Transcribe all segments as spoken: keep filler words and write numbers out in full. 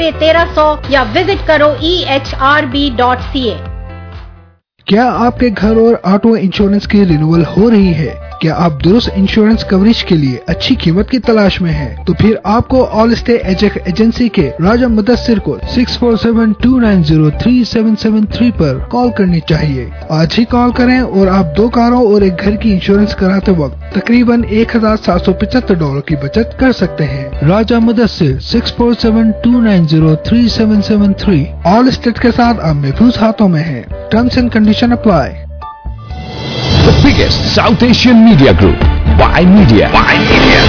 तेरह सौ या विजिट करो E H R B dot C A. क्या आपके घर और ऑटो इंश्योरेंस की रिन्यूअल हो रही है? क्या आप दुरुस्त इंश्योरेंस कवरेज के लिए अच्छी कीमत की तलाश में हैं? तो फिर आपको ऑल स्टे एजेक एजेंसी के राजा मुदस्सिर को six four seven two nine zero three seven seven three पर कॉल करनी चाहिए। आज ही कॉल करें और आप दो कारों और एक घर की इंश्योरेंस कराते वक्त तकरीबन एक हजार सात सौ पचहत्तर डॉलर की बचत कर सकते हैं। Raja Mudassir six four seven two nine zero three seven seven three. Allstate के साथ आप महफूज हाथों में हैं। Terms and condition apply. The biggest South Asian media group, Y Media. Y Media.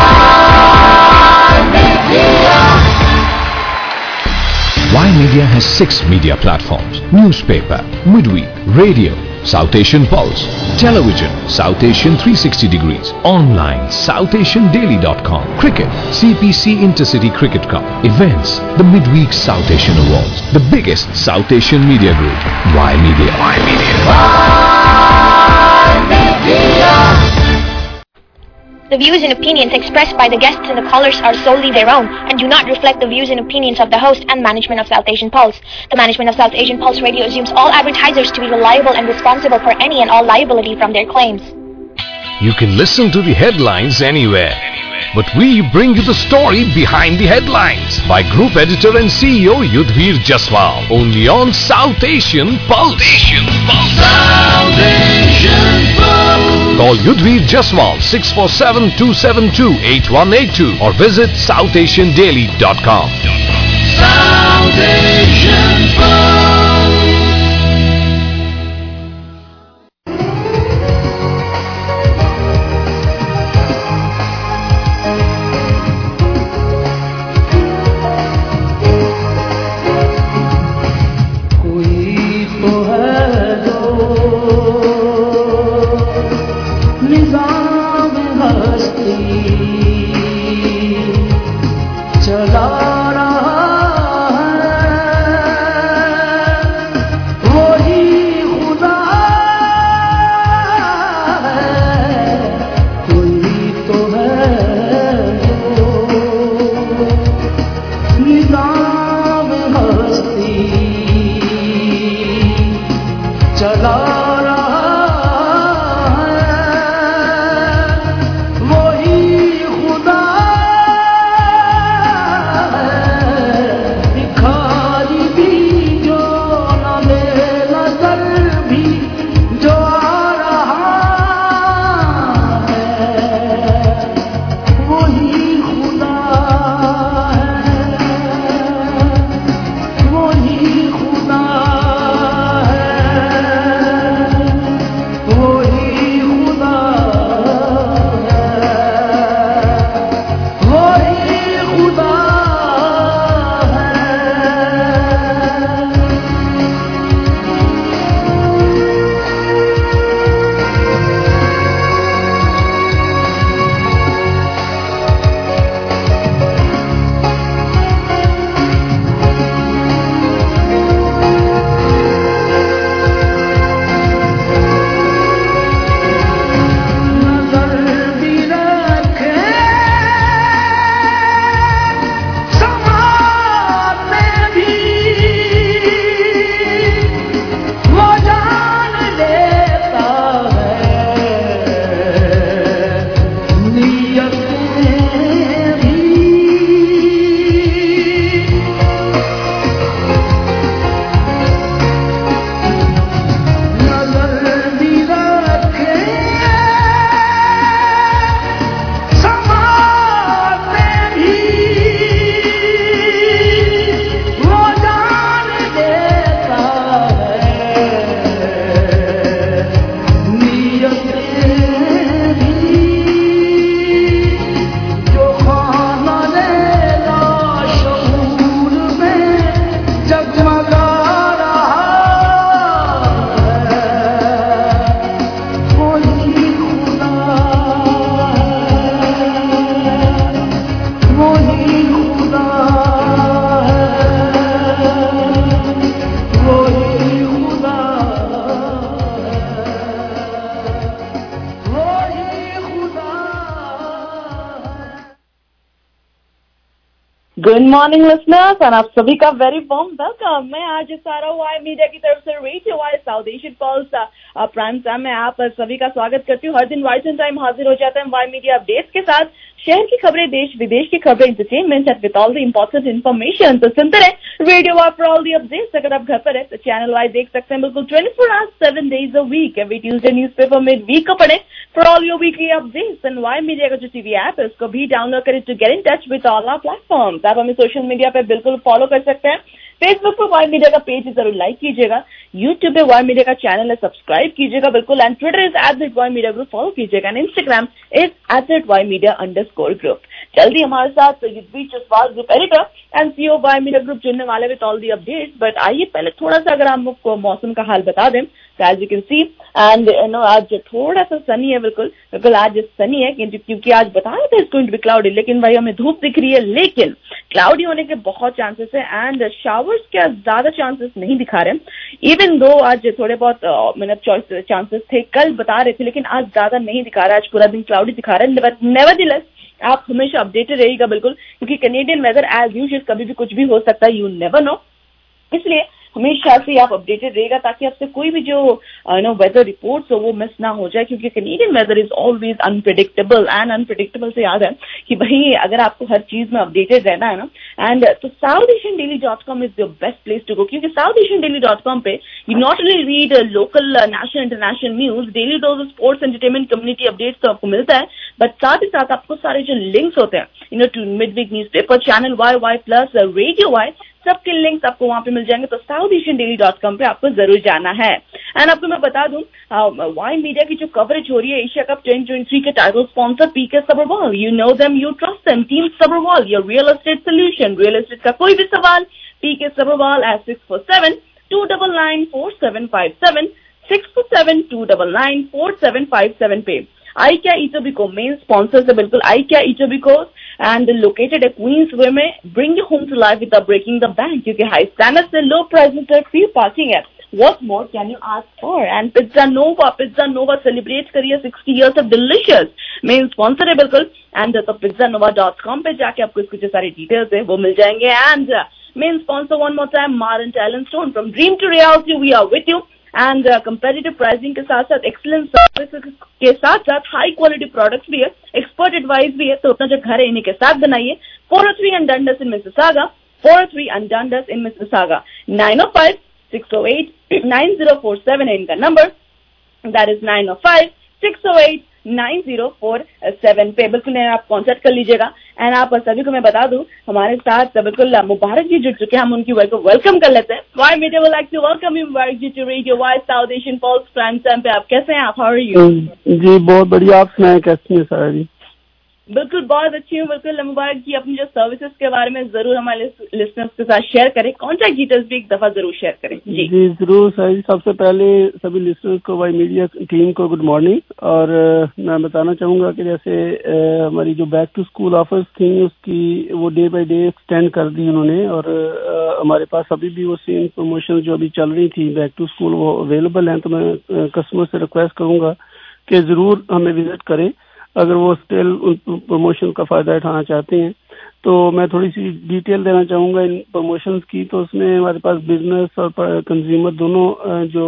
Y Media has six media platforms: newspaper, midweek, radio, South Asian Pulse, television, South Asian three sixty degrees, online, south asian daily dot com, cricket, C P C Intercity Cricket Cup, events, the midweek South Asian Awards. The biggest South Asian media group, Y Media. Y Media. The views and opinions expressed by the guests and the callers are solely their own and do not reflect the views and opinions of the host and management of South Asian Pulse. The management of South Asian Pulse Radio assumes all advertisers to be reliable and responsible for any and all liability from their claims. You can listen to the headlines anywhere, but we bring you the story behind the headlines by Group Editor and C E O Yudhvir Jaswal, only on South Asian Pulse. Asian Pulse. South Asian Pulse. Call Yudhvir Jaswal six four seven two seven two eight one eight two or visit south asian daily dot com. South Asian Pulse. Good morning listeners और आप सभी का very warm welcome. मैं आज सारा Y media की तरफ से radio Y South Asian Pulse prime time में आप सभी का स्वागत करती हूँ। हर दिन वाइस एंड टाइम हाजिर हो जाता है वाई मीडिया अपडेट्स के साथ, शहर की खबरें, देश विदेश की खबरें, entertainment and with all the important information. तो सुनते रहे radio Y for all the updates. अगर आप घर पर है तो चैनल वाई देख सकते हैं बिल्कुल twenty four hours seven days a week. Every Tuesday newspaper mid week को पढ़े for all your weekly updates. And Y media का जो टीवी ऐप है उसको भी डाउनलोड करें to get in touch with all our platforms. आप हमें सोशल मीडिया पे बिल्कुल फॉलो कर सकते हैं। फेसबुक पर वाई मीडिया का पेज जरूर लाइक कीजिएगा, यूट्यूब पे वाई मीडिया का चैनल है सब्सक्राइब कीजिएगा बिल्कुल, and Twitter is at the Y media group follow कीजिएगा, and Instagram is at the Y media underscore स्कोर ग्रुप। जल्दी हमारे साथ Yudhveer Jaswal group editor and CEO Y media group जुड़ने वाले with all the updates. But आइए पहले थोड़ा सा अगर हम आपको मौसम का हाल बता दें तो as you can see and you know आज थोड़ा सा सनी है, बिल्कुल बिल्कुल आज सनी है क्योंकि आज बता रहे थे it's going to be cloudy, लेकिन भाई हमें धूप दिख रही है, लेकिन क्लाउडी होने के बहुत चांसेस है एंड शावर्स के ज्यादा चांसेस नहीं दिखा रहे। इवन दो आज थोड़े बहुत मतलब चांसेस थे, कल बता रहे थे, लेकिन आज ज्यादा नहीं दिखा रहा है। आज पूरा दिन क्लाउडी दिखा रहा है। नेवरदलेस आप हमेशा अपडेटेड रहिएगा बिल्कुल, क्योंकि कैनेडियन वेदर एज यूजुअल कभी भी कुछ भी हो सकता है, यू नेवर नो। इसलिए हमेशा से आप अपडेटेड रहेगा ताकि आपसे कोई भी जो नो वेदर रिपोर्ट्स हो वो मिस ना हो जाए, क्योंकि Canadian weather is always unpredictable and unpredictable से याद है कि भाई अगर आपको हर चीज में अपडेटेड रहना है ना, एंड तो South Asian Daily dot com is the best place to go, क्योंकि South Asian Daily dot com पे you not only read local national international news, daily dose sports entertainment community updates तो आपको मिलता है, but साथ ही साथ आपको सारे जो लिंक्स होते हैं you know to mid week newspaper, Channel Y, Y plus, Radio Y, सबके लिंक्स आपको वहां पे मिल जाएंगे। तो South Asian Daily dot com पे आपको जरूर जाना है। एंड आपको मैं बता दूं वाई मीडिया की जो कवरेज हो रही है Asia cup twenty twenty three के title sponsor PK Sabharwal, you know them, you trust them, team Sabharwal, your real estate solution. Real estate का कोई भी सवाल PK Sabharwal at six four seven two double nine four seven five seven, six four seven two double nine four seven five seven पे। IKEA Etobicoke main sponsor है बिल्कुल, IKEA Etobicoke and located at Queensway में, bring you home to life with breaking the bank, क्योंकि high standard से low price free parking है। What more can you ask for? And Pizza Nova, Pizza Nova celebrate करिए sixty years of delicious, main sponsor है बिल्कुल। And तो pizza नोवा dot com पे जाके आपको इसकी जो सारी डिटेल्स है वो मिल जाएंगे। And main sponsor one more time marn talent stone, from dream to reality we are with you. And competitive pricing के साथ साथ एक्सीलेंट सर्विस के साथ साथ हाई क्वालिटी प्रोडक्ट्स भी है, एक्सपर्ट एडवाइस भी है। तो अपना जो घर है इन्हीं के साथ बनाइए। Four o three and Dundas in Mississauga, four o three and Dundas in Mississauga, nine o five six o eight nine zero four seven है इनका number, that is nine o five six o eight nine zero four seven पे बिल्कुल आप contact कर लीजिएगा। And आप सभी को मैं बता दूं हमारे साथ बिल्कुल मुबारक जी जुड़ चुके हैं, हम उनकी वेलकम कर लेते हैं। Y Media would like to welcome you Mubarak ji to Radio Y South Asian Pulse prime time पे। आप कैसे हैं? आप हाउ आर यू? जी बहुत बढ़िया, आप सुनाएं कैसी हैं सारा जी? बिल्कुल बहुत अच्छी हूँ बिल्कुल। मुबारक जी अपनी जो सर्विसेज के बारे में जरूर हमारे लिसनर्स के साथ शेयर करें, कॉन्टैक्ट डिटेल्स भी एक दफा जरूर शेयर करें जी। जी जरूर सर जी। सबसे पहले सभी लिसनर्स को, वाई मीडिया टीम को गुड मॉर्निंग। और मैं बताना चाहूंगा कि जैसे आ, हमारी जो बैक टू स्कूल ऑफर्स थी उसकी वो डे बाय डे एक्सटेंड कर दी उन्होंने, और आ, हमारे पास अभी भी वो सेम प्रमोशन जो अभी चल रही थी बैक टू स्कूल वो अवेलेबल हैं। तो मैं कस्टमर से रिक्वेस्ट करूंगा कि जरूर हमें विजिट करें अगर वो स्टिल प्रमोशन का फायदा उठाना चाहते हैं। तो मैं थोड़ी सी डिटेल देना चाहूंगा इन प्रमोशंस की। तो उसमें हमारे पास बिजनेस और कंज्यूमर दोनों जो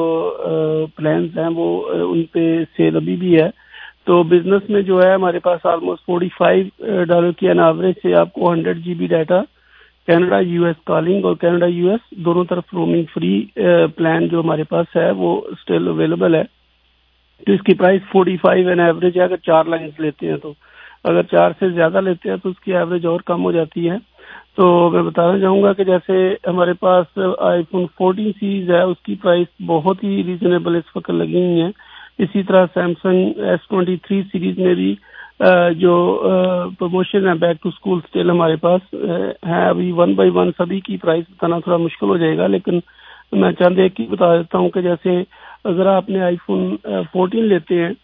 प्लान्स हैं वो उन पे सेल अभी भी है। तो बिजनेस में जो है हमारे पास ऑलमोस्ट फोर्टी फाइव डॉलर की एन एवरेज से आपको hundred GB data, Canada US calling और कनाडा यूएस दोनों तरफ रोमिंग फ्री प्लान जो हमारे पास है वो स्टिल अवेलेबल है। तो इसकी price forty five an average है अगर चार लाइन्स लेते हैं तो, अगर चार से ज्यादा लेते हैं तो उसकी एवरेज और कम हो जाती है। तो मैं बताना चाहूंगा कि जैसे हमारे पास आईफोन फोर्टीन सीरीज है उसकी प्राइस बहुत ही रीजनेबल इस वक्त लगी हुई है। इसी तरह Samsung S twenty three series में भी जो प्रमोशन है बैक टू स्कूल स्टिल हमारे पास है। अभी वन बाई वन सभी की प्राइस बताना थोड़ा मुश्किल हो जाएगा, लेकिन मैं चंद एक ही बता देता हूँ कि जैसे अगर आपने आईफोन फोर्टीन लेते हैं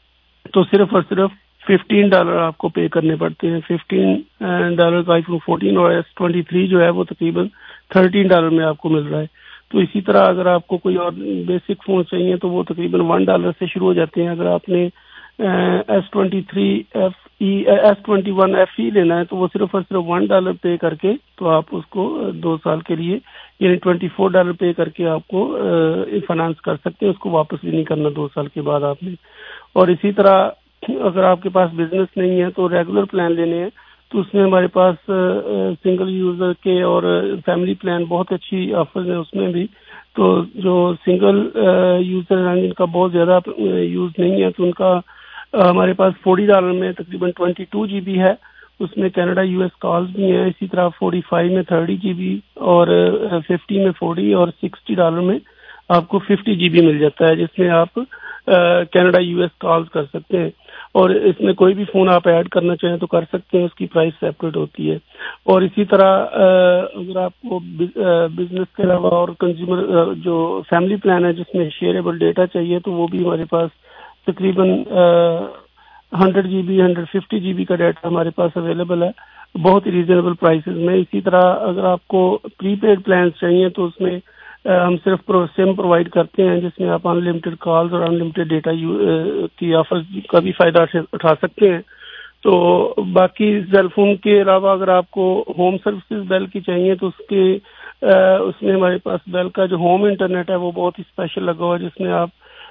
तो सिर्फ और सिर्फ फिफ्टीन डॉलर आपको पे करने पड़ते हैं। फिफ्टीन डॉलर का आईफोन फोर्टीन और एस ट्वेंटी थ्री जो है वो तकरीबन थर्टीन डॉलर में आपको मिल रहा है। तो इसी तरह अगर आपको कोई और बेसिक फोन चाहिए तो वो तकरीबन वन डॉलर से शुरू हो जाते हैं। अगर आपने S twenty three F S twenty one F E लेना है तो वो सिर्फ और सिर्फ वन डॉलर पे करके तो आप उसको दो साल के लिए यानी ट्वेंटी फोर डॉलर पे करके आपको फाइनेंस कर सकते हैं, उसको वापस भी नहीं करना दो साल के बाद आपने। और इसी तरह अगर आपके पास बिजनेस नहीं है तो रेगुलर प्लान लेने हैं तो उसमें हमारे पास सिंगल यूजर के और फैमिली प्लान बहुत अच्छी ऑफर है उसमें भी। तो जो सिंगल यूजर हैं जिनका बहुत ज्यादा यूज नहीं है तो उनका हमारे पास फोर्टी डॉलर में तकरीबन ट्वेंटी टू जी बी है, उसमें कनाडा यूएस कॉल्स भी हैं। इसी तरह फोर्टी फाइव में थर्टी जी बी और फिफ्टी में फोर्टी और सिक्सटी डॉलर में आपको फिफ्टी जी बी मिल जाता है जिसमें आप कनाडा यूएस कॉल्स कर सकते हैं। और इसमें कोई भी फोन आप ऐड करना चाहें तो कर सकते हैं, उसकी प्राइस सेपरेट होती है। और इसी तरह अगर आपको बिजनेस के अलावा और कंज्यूमर जो फैमिली प्लान है जिसमें शेयरेबल डेटा चाहिए तो वो भी हमारे पास तकरीबन hundred G B hundred fifty G B का डाटा हमारे पास अवेलेबल है बहुत ही रीजनेबल प्राइसेस में। इसी तरह अगर आपको प्रीपेड प्लान चाहिए तो उसमें हम सिर्फ सिम प्रोवाइड करते हैं जिसमें आप अनलिमिटेड कॉल्स और अनलिमिटेड डेटा की ऑफर का भी फायदा उठा सकते हैं। तो बाकी सेल फोन के अलावा अगर आपको होम सर्विसेज बेल की चाहिए तो उसके आ, उसमें हमारे पास बेल का जो होम इंटरनेट है वो बहुत ही स्पेशल लगा हुआ है जिसमें आप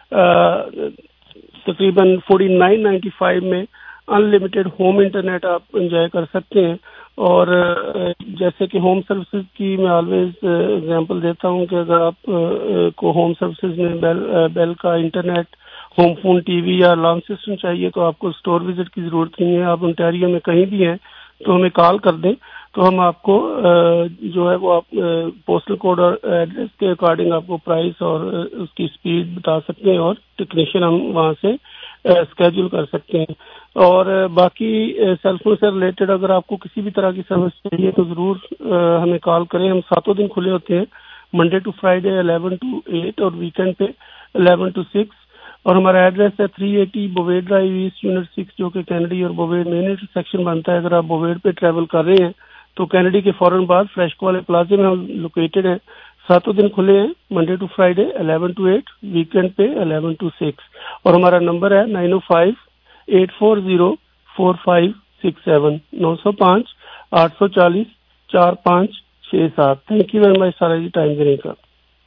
तकरीबन फोर्टी नाइन नाइन्टी फाइव में अनलिमिटेड होम इंटरनेट आप एंजॉय कर सकते हैं। और जैसे कि होम सर्विसेज की मैं ऑलवेज एग्जांपल देता हूं कि अगर आप को होम सर्विसेज में बेल बेल का इंटरनेट, होम फोन, टीवी या अलार्म सिस्टम चाहिए तो आपको स्टोर विजिट की जरूरत नहीं है। आप ओंटारियो में कहीं भी हैं तो हमें कॉल कर दें तो हम आपको जो है वो आप पोस्टल कोड और एड्रेस के अकॉर्डिंग आपको प्राइस और उसकी स्पीड बता सकते हैं और टेक्नीशियन हम वहाँ से स्केड्यूल कर सकते हैं। और बाकी सेलफोन से रिलेटेड अगर आपको किसी भी तरह की सर्विस चाहिए तो जरूर हमें कॉल करें। हम सातों दिन खुले होते हैं, Monday to Friday eleven to eight और वीकेंड पे इलेवन टू सिक्स। और हमारा एड्रेस है three eighty Bovaird Drive East unit six जो कि कैनेडी और बोवेड मेन इंटरसेक्शन बनता है। अगर आप बोवेड पे ट्रैवल कर रहे हैं तो कैनेडी के फौरन बाद फ्रेशको वाले प्लाजे में हम लोकेटेड हैं। सातों दिन खुले हैं, Monday to Friday eleven to eight, weekend पे इलेवन टू सिक्स। और हमारा नंबर है nine o five eight four zero four five six seven, नौ सौ पाँच आठ सौ चालीस चार पाँच छः सात। थैंक यू वेरी मच सारा जी टाइम देने का।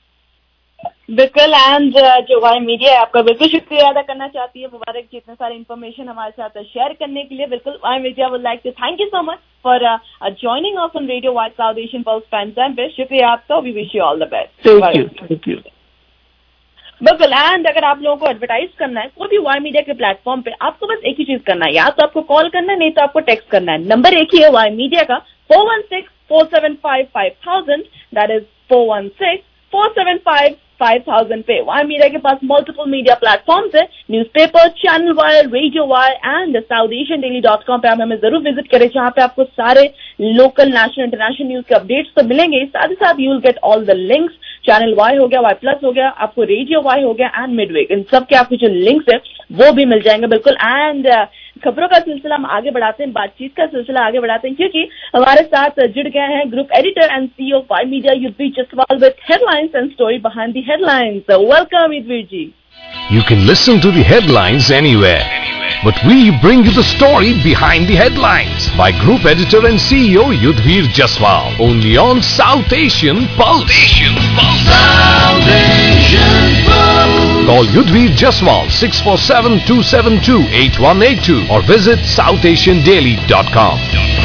बिल्कुल। एंड जो वाई मीडिया है आपका बिल्कुल शुक्रिया अदा करना चाहती है मुबारक जी इतने सारे इन्फॉर्मेशन हमारे साथ शेयर करने के लिए। बिल्कुल Y Media would like to thank you so much for joining us on Radio Y South Asian Pulse prime time पे। शुक्रिया आपका, we wish you all the best. Thank you thank you. बिल्कुल। And अगर आप लोगों को advertise करना है कोई भी वाई मीडिया के प्लेटफॉर्म पे आपको बस एक ही चीज करना है, या तो आपको कॉल करना है नहीं तो आपको टेक्स्ट करना है। नंबर एक ही है वाई मीडिया का, four one six four seven five five thousand, that is four one six four seven five five thousand पे। वाई मीडिया के पास मल्टीपल मीडिया प्लेटफॉर्म्स है, newspaper, Channel Y, Radio Y and South Asian Daily dot com पे आप हमें जरूर visit करें जहां पे आपको सारे लोकल, नेशनल, इंटरनेशनल न्यूज के अपडेट्स तो मिलेंगे। साथ ही साथ you will get all the links. Channel Y हो गया, वाई प्लस हो गया, आपको रेडियो वाई हो गया एंड मिडवेक, इन सब के आपके जो लिंक्स है वो भी मिल जाएंगे। बिल्कुल। एंड खबरों का सिलसिला हम आगे बढ़ाते हैं, बातचीत का सिलसिला आगे बढ़ाते हैं क्योंकि हमारे साथ जुड़ गए हैं group editor and CEO Y Media Yudhvir Jaswal with headlines and story behind the headlines. Welcome Yudhvir ji. You can listen to the headlines anywhere, but we bring you the story behind the headlines by Group Editor and C E O Yudhvir Jaswal, only on South Asian Pulse. Asian Pulse. South Asian Pulse. Call Yudhvir Jaswal six four seven two seven two eight one eight two or visit south asian daily dot com.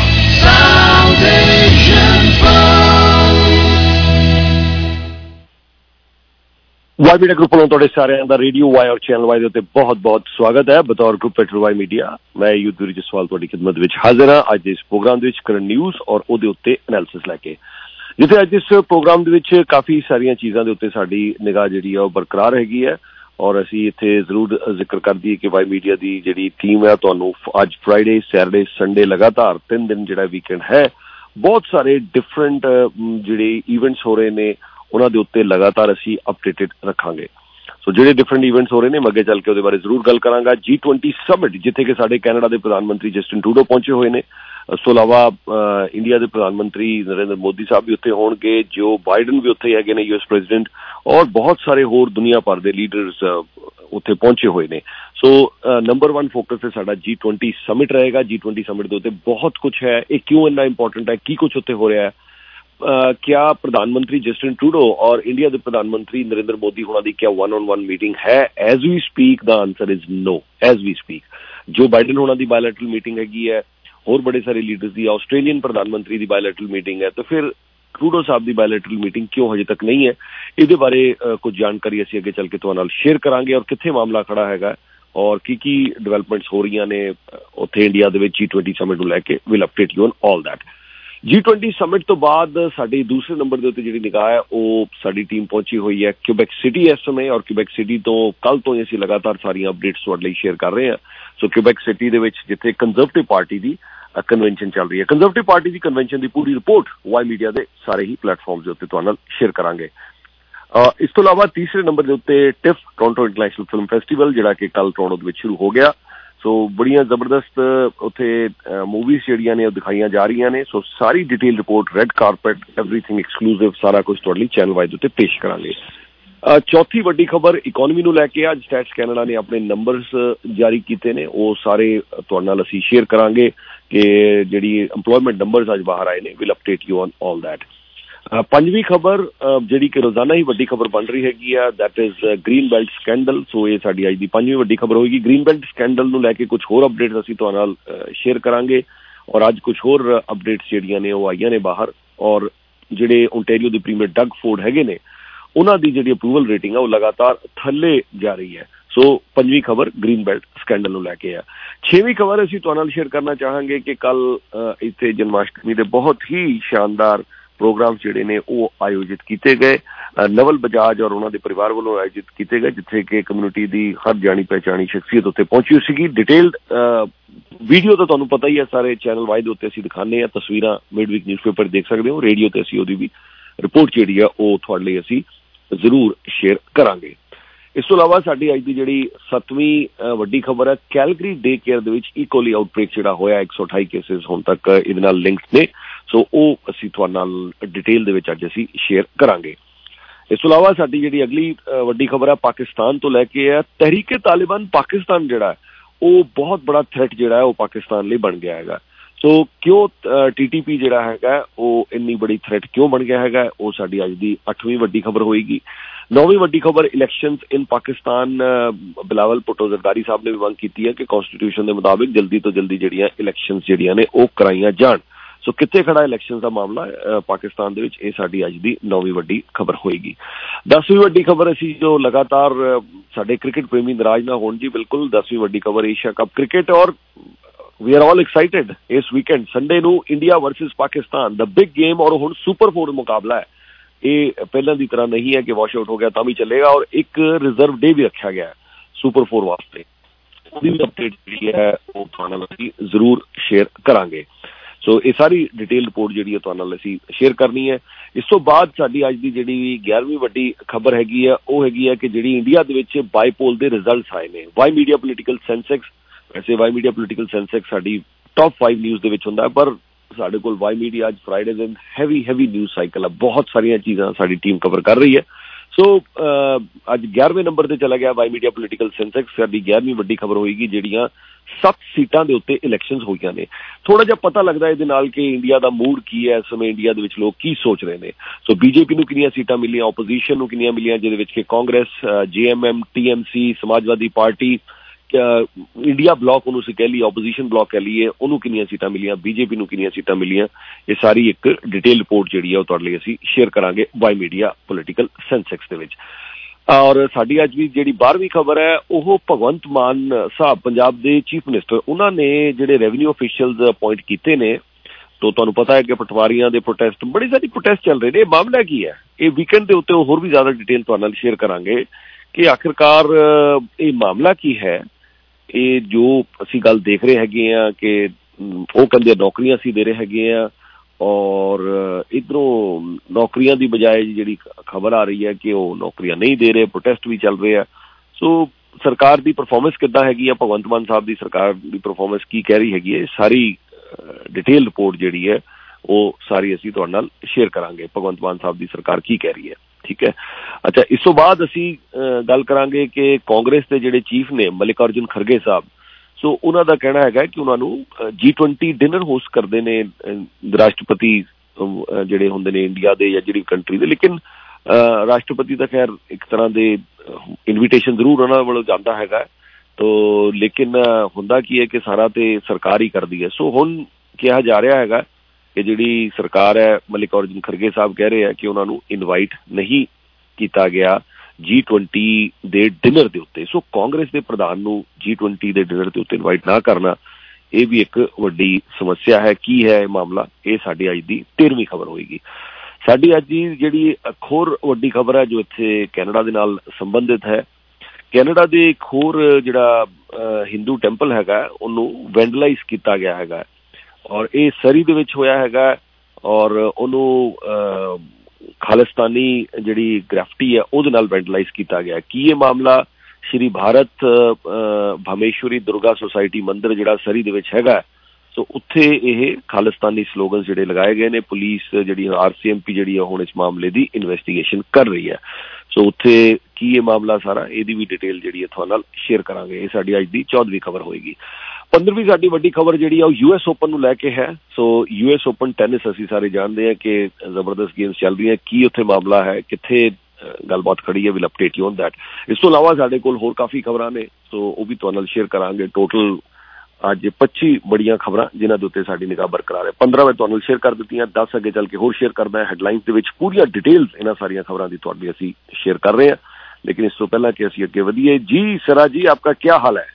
South Asian Pulse. Y media group ਵੱਲੋਂ ਤੁਹਾਡੇ ਸਾਰਿਆਂ ਦਾ Radio Y ਔਰ Channel Y ਦੇ ਉੱਤੇ ਬਹੁਤ-ਬਹੁਤ ਸਵਾਗਤ ਹੈ। ਬਤੌਰ ਗਰੁੱਪ ਐਡੀਟਰ ਵਾਈ ਮੀਡੀਆ ਮੈਂ ਯੁੱਧਵੀਰ ਜਸਵਾਲ ਤੁਹਾਡੀ ਖਿਦਮਤ ਵਿੱਚ ਹਾਜ਼ਰ ਹਾਂ ਅੱਜ ਦੇ ਇਸ ਪ੍ਰੋਗਰਾਮ ਦੇ ਵਿੱਚ ਕਰੰਟ ਨਿਊਜ਼ ਔਰ ਉਹਦੇ ਉੱਤੇ ਐਨਾਲਿਸਿਸ ਲੈ ਕੇ, ਜਿੱਥੇ ਅੱਜ ਇਸ ਪ੍ਰੋਗਰਾਮ ਦੇ ਵਿੱਚ ਕਾਫੀ ਸਾਰੀਆਂ ਚੀਜ਼ਾਂ ਦੇ ਉੱਤੇ ਸਾਡੀ ਨਿਗਾਹ ਜਿਹੜੀ ਆ ਉਹ ਬਰਕਰਾਰ ਹੈਗੀ ਹੈ। ਔਰ ਅਸੀਂ ਇੱਥੇ ਜ਼ਰੂਰ ਜ਼ਿਕਰ ਕਰ ਦਈਏ ਕਿ ਵਾਈ ਮੀਡੀਆ ਦੀ ਜਿਹੜੀ ਟੀਮ ਹੈ ਤੁਹਾਨੂੰ ਅੱਜ ਫਰਾਈਡੇ, ਸੈਟਰਡੇ, ਸੰਡੇ ਲਗਾਤਾਰ ਤਿੰਨ ਦਿਨ ਜਿਹੜਾ ਵੀਕਐਂਡ ਹੈ ਬਹੁਤ ਸਾਰੇ ਡਿਫਰੈਂਟ ਜਿਹੜੇ ਈਵੈਂਟਸ ਹੋ ਰਹੇ ਨੇ ਉਹਨਾਂ ਦੇ ਉੱਤੇ ਲਗਾਤਾਰ ਅਸੀਂ ਅਪਡੇਟਡ ਰੱਖਾਂਗੇ। ਸੋ ਜਿਹੜੇ ਡਿਫਰੈਂਟ ਈਵੈਂਟਸ ਹੋ ਰਹੇ ਨੇ ਮੈਂ ਅੱਗੇ ਚੱਲ ਕੇ ਉਹਦੇ ਬਾਰੇ ਜ਼ਰੂਰ ਗੱਲ ਕਰਾਂਗਾ। ਜੀ ਟਵੈਂਟੀ ਸਮਿਟ ਜਿੱਥੇ ਕਿ ਸਾਡੇ ਕੈਨੇਡਾ ਦੇ ਪ੍ਰਧਾਨ ਮੰਤਰੀ ਜਸਟਿਨ ਟਰੂਡੋ ਪਹੁੰਚੇ ਹੋਏ ਨੇ, ਇਸ ਤੋਂ ਇਲਾਵਾ ਇੰਡੀਆ ਦੇ ਪ੍ਰਧਾਨ ਮੰਤਰੀ ਨਰਿੰਦਰ ਮੋਦੀ ਸਾਹਿਬ ਵੀ ਉੱਥੇ ਹੋਣਗੇ, ਜੋ ਬਾਈਡਨ ਵੀ ਉੱਥੇ ਹੈਗੇ ਨੇ, ਯੂ ਐਸ ਪ੍ਰੈਜ਼ੀਡੈਂਟ, ਔਰ ਬਹੁਤ ਸਾਰੇ ਹੋਰ ਦੁਨੀਆ ਭਰ ਦੇ ਲੀਡਰਸ ਉੱਥੇ ਪਹੁੰਚੇ ਹੋਏ ਨੇ। ਸੋ ਨੰਬਰ ਵਨ ਫੋਕਸ ਤੇ ਸਾਡਾ ਜੀ ਟਵੈਂਟੀ ਸਮਿਟ ਰਹੇਗਾ। ਜੀ ਟਵੈਂਟੀ ਸਮਿਟ ਦੇ ਉੱਤੇ ਬਹੁਤ ਕੁਛ ਹੈ। ਇਹ ਕਿਉਂ ਇੰਨਾ ਇੰਪੋਰਟੈਂਟ ਹੈ, ਕੀ ਕੁਛ ਉੱਥੇ ਹੋ ਰਿਹਾ ਹੈ, क्या प्रधानमंत्री जस्टिन ट्रूडो और इंडिया के प्रधानमंत्री नरेंद्र मोदी होना दी क्या वन ऑन वन मीटिंग है? As we speak the answer is no. As we speak Joe Biden होना दी बायलैटरल मीटिंग हैगी है, और बड़े सारे लीडर्स दी, ऑस्ट्रेलियन प्रधानमंत्री की बायलैटरल मीटिंग है, तो फिर ट्रूडो साहब की बायलैटरल मीटिंग क्यों हजे तक नहीं है? इहदे बारे कुछ जानकारी असीं अगे चल के तुहाडे नाल शेयर करांगे, और कित्थे मामला खड़ा हैगा और की की डिवेलपमेंट्स हो रही ने उत्थे इंडिया दे विच जी ट्वेंटी समिट नूं लैके। Will update you on all that. G twenty summit तो बाद साडी दूसरे नंबर के उत्ते जिहड़ी निगाह है वो साडी टीम पहुंची हुई है क्यूबेक सिटी इस समय, और क्यूबेक सिटी तो कल तो ही असीं लगातार सारी अपडेट्स तुहाडे लई शेयर कर रहे हैं। सो क्यूबेक सिटी दे विच जिथे कंजरवेटिव पार्टी की कन्वेंशन चल रही है, कंजरवेटिव पार्टी की कन्वेंशन की पूरी रिपोर्ट वाई मीडिया के सारे ही प्लेटफॉर्म के उत्ते तुहाडे नाल शेयर करांगे। इस तो इलावा तीसरे नंबर के उत्ते TIFF Toronto international film festival जिहड़ा कि कल टोरंटो दे विच शुरू हो गया। सो बड़ियां जबरदस्त उत्थे मूवीज जिहड़ियां ने दिखाईयां जा रही ने। सो सारी detail report, red carpet, everything exclusive, सारा कुछ तुहाडे लई चैनल वाइज उत्ते पेश करांगे। चौथी वड्डी खबर इकोनॉमी नूं लैके अज स्टैट्स कैनेडा ने अपने नंबरस जारी कीते ने, वो सारे तुहाडे नाल असीं शेयर करांगे कि जिहड़ी एम्प्लॉयमेंट नंबरस अज बाहर आए ने। Will update you on all that. पंजवीं खबर जिहड़ी कि रोजाना ही वड्डी खबर बन रही हैगी आ, that is green belt scandal. So ये साडी अज दी पंजवीं वड्डी खबर होएगी। ग्रीन बेल्ट स्कैंडल नूं लैके कुछ होर अपडेट्स असीं तुहाडे नाल शेयर करांगे, और अज कुछ होर अपडेट्स जिहड़ियां ने वो आईयां ने बाहर, और जिहड़े ओंटारियो दे प्रीमियर डग फोर्ड हैगे ने उन्हां दी जिहड़ी अप्रूवल रेटिंग है वो लगातार थल्ले जा रही है। सो पंजवीं खबर ग्रीन बेल्ट स्कैंडल नूं लैके है। छेवीं खबर असीं तुहाडे नाल शेयर करना चाहांगे कि कल इत्थे जन्माष्टमी दे बहुत ही शानदार प्रोग्राम जिहड़े ने वो आयोजित किए गए। नवल बजाज और उन्होंने परिवार वालों आयोजित किए गए, जिथे कि कम्यूनिटी की हर जानी पहचानी शख्सियत उत्ते पहुंची सी। डिटेल्ड वीडियो तो तुहानूं पता ही है, सारे चैनल वाइज उत्ते असीं दिखाने हैं, तस्वीरां मिडवीक न्यूज़पेपर देख सकते हो, रेडियो ते असीं उहदी भी रिपोर्ट जिहड़ी है वो तुहाडे लई असीं जरूर शेयर करांगे। इस तो इलावा साडी अज दी जिहड़ी सत्तवीं वड्डी खबर है, कैलगरी डे केयर दे विच इकोली आउटब्रेक जिहड़ा होया एक सौ अठाई केसेस हुण तक इहदे नाल लिंक्ड ने। सो वो असीं तुहाडे नाल डिटेल दे विच अज असीं शेयर करांगे। इस तो इलावा साडी जिहड़ी अगली वड्डी खबर है पाकिस्तान तो लैके है, तहरीके तालिबान पाकिस्तान जिहड़ा है वो बहुत बड़ा थ्रेट जिहड़ा है वो पाकिस्तान लई बन गया हैगा। सो क्यों टी टी पी जिहड़ा हैगा वो इन्नी बड़ी थ्रेट क्यों बन गया हैगा, वो साडी अज दी अठवीं वड्डी खबर होएगी। नौवीं वड्डी खबर इलैक्शंस इन पाकिस्तान, बिलावल भुट्टो जरदारी साहब ने भी मंग की है कि कॉन्स्टिट्यूशन के मुताबिक जल्दी तो जल्दी जिहड़ियां इलैक्शंस जिहड़ियां ने वो कराईयां जाण। सो कित्थे खड़ा इलैक्शन का मामला पाकिस्तान दे विच, ये साडी अज दी नौवीं वड्डी खबर होएगी। दसवीं वड्डी खबर असीं जो लगातार साडे क्रिकेट प्रेमी नाराज ना होण जी, बिल्कुल दसवीं वड्डी खबर एशिया कप क्रिकेट, और वी आर ऑल एक्साइटेड इस वीकेंड संडे नूं India versus Pakistan the big game, और हुण सुपर फोर मुकाबला है। ये पहले की तरह नहीं है कि वॉश आउट हो गया तो भी चलेगा, और एक रिजर्व डे भी रखा गया है सुपर फोर वास्ते। अपडेट है वो तुहाडे नाल असीं जरूर शेयर करांगे। सो ये सारी डिटेल रिपोर्ट जिहड़ी है तुहाडे नाल असीं शेयर करनी है। इस तो बाद साडी अज दी जिहड़ी ग्यारहवीं वड्डी खबर हैगी है वो हैगी है कि जिहड़ी इंडिया दे विच बाईपोल दे रिजल्ट्स आए ने। वाई मीडिया पोलिटिकल सेंसेक्स, वैसे वाई मीडिया पोलिटिकल सेंसेक्स साडी टॉप फाइव न्यूज़ दे विच हुंदा है, पर साडे कोल वाई मीडिया अज फ्राइडे दिन हैवी हैवी न्यूज़ साइकिल है, बहुत सारिया चीज़ां साडी टीम कवर कर रही है। सो अज ग्यारहवें नंबर ते चला गया वाई मीडिया पोलिटिकल सेंसेक्स। साडी ग्यारहवीं वड्डी खबर होएगी जिहड़ियां सत्त सीटां दे उत्ते इलैक्शंस होईयां ने। थोड़ा जिहा पता लगदा है इहदे नाल कि इंडिया दा मूड की है, इस समय इंडिया दे विच लोग की सोच रहे ने। सो बीजेपी नूं किन्नियां सीटां मिलियां, ओपोजिशन नूं किन्नियां मिलियां, जिहदे विच कि Congress, J M M, T M C, Samajwadi Party, India bloc उन्होंने से कह लीए, ओपोजिशन ब्लॉक कह लीए, उन्होंने किन्नियां सीटां मिलियां, बीजेपी नूं किन्नियां सीटां मिलियां, ये सारी एक डिटेल रिपोर्ट जिहड़ी है वो तुहाडे लई असीं शेयर करांगे वाई मीडिया पोलिटिकल सेंसेक्स दे विच। और साडी अज भी जिहड़ी बारहवीं खबर है वो भगवंत मान साहब पंजाब दे चीफ मिनिस्टर, उन्होंने जिहड़े रेवन्यू ऑफिशियल्स अपॉइंट कीते ने, तो तुहानूं पता है कि पटवारियां दे प्रोटेस्ट, बड़ी सारी प्रोटेस्ट चल रहे ने। मामला की है ये वीकेंड के उत्ते होर भी ज्यादा डिटेल तुहाडे नाल शेयर करांगे कि आखिरकार ये मामला की है। ये जो असी गल देख रहे हैं कि वो कहते नौकरियां असी दे रहे हैं, और इधरों नौकरियां की बजाय जी खबर आ रही है कि वो नौकरियां नहीं दे रहे, प्रोटेस्ट भी चल रहे हैं। सो सरकार की परफॉर्मेंस किद्दां हैगी है, भगवंत मान साहब की सरकार की परफॉर्मेंस की कह रही हैगी है, सारी डिटेल रिपोर्ट जिहड़ी है ਉਹ ਸਾਰੀ ਅਸੀਂ ਤੁਹਾਡੇ ਨਾਲ ਸ਼ੇਅਰ ਕਰਾਂਗੇ ਭਗਵੰਤ ਮਾਨ ਸਾਹਿਬ ਦੀ ਸਰਕਾਰ ਕੀ ਕਹਿ ਰਹੀ ਹੈ। ਠੀਕ ਹੈ। ਅੱਛਾ, ਇਸ ਤੋਂ ਬਾਅਦ ਅਸੀਂ ਗੱਲ ਕਰਾਂਗੇ ਕਿ ਕਾਂਗਰਸ ਦੇ ਜਿਹੜੇ ਚੀਫ ਨੇ ਮਲਿਕਾਰਜੁਨ ਖਰਗੇ ਸਾਹਿਬ, ਸੋ ਉਹਨਾਂ ਦਾ ਕਹਿਣਾ ਹੈਗਾ ਕਿ ਉਹਨਾਂ ਨੂੰ ਜੀ ਟਵੰਟੀ ਡਿਨਰ ਹੋਸਟ ਕਰਦੇ ਨੇ ਰਾਸ਼ਟਰਪਤੀ ਜਿਹੜੇ ਹੁੰਦੇ ਨੇ ਇੰਡੀਆ ਦੇ ਜਾਂ ਜਿਹੜੀ ਕੰਟਰੀ ਦੇ, ਲੇਕਿਨ ਰਾਸ਼ਟਰਪਤੀ ਦਾ ਖੈਰ ਇੱਕ ਤਰ੍ਹਾਂ ਦੇ ਇਨਵੀਟੇਸ਼ਨ ਜ਼ਰੂਰ ਉਹਨਾਂ ਵੱਲੋਂ ਜਾਂਦਾ ਹੈਗਾ, ਤੋ ਲੇਕਿਨ ਹੁੰਦਾ ਕੀ ਹੈ ਕਿ ਸਾਰਾ ਤੇ ਸਰਕਾਰ ਹੀ ਕਰਦੀ ਹੈ। ਸੋ ਹੁਣ ਕਿਹਾ ਜਾ ਰਿਹਾ ਹੈਗਾ ਕਿ ਜਿਹੜੀ ਸਰਕਾਰ ਹੈ, ਮਲਿਕਾਰਜੁਨ ਖਰਗੇ ਸਾਹਿਬ ਕਹਿ ਰਹੇ ਆ ਕਿ ਉਹਨਾਂ ਨੂੰ ਇਨਵਾਈਟ ਨਹੀਂ ਕੀਤਾ ਗਿਆ ਜੀ ਟਵੰਟੀ ਦੇ ਡਿਨਰ ਦੇ ਉੱਤੇ। ਸੋ ਕਾਂਗਰਸ ਦੇ ਪ੍ਰਧਾਨ ਨੂੰ ਜੀ ਟਵੰਟੀ ਦੇ ਡਿਨਰ ਦੇ ਉੱਤੇ ਇਨਵਾਈਟ ਨਾ ਕਰਨਾ, ਇਹ ਵੀ ਇੱਕ ਵੱਡੀ ਸਮੱਸਿਆ ਹੈ। ਕੀ ਹੈ ਇਹ ਮਾਮਲਾ, ਇਹ ਸਾਡੀ ਅੱਜ ਦੀ ਤੇਰਵੀਂ ਖਬਰ ਹੋਏਗੀ। ਸਾਡੀ ਅੱਜ ਦੀ ਜਿਹੜੀ ਇੱਕ ਹੋਰ ਵੱਡੀ ਖਬਰ ਹੈ ਜੋ ਇੱਥੇ ਕੈਨੇਡਾ ਦੇ ਨਾਲ ਸੰਬੰਧਿਤ ਹੈ। ਕੈਨੇਡਾ ਦੇ ਇੱਕ ਹੋਰ ਜਿਹੜਾ ਹਿੰਦੂ ਟੈਂਪਲ ਹੈਗਾ ਉਹਨੂੰ ਵੈਂਡਲਾਈਜ਼ ਕੀਤਾ ਗਿਆ ਹੈਗਾ, ਔਰ ਇਹ ਸਰੀ ਦੇ ਵਿੱਚ ਹੋਇਆ ਹੈਗਾ, ਔਰ ਉਹਨੂੰ ਖਾਲਿਸਤਾਨੀ ਜਿਹੜੀ ਗ੍ਰੈਫਟੀ ਹੈ ਉਹਦੇ ਨਾਲ ਵੈਂਡਲਾਈਜ਼ ਕੀਤਾ ਗਿਆ। ਕੀ ਇਹ ਮਾਮਲਾ, ਸ਼੍ਰੀ ਭਾਰਤ ਭਾਮੇਸ਼ਵਰੀ ਦੁਰਗਾ ਸੁਸਾਇਟੀ ਮੰਦਿਰ ਜਿਹੜਾ ਸਰੀ ਦੇ ਵਿੱਚ ਹੈਗਾ, ਸੋ ਉੱਥੇ ਇਹ ਖਾਲਿਸਤਾਨੀ ਸਲੋਗਨ ਜਿਹੜੇ ਲਗਾਏ ਗਏ ਨੇ। ਪੁਲਿਸ ਜਿਹੜੀ ਆਰ ਸੀ ਐਮ ਪੀ ਜਿਹੜੀ ਹੈ ਹੁਣ ਇਸ ਮਾਮਲੇ ਦੀ ਇਨਵੈਸਟੀਗੇਸ਼ਨ ਕਰ ਰਹੀ ਹੈ। ਸੋ ਉੱਥੇ ਕੀ ਇਹ ਮਾਮਲਾ ਸਾਰਾ, ਇਹਦੀ ਵੀ ਡਿਟੇਲ ਜਿਹੜੀ ਹੈ ਤੁਹਾਡੇ ਨਾਲ ਸ਼ੇਅਰ ਕਰਾਂਗੇ। ਇਹ ਸਾਡੀ ਅੱਜ ਦੀ ਚੌਦਵੀਂ ਖਬਰ ਹੋਏਗੀ। ਪੰਦਰਵੀਂ ਸਾਡੀ ਵੱਡੀ ਖਬਰ ਜਿਹੜੀ ਆ ਉਹ ਯੂ ਐਸ ਓਪਨ ਨੂੰ ਲੈ ਕੇ ਹੈ। So U S Open tennis ਅਸੀਂ ਸਾਰੇ ਜਾਣਦੇ ਹਾਂ ਕਿ ਜ਼ਬਰਦਸਤ ਗੇਮਸ ਚੱਲ ਰਹੀਆਂ। ਕੀ ਉੱਥੇ ਮਾਮਲਾ ਹੈ, ਕਿੱਥੇ ਗੱਲਬਾਤ ਖੜੀ ਹੈ, will update you on that. ਇਸ ਤੋਂ ਇਲਾਵਾ ਸਾਡੇ ਕੋਲ ਹੋਰ ਕਾਫੀ ਖਬਰਾਂ ਨੇ, ਸੋ ਉਹ ਵੀ ਤੁਹਾਡੇ ਨਾਲ ਸ਼ੇਅਰ ਕਰਾਂਗੇ। ਟੋਟਲ ਅੱਜ ਪੱਚੀ ਬੜੀਆਂ ਖਬਰਾਂ ਜਿਨ੍ਹਾਂ ਦੇ ਉੱਤੇ ਸਾਡੀ ਨਿਗਾਹ ਬਰਕਰਾਰ ਹੈ। ਪੰਦਰਾਂ ਮੈਂ ਤੁਹਾਨੂੰ ਸ਼ੇਅਰ ਕਰ ਦਿੱਤੀਆਂ, ਦਸ ਅੱਗੇ ਚੱਲ ਕੇ ਹੋਰ ਸ਼ੇਅਰ ਕਰਦਾ। ਹੈਡਲਾਈਨਸ ਦੇ ਵਿੱਚ ਪੂਰੀਆਂ ਡਿਟੇਲਸ ਇਹਨਾਂ ਸਾਰੀਆਂ ਖਬਰਾਂ ਦੀ ਤੁਹਾਡੀ ਅਸੀਂ ਸ਼ੇਅਰ ਕਰ ਰਹੇ ਹਾਂ, ਲੇਕਿਨ ਇਸ ਤੋਂ ਪਹਿਲਾਂ ਕਿ ਅਸੀਂ ਅੱਗੇ ਵਧੀਏ, ਜੀ ਸਰਾ जी आपका क्या हाल है?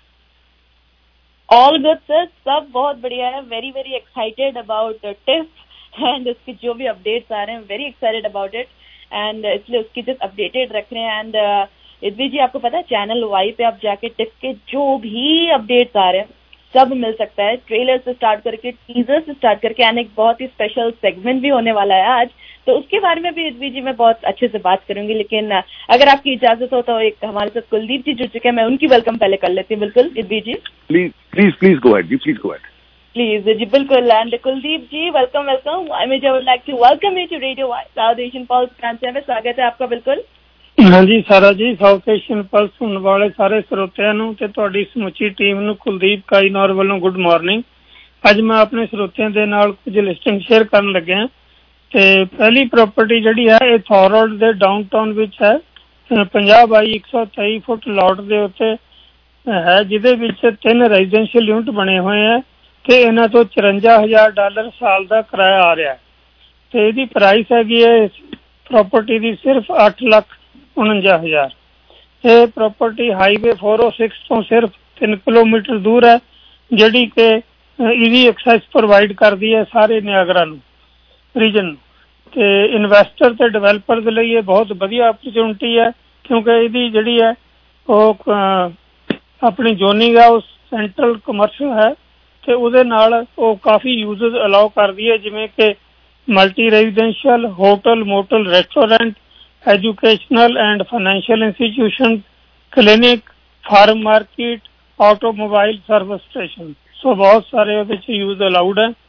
ऑल गुड सर, सब बहुत बढ़िया है। Very very excited about TIFF and उसके जो भी अपडेट्स आ रहे हैं, very excited about it, and इसलिए उसकी जस्ट अपडेटेड रख रहे हैं। एंड इधवी जी आपको पता है चैनल वाई पे आप जाके टिफ के जो भी अपडेट्स आ रहे हैं सब मिल सकता है, ट्रेलर से स्टार्ट करके टीजर से स्टार्ट करके, एंड एक बहुत ही स्पेशल सेगमेंट भी होने वाला है आज, तो उसके बारे में भी इधवी जी मैं बहुत अच्छे से बात करूंगी। लेकिन अगर आपकी इजाजत हो तो एक हमारे साथ कुलदीप जी जुड़ चुके हैं, मैं उनकी वेलकम पहले कर लेती हूँ। बिल्कुल इधवी जी, please please please go ahead जी, प्लीज गो अहेड प्लीज जी। बिल्कुल, and Kuldeep ji welcome welcome. I may would like to welcome you to Radio South Asian Pulse फ्रांस में। स्वागत है आपका। बिल्कुल हाँ जी सारा जी, साउथ एशियन पल्स सुनने वाले सारे ਸਰੋਤਿਆਂ ਨੂੰ ਤੇ ਤੁਹਾਡੀ ਸਮੁੱਚੀ ਟੀਮ ਨੂੰ ਕੁਲਦੀਪ ਕਾਈਨੌਰ ਵੱਲੋਂ ਗੁੱਡ ਮਾਰਨਿੰਗ। ਅੱਜ ਮੈਂ ਆਪਣੇ ਸਰੋਤਿਆਂ ਦੇ ਨਾਲ ਕੁਝ ਲਿਸਟਿੰਗ ਸ਼ੇਅਰ ਕਰਨ ਲੱਗਿਆ। ਤੇ ਪਹਿਲੀ ਪ੍ਰਾਪਰਟੀ ਜਿਹੜੀ ਹੈ ਇਹ ਥੋਰੋਡ ਦੇ ਡਾਊਨਟਾਊਨ ਵਿੱਚ ਹੈ, ਪੰਜਾਹ ਬਾਈ ਇੱਕ ਸੌ ਤੇਈ ਫੁੱਟ ਲਾਟ ਦੇ ਉੱਤੇ ਹੈ, ਜਿਹਦੇ ਵਿੱਚ ਤਿੰਨ ਰੈਜ਼ੀਡੈਂਸ਼ੀਅਲ ਯੂਨਿਟ ਬਣੇ ਹੋਏ ਹੈ ਤੇ ਇਹਨਾਂ ਤੋਂ ਚੁਰੰਜਾ ਹਜ਼ਾਰ ਡਾਲਰ ਸਾਲ ਦਾ ਕਿਰਾਇਆ ਆ ਰਿਹਾ। ਤੇ ਇਹਦੀ ਪ੍ਰਾਈਸ ਹੈਗੀ ਹੈ ਪ੍ਰਾਪਰਟੀ ਦੀ ਸਿਰਫ ਅੱਠ ਲੱਖ ਉਣੰਜਾ ਹਜ਼ਾਰ। ਇਹ property highway four o six ਤੋਂ ਸਿਰਫ ਤਿੰਨ ਕਿਲੋਮੀਟਰ ਦੂਰ ਹੈ, ਜਿਹੜੀ ਕਿ ਈਜ਼ੀ ਐਕਸੈਸ ਪ੍ਰੋਵਾਈਡ ਕਰਦੀ ਹੈ ਸਾਰੇ ਨਿਆਗਰਾ ਨੂੰ ਰੀਜਨ। ਤੇ ਇਨਵੈਸਟਰ ਤੇ ਡਿਵੈਲਪਰ ਦੇ ਲਈ ਇਹ ਬਹੁਤ ਵਧੀਆ ਓਪਰਚੁਨਿਟੀ ਹੈ, ਕਿਉਂਕਿ ਇਹਦੀ ਜਿਹੜੀ ਹੈ ਉਹ ਆਪਣੀ ਜ਼ੋਨਿੰਗ ਹੈ ਉਹ ਸੈਂਟਰਲ ਕਮਰਸ਼ਲ ਹੈ ਤੇ ਉਹਦੇ ਨਾਲ ਉਹ ਕਾਫੀ ਯੂਜ਼ਸ ਅਲਾਓ ਕਰਦੀ ਹੈ, ਜਿਵੇਂ ਕਿ multi residential, hotel, motel, restaurant, educational and financial institution, clinic, farm market, automobile service station. So बहुत सारे ਉਹਦੇ 'ਚ यूज अलाउड है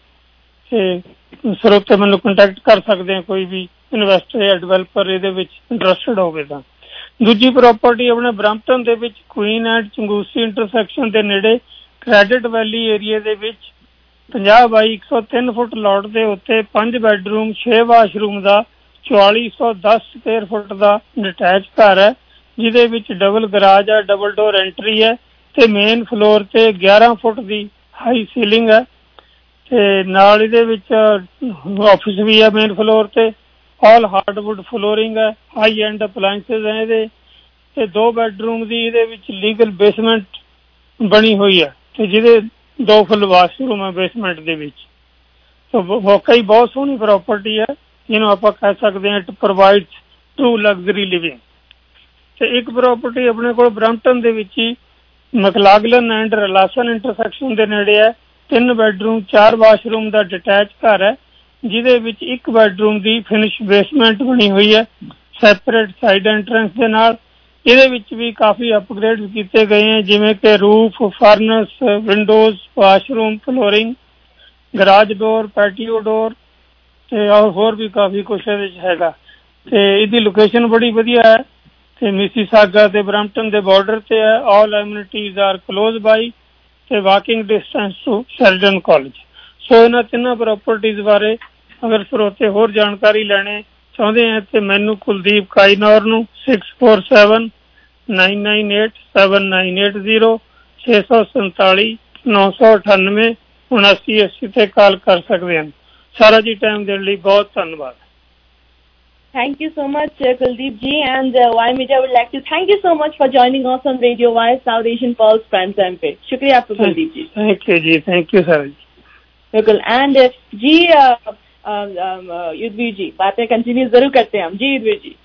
ਤੇ ਸਰੋਤੇ ਮੈਨੂੰ ਕੰਟੈਕਟ ਕਰ ਸਕਦੇ ਆ ਕੋਈ ਵੀ ਇਨਵੈਸਟਰ ਜਾਂ ਡਿਵੈਲਪਰ ਇਹਦੇ ਵਿੱਚ ਇੰਟਰਸਟਡ ਹੋਵੇ ਤਾਂ। ਦੂਜੀ ਪ੍ਰਾਪਰਟੀ ਆਪਣੇ ਬਰੈਂਪਟਨ ਦੇ ਵਿੱਚ ਕੁਈਨ ਐਂਡ ਚੰਗੂਸੀ ਇੰਟਰਸੈਕਸ਼ਨ ਦੇ ਨੇੜੇ ਕ੍ਰੈਡਿਟ ਵੈਲੀ ਏਰੀਆ ਦੇ ਵਿੱਚ ਪੰਜਾਹ ਬਾਈ ਇੱਕ ਸੌ ਤਿੰਨ ਫੁੱਟ ਲਾਟ ਦੇ ਉੱਤੇ ਪੰਜ ਬੈਡਰੂਮ ਛੇ ਵਾਸ਼ਰੂਮ ਦਾ ਚੁਆਲੀ ਸੌ ਦਸ ਸਕੁਅਰ ਫੁੱਟ ਦਾ ਡਿਟੈਚ ਘਰ ਹੈ, ਜਿਹਦੇ ਵਿੱਚ ਡਬਲ ਗਰਾਜ ਹੈ, ਡਬਲ ਡੋਰ ਐਂਟਰੀ ਹੈ ਤੇ ਮੇਨ ਫਲੋਰ ਤੇ ਗਿਆਰਾਂ ਫੁੱਟ ਦੀ ਹਾਈ ਸੀਲਿੰਗ ਹੈ ਤੇ ਨਾਲ ਇਹਦੇ ਵਿੱਚ ਆਫਿਸ ਵੀ ਹੈ ਮੇਨ ਫਲੋਰ ਤੇ। ਆਲ ਹਾਰਡਵੁੱਡ ਫਲੋਰਿੰਗ ਹੈ, ਹਾਈ ਐਂਡ ਅਪਲਾਇੰਸਿਸ ਹੈ ਇਹਦੇ ਤੇ ਦੋ ਬੈਡਰੂਮ ਦੀ ਇਹਦੇ ਵਿੱਚ ਲੀਗਲ ਬੇਸਮੈਂਟ ਬਣੀ ਹੋਈ ਹੈ ਤੇ ਜਿਹਦੇ ਦੋ ਫੁੱਲ ਵਾਸ਼ਰੂਮ ਹੈ ਬੇਸਮੈਂਟ ਦੇ ਵਿੱਚ। ਤਾਂ ਵਾਕਈ ਬਹੁਤ ਸੋਹਣੀ ਪ੍ਰਾਪਰਟੀ ਹੈ, ਜਿਹਨੂੰ ਆਪਾਂ ਕਹਿ ਸਕਦੇ ਹਾਂ it provides true luxury living. ਤੇ ਇੱਕ ਪ੍ਰਾਪਰਟੀ ਆਪਣੇ ਕੋਲ ਬਰੈਂਪਟਨ ਦੇ ਵਿੱਚ ਹੀ ਮੈਕਲਾਗਲਨ ਐਂਡ ਰਲਾਸਨ ਇੰਟਰਸੈਕਸ਼ਨ ਦੇ ਨੇੜੇ ਹੈ, ਤਿੰਨ ਬੈਡਰੂਮ ਚਾਰ ਵਾਸ਼ਰੂਮ ਦਾ ਡਿਟੈਚ ਘਰ ਹੈ, ਜਿਹਦੇ ਵਿੱਚ ਇੱਕ ਬੈਡਰੂਮ ਦੀ ਫਿਨਿਸ਼ ਬੇਸਮੈਂਟ ਬਣੀ ਹੋਈ ਹੈ ਸੈਪਰੇਟ ਸਾਈਡ ਐਂਟਰੈਂਸ ਦੇ ਨਾਲ। ਇਹਦੇ ਵਿੱਚ ਵੀ ਕਾਫੀ ਅਪਗ੍ਰੇਡ ਕੀਤੇ ਗਏ ਹੈ, ਜਿਵੇਂ ਕਿ roof, furnace, windows, washroom, flooring garage door, patio door ਤੇ ਔਰ ਹੋਰ ਵੀ ਕਾਫੀ ਕੁਛ ਇਹਦੇ ਵਿੱਚ ਹੈਗਾ। ਤੇ ਇਹਦੀ ਲੋਕੇਸ਼ਨ ਬੜੀ ਵਧੀਆ ਹੈ ਤੇ ਮਿਸੀਸਾਗਾ ਤੇ ਬਰੈਂਪਟਨ ਦੇ ਬਾਰਡਰ ਤੇ ਹੈ। ਆਲ ਐਮਿਨਿਟੀਜ਼ ਆਰ ਕਲੋਜ਼ ਬਾਈ ਤੇ walking distance to Sheridan college. So ਇਹਨਾਂ ਤਿੰਨਾਂ ਪ੍ਰੋਪਰਟੀਜ਼ ਬਾਰੇ ਅਗਰ ਸਰੋਤੇ ਹੋਰ ਜਾਣਕਾਰੀ ਲੈਣੇ ਚਾਹੁੰਦੇ ਹੈ ਤੇ ਮੈਨੂੰ ਕੁਲਦੀਪ ਕਾਈਨੌਰ ਨੂੰ six four seven nine nine eight seven nine eight zero ਛੇ ਸੌ ਸੰਤਾਲੀ ਨੌ ਸੌ ਅਠਾਨਵੇਂ ਉਨਾਸੀ ਅੱਸੀ ਤੇ ਕਾਲ ਕਰ ਸਕਦੇ ਹਨ। ਸਾਰਾ ਜੀ ਟਾਈਮ ਦੇਣ ਲਈ ਬਹੁਤ ਧੰਨਵਾਦ। Thank you so much, uh, Kuldeep ji, and uh, Y Media would like to thank you so much for joining us on Radio Y South Asian Pulse Prime Time पे। शुक्रिया आपको कुलदीप जी। Thank you जी, thank you sir जी। बिल्कुल। And जी युद्धवीर जी बातें continue जरूर करते हैं हम। जी युद्धवीर जी।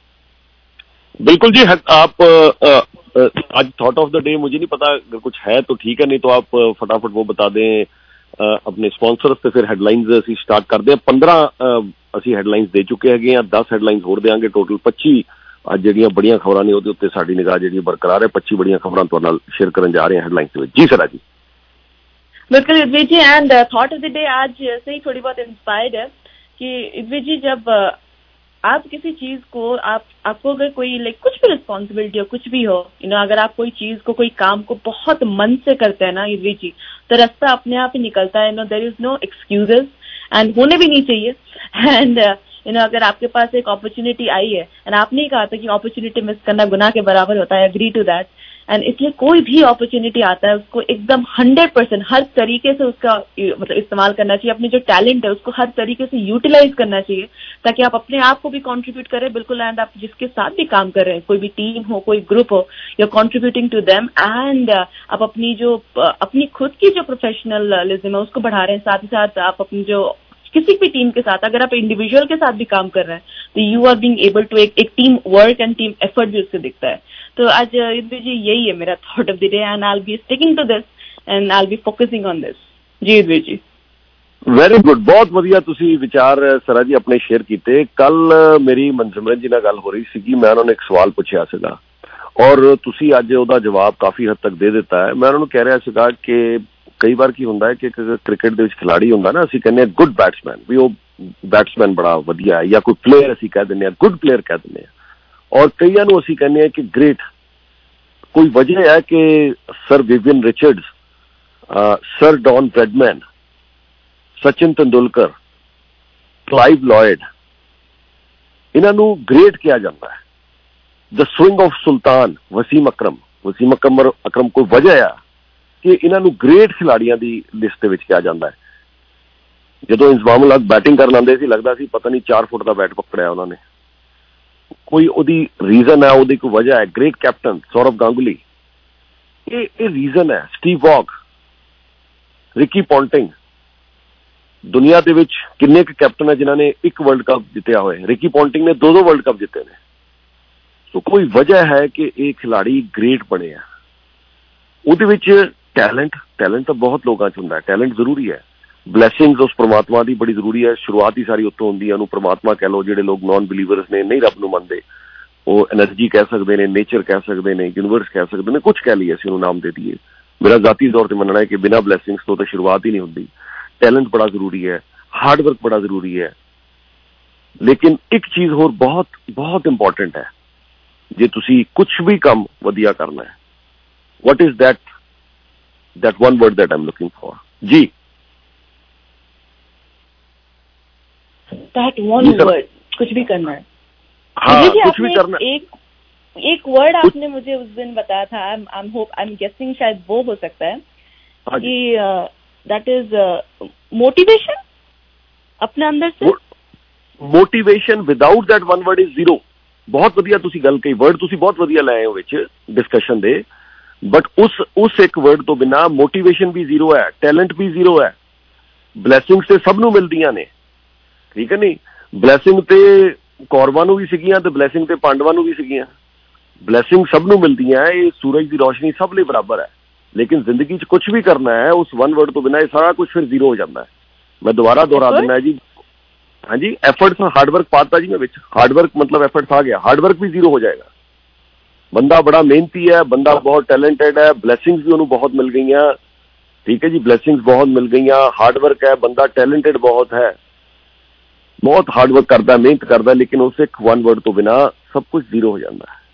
बिल्कुल जी। आप आ, आ, आज थॉट ऑफ द डे मुझे नहीं पता, अगर कुछ है तो ठीक है, नहीं तो आप फटाफट वो बता दें अपने स्पॉन्सर्स से, फिर हेडलाइंस ਅਸੀਂ स्टार्ट ਕਰਦੇ ਹਾਂ। पंद्रह ਅਸੀਂ ਹੈਡਲਾਈਨਸ ਦੇ ਚੁੱਕੇ ਹੈਗੇ ਹਾਂ, ਦਸ ਹੈਡਲਾਈਨਸ ਹੋਰ ਦੇਵਾਂਗੇ, ਟੋਟਲ ਪੱਚੀ ਅੱਜ ਜਿਹੜੀਆਂ ਬੜੀਆਂ ਖਬਰਾਂ ਨੇ ਉਹਦੇ ਉੱਤੇ ਸਾਡੀ ਨਿਗਾਹ ਜਿਹੜੀ ਬਰਕਰਾਰ ਹੈ। ਪੱਚੀ ਬੜੀਆਂ ਖਬਰਾਂ ਤੁਹਾਡੇ ਨਾਲ ਸ਼ੇਅਰ ਕਰਨ ਜਾ ਰਹੇ ਹਾਂ ਹੈਡਲਾਈਨਸ ਦੇ ਵਿੱਚ। ਜੀ ਸਰ ਜੀ। बिल्कुल Yudhveer ji. And thought of the day आज से ही थोड़ी बहुत इंस्पायर्ड है कि युद्धवीर जी जब आप किसी चीज को आप आपको अगर कोई लाइक कुछ भी रिस्पॉन्सिबिलिटी हो, कुछ भी हो, यू नो, अगर आप कोई चीज को कोई काम को बहुत मन से करते हैं ना युद्धवीर जी, तो रास्ता अपने आप ही निकलता है। You know there is no excuses and होने भी नहीं चाहिए। एंड यू नो अगर आपके पास एक अपॉर्चुनिटी आई है एंड आपने ही कहा था कि अपॉर्चुनिटी मिस करना गुनाह के बराबर होता है, एग्री टू दैट। एंड इसलिए कोई भी अपॉर्चुनिटी आता है उसको एकदम हंड्रेड परसेंट हर तरीके से उसका मतलब इस्तेमाल करना चाहिए। अपनी जो टैलेंट है उसको हर तरीके से यूटिलाइज करना चाहिए ताकि आप अपने आप को भी कंट्रीब्यूट करें। बिल्कुल। एंड आप जिसके साथ भी काम कर रहे हैं, कोई भी टीम हो, कोई ग्रुप हो, you are contributing to them. And आप अपनी जो अपनी खुद की जो प्रोफेशनलिज्म है उसको बढ़ा रहे हैं, साथ ही साथ आप अपनी जो किसी भी टीम के साथ, अगर आप इंडिविजुअल के साथ भी काम कर रहे हैं तो you are being able to एक, एक team work and team effort भी उससे दिखता है। तो आज युद्धवीर जी यही है मेरा thought of the day and I will be sticking to this and I will be focusing on this. जी युद्धवीर जी। Very good. ਬਹੁਤ ਵਧੀਆ ਤੁਸੀਂ ਵਿਚਾਰ ਸਰਾ ਜੀ ਆਪਣੇ ਸ਼ੇਅਰ ਕੀਤੇ। ਕੱਲ ਮੇਰੀ ਮਨਸਿਮਰਨ ਜੀ ਨਾਲ ਗੱਲ ਹੋ ਰਹੀ ਸੀਗੀ, ਮੈਂ ਉਹਨਾਂ ਨੂੰ ਇੱਕ ਸਵਾਲ ਪੁੱਛਿਆ ਸੀਗਾ ਔਰ ਤੁਸੀਂ ਅੱਜ ਉਹਦਾ ਜਵਾਬ ਕਾਫੀ ਹੱਦ ਤੱਕ ਦੇ ਦਿੱਤਾ ਹੈ। ਮੈਂ ਉਹਨਾਂ ਨੂੰ ਕਹਿ ਰਿਹਾ ਸੀਗਾ ਕਿ ਕਈ ਵਾਰ ਕੀ ਹੁੰਦਾ ਹੈ ਕਿ ਕ੍ਰਿਕਟ ਦੇ ਵਿੱਚ ਖਿਲਾੜੀ ਹੁੰਦਾ ਨਾ, ਅਸੀਂ ਕਹਿੰਦੇ ਹਾਂ ਗੁੱਡ ਬੈਟਸਮੈਨ, ਵੀ ਉਹ ਬੈਟਸਮੈਨ ਬੜਾ ਵਧੀਆ ਹੈ, ਜਾਂ ਕੋਈ ਪਲੇਅਰ ਅਸੀਂ ਕਹਿ ਦਿੰਦੇ ਹਾਂ ਗੁੱਡ ਪਲੇਅਰ ਕਹਿ ਦਿੰਦੇ ਹਾਂ, ਔਰ ਕਈਆਂ ਨੂੰ ਅਸੀਂ ਕਹਿੰਦੇ ਹਾਂ ਕਿ ਗ੍ਰੇਟ। ਕੋਈ ਵਜ੍ਹਾ ਹੈ ਕਿ sir Vivian Richards, sir Don Bradman, Sachin Tendulkar, Clive Lloyd, ਇਹਨਾਂ ਨੂੰ ਗ੍ਰੇਟ ਕਿਹਾ ਜਾਂਦਾ ਹੈ। The swing of sultan, Wasim Akram Wasim Akram Akram ਕੋਈ ਵਜ੍ਹਾ ਆ ਕਿ ਇਹਨਾਂ ਨੂੰ ਗ੍ਰੇਟ ਖਿਲਾੜੀਆਂ ਦੀ ਲਿਸਟ ਦੇ ਵਿੱਚ ਕਿਹਾ ਜਾਂਦਾ ਹੈ। ਜਦੋਂ ਇੰਜ਼ਮਾਮ ਉਲ ਹਕ ਬੈਟਿੰਗ ਕਰਨ ਆਉਂਦੇ ਸੀ ਲੱਗਦਾ ਸੀ ਪਤਾ ਨਹੀਂ ਚਾਰ ਫੁੱਟ ਦਾ ਬੈਟ ਪਕੜਿਆ ਉਹਨਾਂ ਨੇ। ਕੋਈ ਉਹਦੀ ਰੀਜ਼ਨ ਹੈ, ਉਹਦੀ ਕੋਈ ਵਜ੍ਹਾ ਹੈ। ਗ੍ਰੇਟ ਕੈਪਟਨ ਸੌਰਵ ਗਾਂਗੁਲੀ, ਇਹ ਇਹ ਰੀਜ਼ਨ ਹੈ। ਸਟੀਵ ਵੌਗ, ਰਿਕੀ ਪੌਂਟਿੰਗ, ਦੁਨੀਆ ਦੇ ਵਿੱਚ ਕਿੰਨੇ ਕੁ ਕੈਪਟਨ ਹੈ ਜਿਨ੍ਹਾਂ ਨੇ ਇੱਕ ਵਰਲਡ ਕੱਪ ਜਿੱਤਿਆ ਹੋਇਆ। ਰਿਕੀ ਪੌਂਟਿੰਗ ਨੇ ਦੋ ਦੋ ਵਰਲਡ ਕੱਪ ਜਿੱਤੇ ਨੇ। ਸੋ ਕੋਈ ਵਜ੍ਹਾ ਹੈ ਕਿ ਇਹ ਖਿਲਾੜੀ ਗ੍ਰੇਟ ਬਣੇ ਆ। ਉਹਦੇ ਵਿੱਚ ਟੈਲੈਂਟ ਟੈਲੈਂਟ ਤਾਂ ਬਹੁਤ ਲੋਕਾਂ 'ਚ ਹੁੰਦਾ ਹੈ, ਟੈਲੈਂਟ ਜ਼ਰੂਰੀ ਹੈ। ਬਲੈਸਿੰਗਸ ਉਸ ਪਰਮਾਤਮਾ ਦੀ ਬੜੀ ਜ਼ਰੂਰੀ ਹੈ। ਸ਼ੁਰੂਆਤ ਹੀ ਸਾਰੀ ਉੱਥੋਂ ਹੁੰਦੀ ਹੈ। ਉਹਨੂੰ ਪਰਮਾਤਮਾ ਕਹਿ ਲਓ। ਜਿਹੜੇ ਲੋਕ ਨੋਨ ਬਿਲੀਵਰਸ ਨੇ, ਨਹੀਂ ਰੱਬ ਨੂੰ ਮੰਨਦੇ, ਉਹ ਐਨਰਜੀ ਕਹਿ ਸਕਦੇ ਨੇ, ਨੇਚਰ ਕਹਿ ਸਕਦੇ ਨੇ, ਯੂਨੀਵਰਸ ਕਹਿ ਸਕਦੇ ਨੇ, ਕੁਛ ਕਹਿ ਲਈਏ ਅਸੀਂ ਉਹਨੂੰ ਨਾਮ ਦੇ ਦਈਏ। ਮੇਰਾ ਜ਼ਾਤੀ ਤੌਰ ਤੇ ਮੰਨਣਾ ਹੈ ਕਿ ਬਿਨਾਂ ਬਲੈਸਿੰਗਸ ਤੋਂ ਤਾਂ ਸ਼ੁਰੂਆਤ ਹੀ ਨਹੀਂ ਹੁੰਦੀ। ਟੈਲੈਂਟ ਬੜਾ ਜ਼ਰੂਰੀ ਹੈ, ਹਾਰਡ ਵਰਕ ਬੜਾ ਜ਼ਰੂਰੀ ਹੈ। ਲੇਕਿਨ ਇੱਕ ਚੀਜ਼ ਹੋਰ ਬਹੁਤ ਬਹੁਤ ਇੰਪੋਰਟੈਂਟ ਹੈ, ਜੇ ਤੁਸੀਂ ਕੁਛ ਵੀ ਕੰਮ ਵਧੀਆ ਕਰਨਾ ਹੈ, what is that that one word that I'm looking for? Ji, that one word, कुछ भी करना है। हाँ, कुछ भी करना। एक एक वर्ड आपने मुझे उस दिन बताया था, I am hope I am guessing शायद वो हो सकता है कि दैट इज मोटिवेशन। अपने अंदर से motivation without that one word is zero. बहुत वधिया तुसी गल कही, वर्ड तुसी बहुत वधिया लाए हो विच डिस्कशन दे, बट उस उस एक वर्ड तो बिना मोटिवेशन भी जीरो है, टैलेंट भी जीरो है। ब्लैसिंग्स ते सब नूं मिलदियां ने, ठीक है नहीं? ब्लैसिंग ते कौरवां नूं भी सीगियां ते ब्लैसिंग ते पांडवां नूं भी सीगियां। ब्लैसिंग सब नूं मिलदियां, ये सूरज की रोशनी सब लिए बराबर है। लेकिन जिंदगी च कुछ भी करना है उस वन वर्ड तो बिना ये सारा कुछ फिर जीरो हो जाता है। मैं दोबारा दोहरा देना है जी। हाँ जी, एफर्ट्स हार्डवर्क पाता जी मैं विच, हार्डवर्क मतलब एफर्ट्स आ गया, हार्डवर्क भी जीरो हो जाएगा। बंदा बड़ा मेहनती है, बंदा बहुत टैलेंटेड है, ब्लैसिंग्स भी उन्होंने बहुत मिल गई हैं, ठीक है जी, ब्लेसिंग्स बहुत मिल गई, हार्डवर्क है, बंदा टैलेंटेड बहुत है, बहुत हार्डवर्क करता, मेहनत करता, लेकिन उस एक वन वर्ड तो बिना सब कुछ जीरो हो जाता है।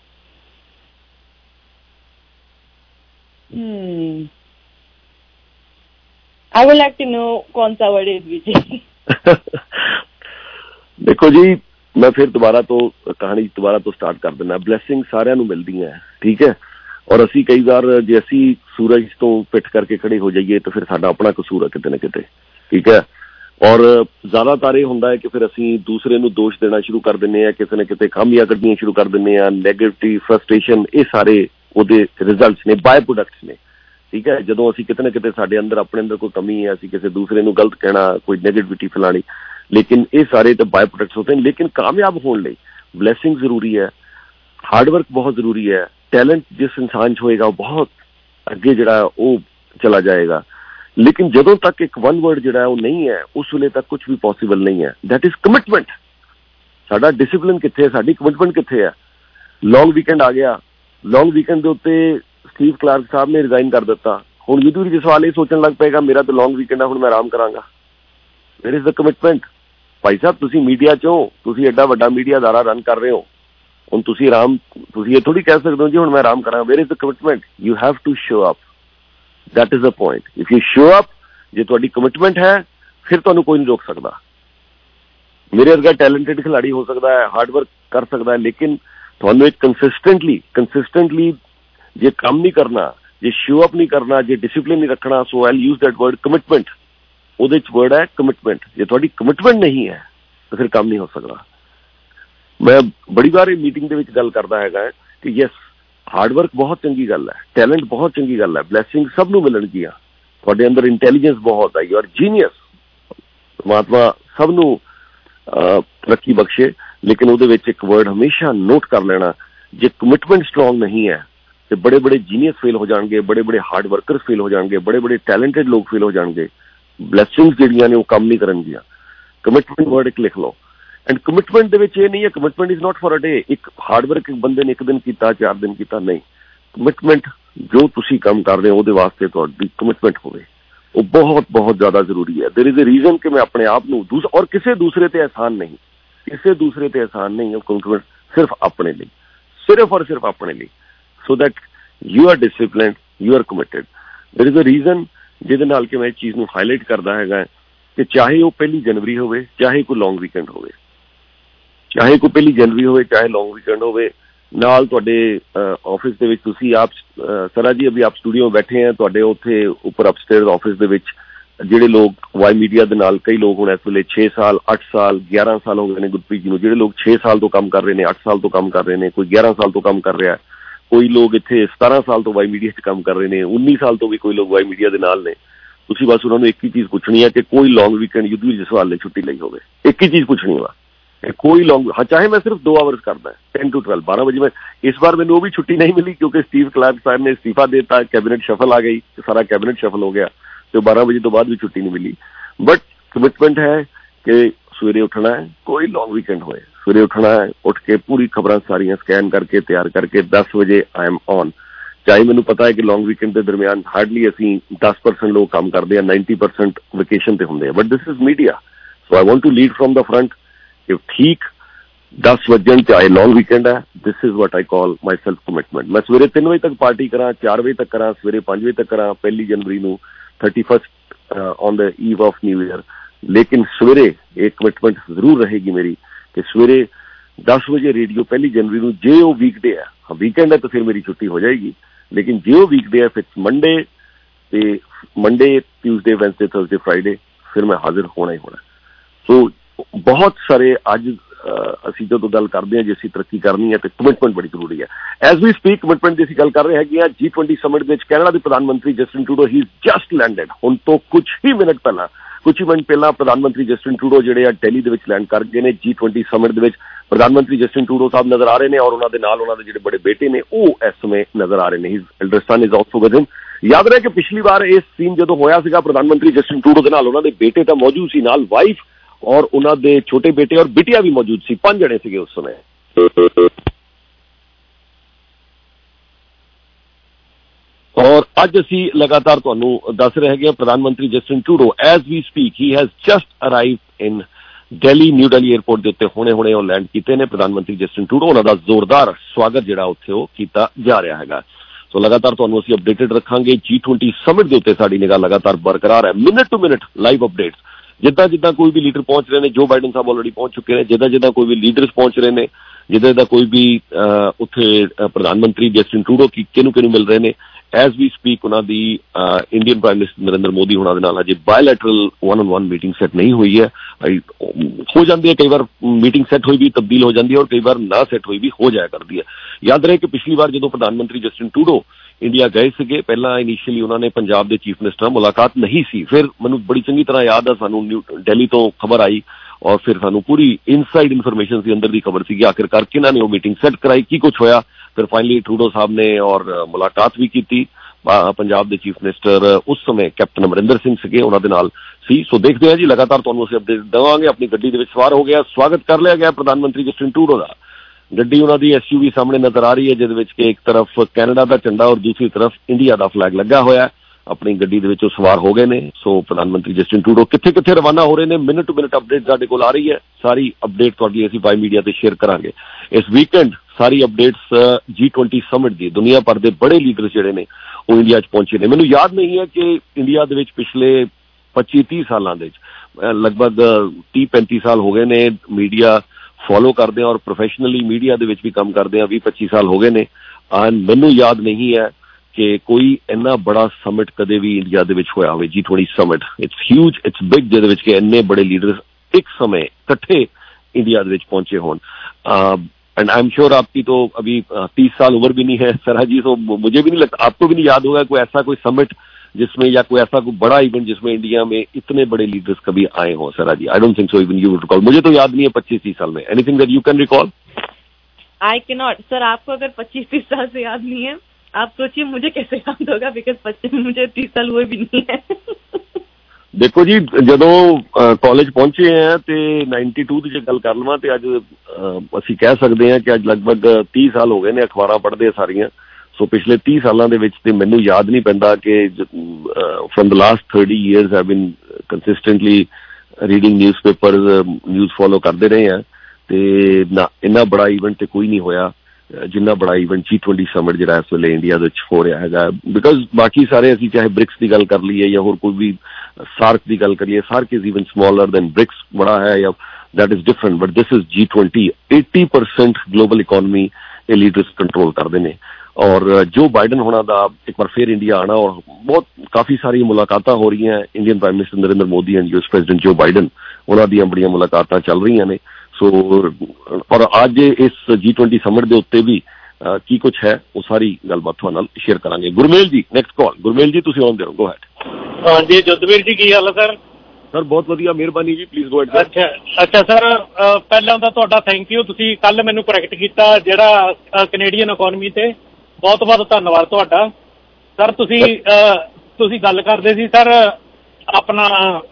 I would like to know कौन सा वर्ड है विजय। देखो जी, मैं फिर दोबारा तो कहानी दोबारा तो स्टार्ट कर देना। ब्लैसिंग सारिਆਂ ਨੂੰ ਮਿਲਦੀਆਂ ਹੈ, ठीक है, और ਅਸੀਂ कई बार जे ਅਸੀਂ सूरज तो पिट करके खड़े हो जाइए तो फिर साडा अपना कसूर है किते ना किते, ठीक है। और ज्यादातर ਇਹ ਹੁੰਦਾ ਹੈ कि फिर ਅਸੀਂ दूसरे ਨੂੰ दोष देना शुरू कर ਦਿੰਦੇ ਆ, किते ना किते खामियां ਕੱਢਣੀਆਂ शुरू कर ਦਿੰਦੇ ਆ, ਨੈਗੇਟਿਵ ਫਰਸਟ੍ਰੇਸ਼ਨ, ਇਹ ਸਾਰੇ ਉਹਦੇ ਰਿਜ਼ਲਟਸ ਨੇ, ਬਾਈ ਪ੍ਰੋਡਕਟਸ ਨੇ, ठीक है। ਜਦੋਂ ਅਸੀਂ ਕਿਤੇ ਨਾ ਕਿਤੇ ਸਾਡੇ ਅੰਦਰ ਆਪਣੇ ਅੰਦਰ ਕੋਈ ਕਮੀ ਹੈ, ਅਸੀਂ ਕਿਸੇ ਦੂਸਰੇ ਨੂੰ ਗਲਤ ਕਹਿਣਾ, ਕੋਈ ਨੈਗੇਟਿविटी फैलानी, लेकिन ये सारे तो बाय प्रोडक्ट्स होते हैं। लेकिन कामयाब होने लिए ब्लैसिंग जरूरी है, हार्डवर्क बहुत जरूरी है, टैलेंट जिस इंसान च होएगा बहुत अगे जड़ा वो चला जाएगा। लेकिन जदों तक एक वन वर्ड जड़ा है वो नहीं है, उस वेले तक कुछ भी पॉसिबल नहीं है। That is commitment. साडा डिसिपलिन कित्थे है, साडी कमिटमेंट कित्थे है। लॉन्ग वीकेंड आ गया, लॉन्ग वीकेंड के उत्ते स्टीव क्लार्क साहब ने रिजाइन कर दिता, हुण युद्धवीर जसवाल ये सोचण लग पेगा मेरा तो लॉन्ग वीकेंड है, हुण मैं आराम करांगा। Where is the commitment? भाई साहब, तुसी मीडिया चो, तुसी एडा वड्डा मीडिया अदारा रन कर रहे हो, हुण तुसी आराम, तुसी ये थोड़ी कह सकते हो जी हुण मैं आराम करांगा। Where is the commitment? You have to show up, that is the point. If you show up, जे तुहाडी कमिटमेंट है, फिर तुहानू कोई नहीं रोक सकता। मेरे वर्गा टैलेंटेड खिलाड़ी हो सकता है, हार्डवर्क कर सकता है, लेकिन तुहानू एक कंसिस्टेंटली कंसिस्टेंटली जे काम नहीं करना, जे शो अप नहीं करना, जे डिसिप्लिन नहीं रखना, so I will use that word commitment. ਉਹਦੇ ਚ वर्ड है कमिटमेंट। जे ਤੁਹਾਡੀ कमिटमेंट नहीं है तो फिर काम नहीं हो सकता। मैं बड़ी बार मीटिंग ਦੇ ਵਿੱਚ ਗੱਲ ਕਰਦਾ ਹੈਗਾ कि यस, हार्डवर्क बहुत चंगी गल है, टैलेंट बहुत चंगी गल है, ब्लैसिंग सब ਨੂੰ ਮਿਲਣਗੀਆਂ, ਤੁਹਾਡੇ ਅੰਦਰ इंटैलीजेंस बहुत है, यू आर जीनियस, परमात्मा सब ਨੂੰ ਤਰੱਕੀ ਬਖਸ਼ੇ। लेकिन ਉਹਦੇ ਵਿੱਚ ਇੱਕ वर्ड हमेशा नोट कर लेना, जे कमिटमेंट स्ट्रॉन्ग नहीं है तो बड़े बड़े जीनियस फेल हो जाएंगे, बड़े बड़े हार्ड वर्कर्स फेल हो जाएंगे, बड़े बड़े टैलेंटेड लोग फेल हो जाएंगे। ब्लैसिंग्स ਜਿਹੜੀਆਂ ਨੇ ਉਹ ਕੰਮ ਨਹੀਂ ਕਰਨਗੀਆਂ। कमिटमेंट वर्ड एक लिख लो। एंड कमिटमेंट ਦੇ ਵਿੱਚ ਇਹ ਨਹੀਂ ਹੈ, commitment is not for a day. एक हार्ड वर्क एक बंदे ने एक दिन ਕੀਤਾ, ਚਾਰ ਦਿਨ ਕੀਤਾ, नहीं। कमिटमेंट जो ਤੁਸੀਂ ਕੰਮ ਕਰ ਰਹੇ ਹੋ ਉਹਦੇ ਵਾਸਤੇ ਤੁਹਾਡੀ कमिटमेंट ਹੋਵੇ, ਉਹ बहुत बहुत ज्यादा जरूरी है। देयर इज अ रीजन कि मैं अपने आप ਨੂੰ और किसी दूसरे ते एहसान नहीं, किसी दूसरे ते एहसान नहीं है। कमिटमेंट सिर्फ अपने लिए, सिर्फ और सिर्फ अपने लिए, so that you are disciplined, you are committed. There is a reason ਜਿਹਦੇ ਨਾਲ ਕਿ ਮੈਂ ਇਸ ਚੀਜ਼ ਨੂੰ ਹਾਈਲਾਈਟ ਕਰਦਾ ਹੈਗਾ ਕਿ ਚਾਹੇ ਉਹ ਪਹਿਲੀ ਜਨਵਰੀ ਹੋਵੇ, ਚਾਹੇ ਕੋਈ ਲੌਂਗ ਵੀਕਐਂਡ ਹੋਵੇ, ਚਾਹੇ ਕੋਈ ਪਹਿਲੀ ਜਨਵਰੀ ਹੋਵੇ, ਚਾਹੇ ਲੌਂਗ ਵੀਕਐਂਡ ਹੋਵੇ, ਨਾਲ ਤੁਹਾਡੇ ਆਫਿਸ ਦੇ ਵਿੱਚ ਤੁਸੀਂ ਆਪ ਸਰਾ ਜੀ ਅਭੀ ਆਪ ਸਟੂਡੀਓ ਬੈਠੇ ਆ, ਤੁਹਾਡੇ ਉੱਥੇ ਉੱਪਰ ਅਪਸਟੇਅਰ ਆਫਿਸ ਦੇ ਵਿੱਚ ਜਿਹੜੇ ਲੋਕ ਵਾਈ ਮੀਡੀਆ ਦੇ ਨਾਲ, ਕਈ ਲੋਕ ਹੁਣ ਇਸ ਵੇਲੇ ਛੇ ਸਾਲ, ਅੱਠ ਸਾਲ, ਗਿਆਰਾਂ ਸਾਲ ਹੋ ਗਏ ਨੇ ਗੁਰਪ੍ਰੀਤ ਜੀ ਨੂੰ, ਜਿਹੜੇ ਲੋਕ ਛੇ ਸਾਲ ਤੋਂ ਕੰਮ ਕਰ ਰਹੇ ਨੇ, ਅੱਠ ਸਾਲ ਤੋਂ ਕੰਮ ਕਰ ਰਹੇ ਨੇ, ਕੋਈ ਗਿਆਰਾਂ ਸਾਲ ਤੋਂ ਕੰਮ ਕਰ ਰਿਹਾ, ਕੋਈ ਲੋਕ ਇੱਥੇ ਸਤਾਰਾਂ ਸਾਲ ਤੋਂ ਵਾਈ ਮੀਡੀਆ 'ਚ ਕੰਮ ਕਰ ਰਹੇ ਨੇ, ਉੱਨੀ ਸਾਲ ਤੋਂ ਵੀ ਕੋਈ ਲੋਕ ਵਾਈ ਮੀਡੀਆ ਦੇ ਨਾਲ ਨੇ। ਤੁਸੀਂ ਬਸ ਉਹਨਾਂ ਨੂੰ ਇੱਕ ਹੀ ਚੀਜ਼ ਪੁੱਛਣੀ ਹੈ ਕਿ ਕੋਈ ਲੌਂਗ ਵੀਕਐਂਡ ਯੁੱਧਵੀਰ ਜਸਵਾਲ ਨੇ ਛੁੱਟੀ ਲਈ ਹੋਵੇ, ਇੱਕ ਹੀ ਚੀਜ਼ ਪੁੱਛਣੀ ਵਾ, ਕੋਈ ਲੌਂਗ, ਹਾਂ ਚਾਹੇ ਮੈਂ ਸਿਰਫ ਦੋ ਆਵਰਸ ਕਰਦਾ, टेन टू ट्वेल्व, बारह बजे में। इस बार मैंने वो भी छुट्टी नहीं मिली क्योंकि स्टीव क्लार्क साहब ने इस्तीफा देता, कैबिनेट शफल आ गई, सारा कैबिनेट शफल हो गया, तो बारह बजे तो बाद भी छुट्टी नहीं मिली। बट कमिटमेंट है कि सवेरे उठना है, कोई लॉन्ग वीकेंड होए, सवेरे उठना है, उठ के पूरी खबर सारियां स्कैन करके तैयार करके दस बजे आई एम ऑन। चाहे मैंने पता है कि लॉन्ग वीकेंड के दरमियान हार्डली असी दस परसेंट लोग काम करते हैं, नाइनटी परसेंट वेकेशन पे होंगे, but this is media, so I want to lead from the front. If ठीक दस वजन चाहे लॉन्ग वीकेंड है, this is what I call my self commitment. मैं सवेरे तीन बजे तक पार्टी करा, चार बजे तक करा, सवेरे पांच बजे तक करा, पहली जनवरी नू, thirty first on the eve of new year. लेकिन सवेरे एक कमिटमेंट जरूर रहेगी मेरी कि सवेरे दस बजे रेडियो पहली जनवरी नू, जे वो वीकडे है, हाँ वीकेंड है तो फिर मेरी छुट्टी हो जाएगी, लेकिन जे वो वीकडे है फिर Monday Monday Tuesday Wednesday Thursday Friday फिर मैं हाजिर होना ही होना। सो बहुत सारे अज ਅਸੀਂ ਜਦੋਂ ਗੱਲ ਕਰਦੇ ਹਾਂ ਜੇ ਅਸੀਂ ਤਰੱਕੀ ਕਰਨੀ ਹੈ ਤੇ ਕਮਿਟਮੈਂਟ ਬੜੀ ਜ਼ਰੂਰੀ ਹੈ। ਐਜ਼ ਵੀ ਸਪੀਕ ਕਮਿਟਮੈਂਟ ਦੀ ਅਸੀਂ ਗੱਲ ਕਰ ਰਹੇ ਹੈਗੇ ਆ ਜੀ ट्वेंटी ਸਮਿਟ ਦੇ ਵਿੱਚ ਕੈਨੇਡਾ ਦੇ ਪ੍ਰਧਾਨ ਮੰਤਰੀ Justin Trudeau he just landed. ਹੁਣ ਤੋਂ ਕੁਝ ਹੀ ਮਿੰਟ ਪਹਿਲਾਂ ਕੁਝ ਹੀ ਮਿੰਟ ਪਹਿਲਾਂ ਪ੍ਰਧਾਨ ਮੰਤਰੀ ਜਸਟਿਨ ਟਰੂਡੋ ਜਿਹੜੇ ਆ ਦਿੱਲੀ ਦੇ ਵਿੱਚ ਲੈਂਡ ਕਰ ਗਏ ਨੇ। ਜੀ ट्वेंटी ਸਮਿਟ ਦੇ ਵਿੱਚ ਪ੍ਰਧਾਨ ਮੰਤਰੀ ਜਸਟਿਨ ਟਰੂਡੋ ਸਾਹਿਬ ਨਜ਼ਰ ਆ ਰਹੇ ਨੇ ਔਰ ਉਹਨਾਂ ਦੇ ਨਾਲ ਉਹਨਾਂ ਦੇ ਜਿਹੜੇ ਬੜੇ ਬੇਟੇ ਨੇ ਉਹ ਇਸ ਸਮੇਂ ਨਜ਼ਰ ਆ ਰਹੇ ਨੇ। His elder son is also with him. ਯਾਦ ਰਹੇ ਕਿ ਪਿਛਲੀ ਵਾਰ ਇਸ ਸੀਨ ਜਦੋਂ ਹੋਇਆ ਸੀਗਾ ਪ੍ਰਧਾਨ ਮੰਤਰੀ ਜਸਟਿਨ ਟਰੂਡੋ ਦੇ ਨਾਲ ਉਹਨਾਂ ਦੇ ਬੇਟੇ ਤਾਂ ਮੌਜੂਦ ਸੀ, ਨਾਲ ਵਾਈਫ और उन्होंने छोटे बेटे और बिटिया भी मौजूद सी, पांच जने थे उस समय। और ਅੱਜ ਅਸੀਂ ਲਗਾਤਾਰ ਤੁਹਾਨੂੰ ਦੱਸ ਰਹੇ ਹੈਗੇ ਪ੍ਰਧਾਨ ਮੰਤਰੀ Justin Trudeau as we speak he has just arrived in Delhi New Delhi airport ਦੇ ਉੱਤੇ ਹੁਣੇ ਹੁਣੇ ਉਹ ਲੈਂਡ ਕੀਤੇ ਨੇ ਪ੍ਰਧਾਨ ਮੰਤਰੀ ਜਸਟਿਨ ਟਰੂਡੋ। ਉਹਨਾਂ ਦਾ ਜ਼ੋਰਦਾਰ ਸਵਾਗਤ ਜਿਹੜਾ ਉੱਥੇ ਉਹ ਕੀਤਾ ਜਾ ਰਿਹਾ ਹੈਗਾ। ਸੋ ਲਗਾਤਾਰ ਤੁਹਾਨੂੰ ਅਸੀਂ ਅਪਡੇਟਡ ਰੱਖਾਂਗੇ। ਜੀ ਟਵੰਟੀ ਸਮਿਟ ਦੇ ਉੱਤੇ ਸਾਡੀ ਨਿਗਾਹ ਲਗਾਤਾਰ ਬਰਕਰਾਰ ਹੈ, minute to minute live updates. ਜਿੱਦਾਂ ਜਿੱਦਾਂ ਕੋਈ ਵੀ ਲੀਡਰ ਪਹੁੰਚ ਰਹੇ ਨੇ, ਜੋ ਬਾਈਡਨ ਸਾਹਿਬ ਆਲਰੇਡੀ ਪਹੁੰਚ ਚੁੱਕੇ ਨੇ, ਜਿੱਦਾਂ ਜਿੱਦਾਂ ਕੋਈ ਵੀ ਲੀਡਰਸ ਪਹੁੰਚ ਰਹੇ ਨੇ, ਜਿੱਦਾਂ ਜਿੱਦਾਂ ਕੋਈ ਵੀ ਉੱਥੇ ਪ੍ਰਧਾਨ ਮੰਤਰੀ ਜਸਟਿਨ ਟਰੂਡੋ ਕੀ ਕਿਹਨੂੰ ਕਿਹਨੂੰ ਮਿਲ ਰਹੇ ਨੇ, ਐਜ਼ ਵੀ ਸਪੀਕ ਉਹਨਾਂ ਦੀ Indian prime minister Narendra Modi ਹੋਣਾ ਦੇ ਨਾਲ ਅਜੇ bilateral one on one meeting set ਨਹੀਂ ਹੋਈ ਹੈ। ਹੋ ਜਾਂਦੀ ਹੈ ਕਈ ਵਾਰ ਮੀਟਿੰਗ ਸੈੱਟ ਹੋਈ ਵੀ ਤਬਦੀਲ ਹੋ ਜਾਂਦੀ ਹੈ ਔਰ ਕਈ ਵਾਰ ਨਾ ਸੈੱਟ ਹੋਈ ਵੀ ਹੋ ਜਾਇਆ ਕਰਦੀ ਹੈ। ਯਾਦ ਰਹੇ ਕਿ ਪਿਛਲੀ ਵਾਰ ਜਦੋਂ ਪ੍ਰਧਾਨ ਮੰਤਰੀ ਜਸਟਿਨ ਟਰੂਡੋ ਇੰਡੀਆ ਗਏ ਸੀਗੇ, ਪਹਿਲਾਂ ਇਨੀਸ਼ੀਅਲੀ ਉਹਨਾਂ ਨੇ ਪੰਜਾਬ ਦੇ ਚੀਫ ਮਿਨਿਸਟਰ ਨਾਲ ਮੁਲਾਕਾਤ ਨਹੀਂ ਸੀ। ਫਿਰ ਮੈਨੂੰ ਬੜੀ ਚੰਗੀ ਤਰ੍ਹਾਂ ਯਾਦ ਆ, ਸਾਨੂੰ ਨਿਊ ਦਿੱਲੀ ਤੋਂ ਖਬਰ ਆਈ ਔਰ ਫਿਰ ਸਾਨੂੰ ਪੂਰੀ ਇਨਸਾਈਡ ਇਨਫੋਰਮੇਸ਼ਨ ਸੀ, ਅੰਦਰ ਦੀ ਖਬਰ ਸੀਗੀ ਆਖਿਰਕਾਰ ਕਿਹਨਾਂ ਨੇ ਉਹ ਮੀਟਿੰਗ ਸੈੱਟ ਕਰਾਈ, ਕੀ ਕੁਛ ਹੋਇਆ। ਫਿਰ ਫਾਈਨਲੀ ਟਰੂਡੋ ਸਾਹਿਬ ਨੇ ਔਰ ਮੁਲਾਕਾਤ ਵੀ ਕੀਤੀ। ਪੰਜਾਬ ਦੇ ਚੀਫ ਮਿਨਿਸਟਰ ਉਸ ਸਮੇਂ ਕੈਪਟਨ ਅਮਰਿੰਦਰ ਸਿੰਘ ਸੀਗੇ, ਉਹਨਾਂ ਦੇ ਨਾਲ ਸੀ। ਸੋ ਦੇਖਦੇ ਹਾਂ ਜੀ, ਲਗਾਤਾਰ ਤੁਹਾਨੂੰ ਅਸੀਂ ਅਪਡੇਟ ਦੇਵਾਂਗੇ। ਆਪਣੀ ਗੱਡੀ ਦੇ ਵਿੱਚ ਸਵਾਰ ਹੋ ਗਿਆ, ਸਵਾਗਤ ਕਰ ਲਿਆ ਗਿਆ ਪ੍ਰਧਾਨ ਮੰਤਰੀ ਜਸਟਿਨ ਟਰੂਡੋ ਦਾ। ਗੱਡੀ ਉਹਨਾਂ ਦੀ ਐਸ ਯੂ ਵੀ ਸਾਹਮਣੇ ਨਜ਼ਰ ਆ ਰਹੀ ਹੈ, ਜਿਹਦੇ ਵਿੱਚ ਕਿ ਇੱਕ ਤਰਫ ਕੈਨੇਡਾ ਦਾ ਝੰਡਾ ਔਰ ਦੂਸਰੀ ਤਰਫ ਇੰਡੀਆ ਦਾ ਫਲੈਗ ਲੱਗਾ ਹੋਇਆ। ਆਪਣੀ ਗੱਡੀ ਦੇ ਵਿੱਚ ਉਹ ਸਵਾਰ ਹੋ ਗਏ ਨੇ। ਸੋ ਪ੍ਰਧਾਨ ਮੰਤਰੀ ਜਸਟਿਨ ਟਰੂਡੋ ਕਿੱਥੇ ਕਿੱਥੇ ਰਵਾਨਾ ਹੋ ਰਹੇ ਨੇ, ਮਿੰਟ ਟੂ ਮਿੰਟ ਅਪਡੇਟ ਸਾਡੇ ਕੋਲ ਆ ਰਹੀ ਹੈ। ਸਾਰੀ ਅਪਡੇਟ ਤੁਹਾਡੀ ਅਸੀਂ ਵਾਈ ਮੀਡੀਆ ਤੇ ਸ਼ੇਅਰ ਕਰਾਂਗੇ। ਇਸ ਵੀਕਐਂਡ ਸਾਰੀ ਅਪਡੇਟਸ ਜੀ ਟਵੰਟੀ ਸਮਿਟ ਦੀ, ਦੁਨੀਆ ਭਰ ਦੇ ਬੜੇ ਲੀਡਰ ਜਿਹੜੇ ਨੇ ਉਹ ਇੰਡੀਆ 'ਚ ਪਹੁੰਚੇ ਨੇ। ਮੈਨੂੰ ਯਾਦ ਨਹੀਂ ਹੈ ਕਿ ਇੰਡੀਆ ਦੇ ਵਿੱਚ ਪਿਛਲੇ ਪੱਚੀ ਤੀਹ ਸਾਲਾਂ ਦੇ ਵਿੱਚ ਲਗਭਗ ਤੀਹ ਪੈਂਤੀ ਸਾਲ ਹੋ ਗਏ ਨੇ ਮੀਡੀਆ ਫੋਲੋ ਕਰਦੇ ਆ ਔਰ ਪ੍ਰੋਫੈਸ਼ਨਲੀ ਮੀਡੀਆ ਦੇ ਵਿੱਚ ਵੀ ਕੰਮ ਕਰਦੇ ਆ, ਵੀਹ ਪੱਚੀ ਸਾਲ ਹੋ ਗਏ ਨੇ। ਮੈਨੂੰ ਯਾਦ ਨਹੀਂ ਹੈ ਕਿ ਕੋਈ ਇੰਨਾ ਬੜਾ ਸਮਿਟ ਕਦੇ ਵੀ ਇੰਡੀਆ ਦੇ ਵਿੱਚ ਹੋਇਆ ਹੋਵੇ। G twenty summit it's huge, it's big, ਜਿਹਦੇ ਵਿੱਚ ਕਿ ਇੰਨੇ ਬੜੇ ਲੀਡਰਸ ਇੱਕ ਸਮੇਂ ਇਕੱਠੇ इंडिया पहुंचे हों। एंड आई एम श्योर आपकी तो अभी तीस साल उम्र भी नहीं है सरा जी, तो मुझे भी नहीं लगता, आपको भी नहीं याद होगा कोई ऐसा कोई समिट जिसमें या कोई ऐसा कोई बड़ा इवेंट जिसमें इंडिया में इतने बड़े लीडर्स कभी आए हों सरा जी। I don't think so even you would recall. मुझे तो याद नहीं है पच्चीस तीस साल में। Anything that you can recall? I can not sir. आपको अगर पच्चीस तीस साल से याद नहीं है, आप सोचिए मुझे कैसे याद होगा, बिकॉज मुझे तीस साल हुए भी नहीं है। देखो जी, ਜਦੋਂ ਕਾਲਜ ਪਹੁੰਚੇ ਆ ਤੇ ਨਾਈਨਟੀ ਟੂ ਦੀ ਜੇ ਗੱਲ ਕਰ ਲਵਾਂ ਤੇ ਅੱਜ ਅਸੀਂ ਕਹਿ ਸਕਦੇ ਹਾਂ ਕਿ ਅੱਜ ਲਗਭਗ ਤੀਹ ਸਾਲ ਹੋ ਗਏ ਨੇ ਅਖਬਾਰਾਂ ਪੜ੍ਹਦੇ ਸਾਰੀਆਂ। ਸੋ ਪਿਛਲੇ ਤੀਹ ਸਾਲਾਂ ਦੇ ਵਿੱਚ ਤੇ ਮੈਨੂੰ ਯਾਦ ਨਹੀਂ ਪੈਂਦਾ ਕਿ from the last thirty years I been consistently reading newspapers, news follow ਕਰਦੇ ਰਹੇ ਆ ਤੇ ਨਾ ਇੰਨਾ ਬੜਾ ਇਵੈਂਟ ਤੇ ਕੋਈ ਨਹੀਂ ਹੋਇਆ ਜਿੰਨਾ ਬੜਾ ਇਵੈਂਟ ਜੀ ਟਵੰਟੀ ਸਮਿਟ ਜਿਹੜਾ ਇਸ ਵੇਲੇ ਇੰਡੀਆ ਦੇ ਵਿੱਚ ਹੋ ਰਿਹਾ ਹੈਗਾ। ਬਿਕਾਜ਼ ਬਾਕੀ ਸਾਰੇ ਅਸੀਂ ਚਾਹੇ ਬ੍ਰਿਕਸ ਦੀ ਗੱਲ ਕਰ ਲਈਏ ਜਾਂ ਹੋਰ ਕੋਈ ਵੀ ਸਾਰਕ ਦੀ ਗੱਲ ਕਰੀਏ, SAARC is even smaller than BRICS ਬੜਾ ਹੈ ਜਾਂ that is different, but this is G twenty. eighty percent global economy ये लीडर्स कंट्रोल करते हैं। और जो बाइडन होना दा एक बार फिर इंडिया आना और बहुत काफ़ी सारी मुलाकात हो रही हैं। Indian prime minister Narendra Modi and US president Joe Biden उन्होंने दी बड़िया मुलाकात चल रही ने। सो और आज इस जी ट्वेंटी समट के उत्ते भी आ, की कुछ है वो सारी गलबात तुहाडे नाल शेयर करांगे। Gurmel ji next call. गुरमेल जी तुसीं ऑन दे गो हैड। हां जी जुद्धवीर जी की हाल है सर? सर बहुत वधिया, मेहरबानी जी, प्लीज गो हैड। अच्छा अच्छा सर, ਪਹਿਲਾਂ ਤਾਂ ਤੁਹਾਡਾ ਥੈਂਕ ਯੂ, ਤੁਸੀਂ ਕੱਲ ਮੈਨੂੰ ਕਰੈਕਟ ਕੀਤਾ ਜਿਹੜਾ ਕੈਨੇਡੀਅਨ ਇਕਨੋਮੀ ਤੇ। ਬਹੁਤ ਬਹੁਤ ਧੰਨਵਾਦ ਤੁਹਾਡਾ ਸਰ। ਤੁਸੀਂ ਤੁਸੀਂ ਗੱਲ ਕਰਦੇ ਸੀ ਸਰ ਆਪਣਾ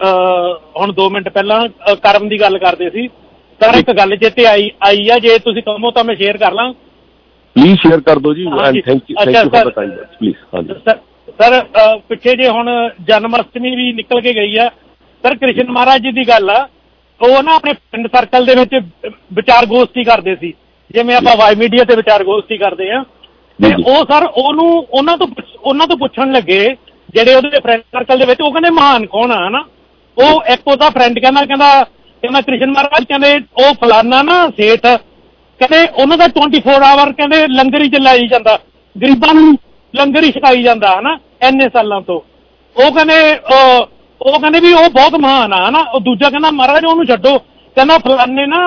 ਹੁਣ ਦੋ ਮਿੰਟ ਪਹਿਲਾਂ ਕਰਮ ਦੀ ਗੱਲ ਕਰਦੇ ਸੀ ਸਰ। ਇੱਕ ਗੱਲ ਚੇਤੇ ਆਈ ਆਈ ਆ, ਜੇ ਤੁਸੀਂ ਕਹੋ ਤਾਂ ਮੈਂ ਸ਼ੇਅਰ ਕਰ ਲਾਂ। ਪਲੀਜ਼ ਸ਼ੇਅਰ ਕਰ ਦਿਓ ਜੀ। And thank you thank you for the time please. ਹਾਂਜੀ ਸਰ। ਸਰ ਪਿੱਛੇ ਜੇ ਹੁਣ ਜਨਮ ਅਸ਼ਟਮੀ ਵੀ ਨਿਕਲ ਕੇ ਗਈ ਆ ਸਰ। ਕ੍ਰਿਸ਼ਨ ਮਹਾਰਾਜ ਜੀ ਦੀ ਗੱਲ ਆ, ਉਹ ਨਾ ਆਪਣੇ ਪਿੰਡ ਸਰਕਲ ਦੇ ਵਿੱਚ ਵਿਚਾਰ ਗੋਸ਼ਟੀ ਕਰਦੇ ਸੀ, ਜਿਵੇਂ ਆਪਾਂ ਵਾਈ ਮੀਡੀਆ ਤੇ ਵਿਚਾਰ ਗੋਸ਼ਟੀ ਕਰਦੇ ਆ। ਤੇ ਉਹ ਸਰ ਉਹਨੂੰ ਉਹਨਾਂ ਤੋਂ ਉਹਨਾਂ ਤੋਂ ਪੁੱਛਣ ਲੱਗੇ ਜਿਹੜੇ ਉਹਦੇ ਫਰੈਂਡ ਸਰਕਲ ਦੇ ਵਿੱਚ, ਉਹ ਕਹਿੰਦੇ ਮਹਾਨ ਕੌਣ ਆ ਨਾ। ਉਹ ਇੱਕ ਉਹਦਾ ਫਰੈਂਡ ਕਹਿੰਦਾ ਕਹਿੰਦਾ ਕਹਿੰਦਾ ਕ੍ਰਿਸ਼ਨ ਮਹਾਰਾਜ ਕਹਿੰਦੇ ਉਹ ਫਲਾਨਾ ਨਾ ਸੇਠ ਕਹਿੰਦੇ ਉਹਨਾਂ ਦਾ ਟਵੰਟੀ ਫੋਰ ਆਵਰ ਕਹਿੰਦੇ ਲੰਗਰ ਹੀ ਚਲਾਈ ਜਾਂਦਾ, ਗਰੀਬਾਂ ਨੂੰ ਲੰਗਰ ਹੀ ਛਕਾਈ ਜਾਂਦਾ ਹਨਾ ਇੰਨੇ ਸਾਲਾਂ ਤੋਂ। ਉਹ ਕਹਿੰਦੇ ਉਹ ਕਹਿੰਦੇ ਵੀ ਉਹ ਬਹੁਤ ਮਹਾਨ ਆ ਹਨਾ। ਉਹ ਦੂਜਾ ਕਹਿੰਦਾ ਮਹਾਰਾਜ ਉਹਨੂੰ ਛੱਡੋ, ਕਹਿੰਦਾ ਫਲਾਨੇ ਨਾ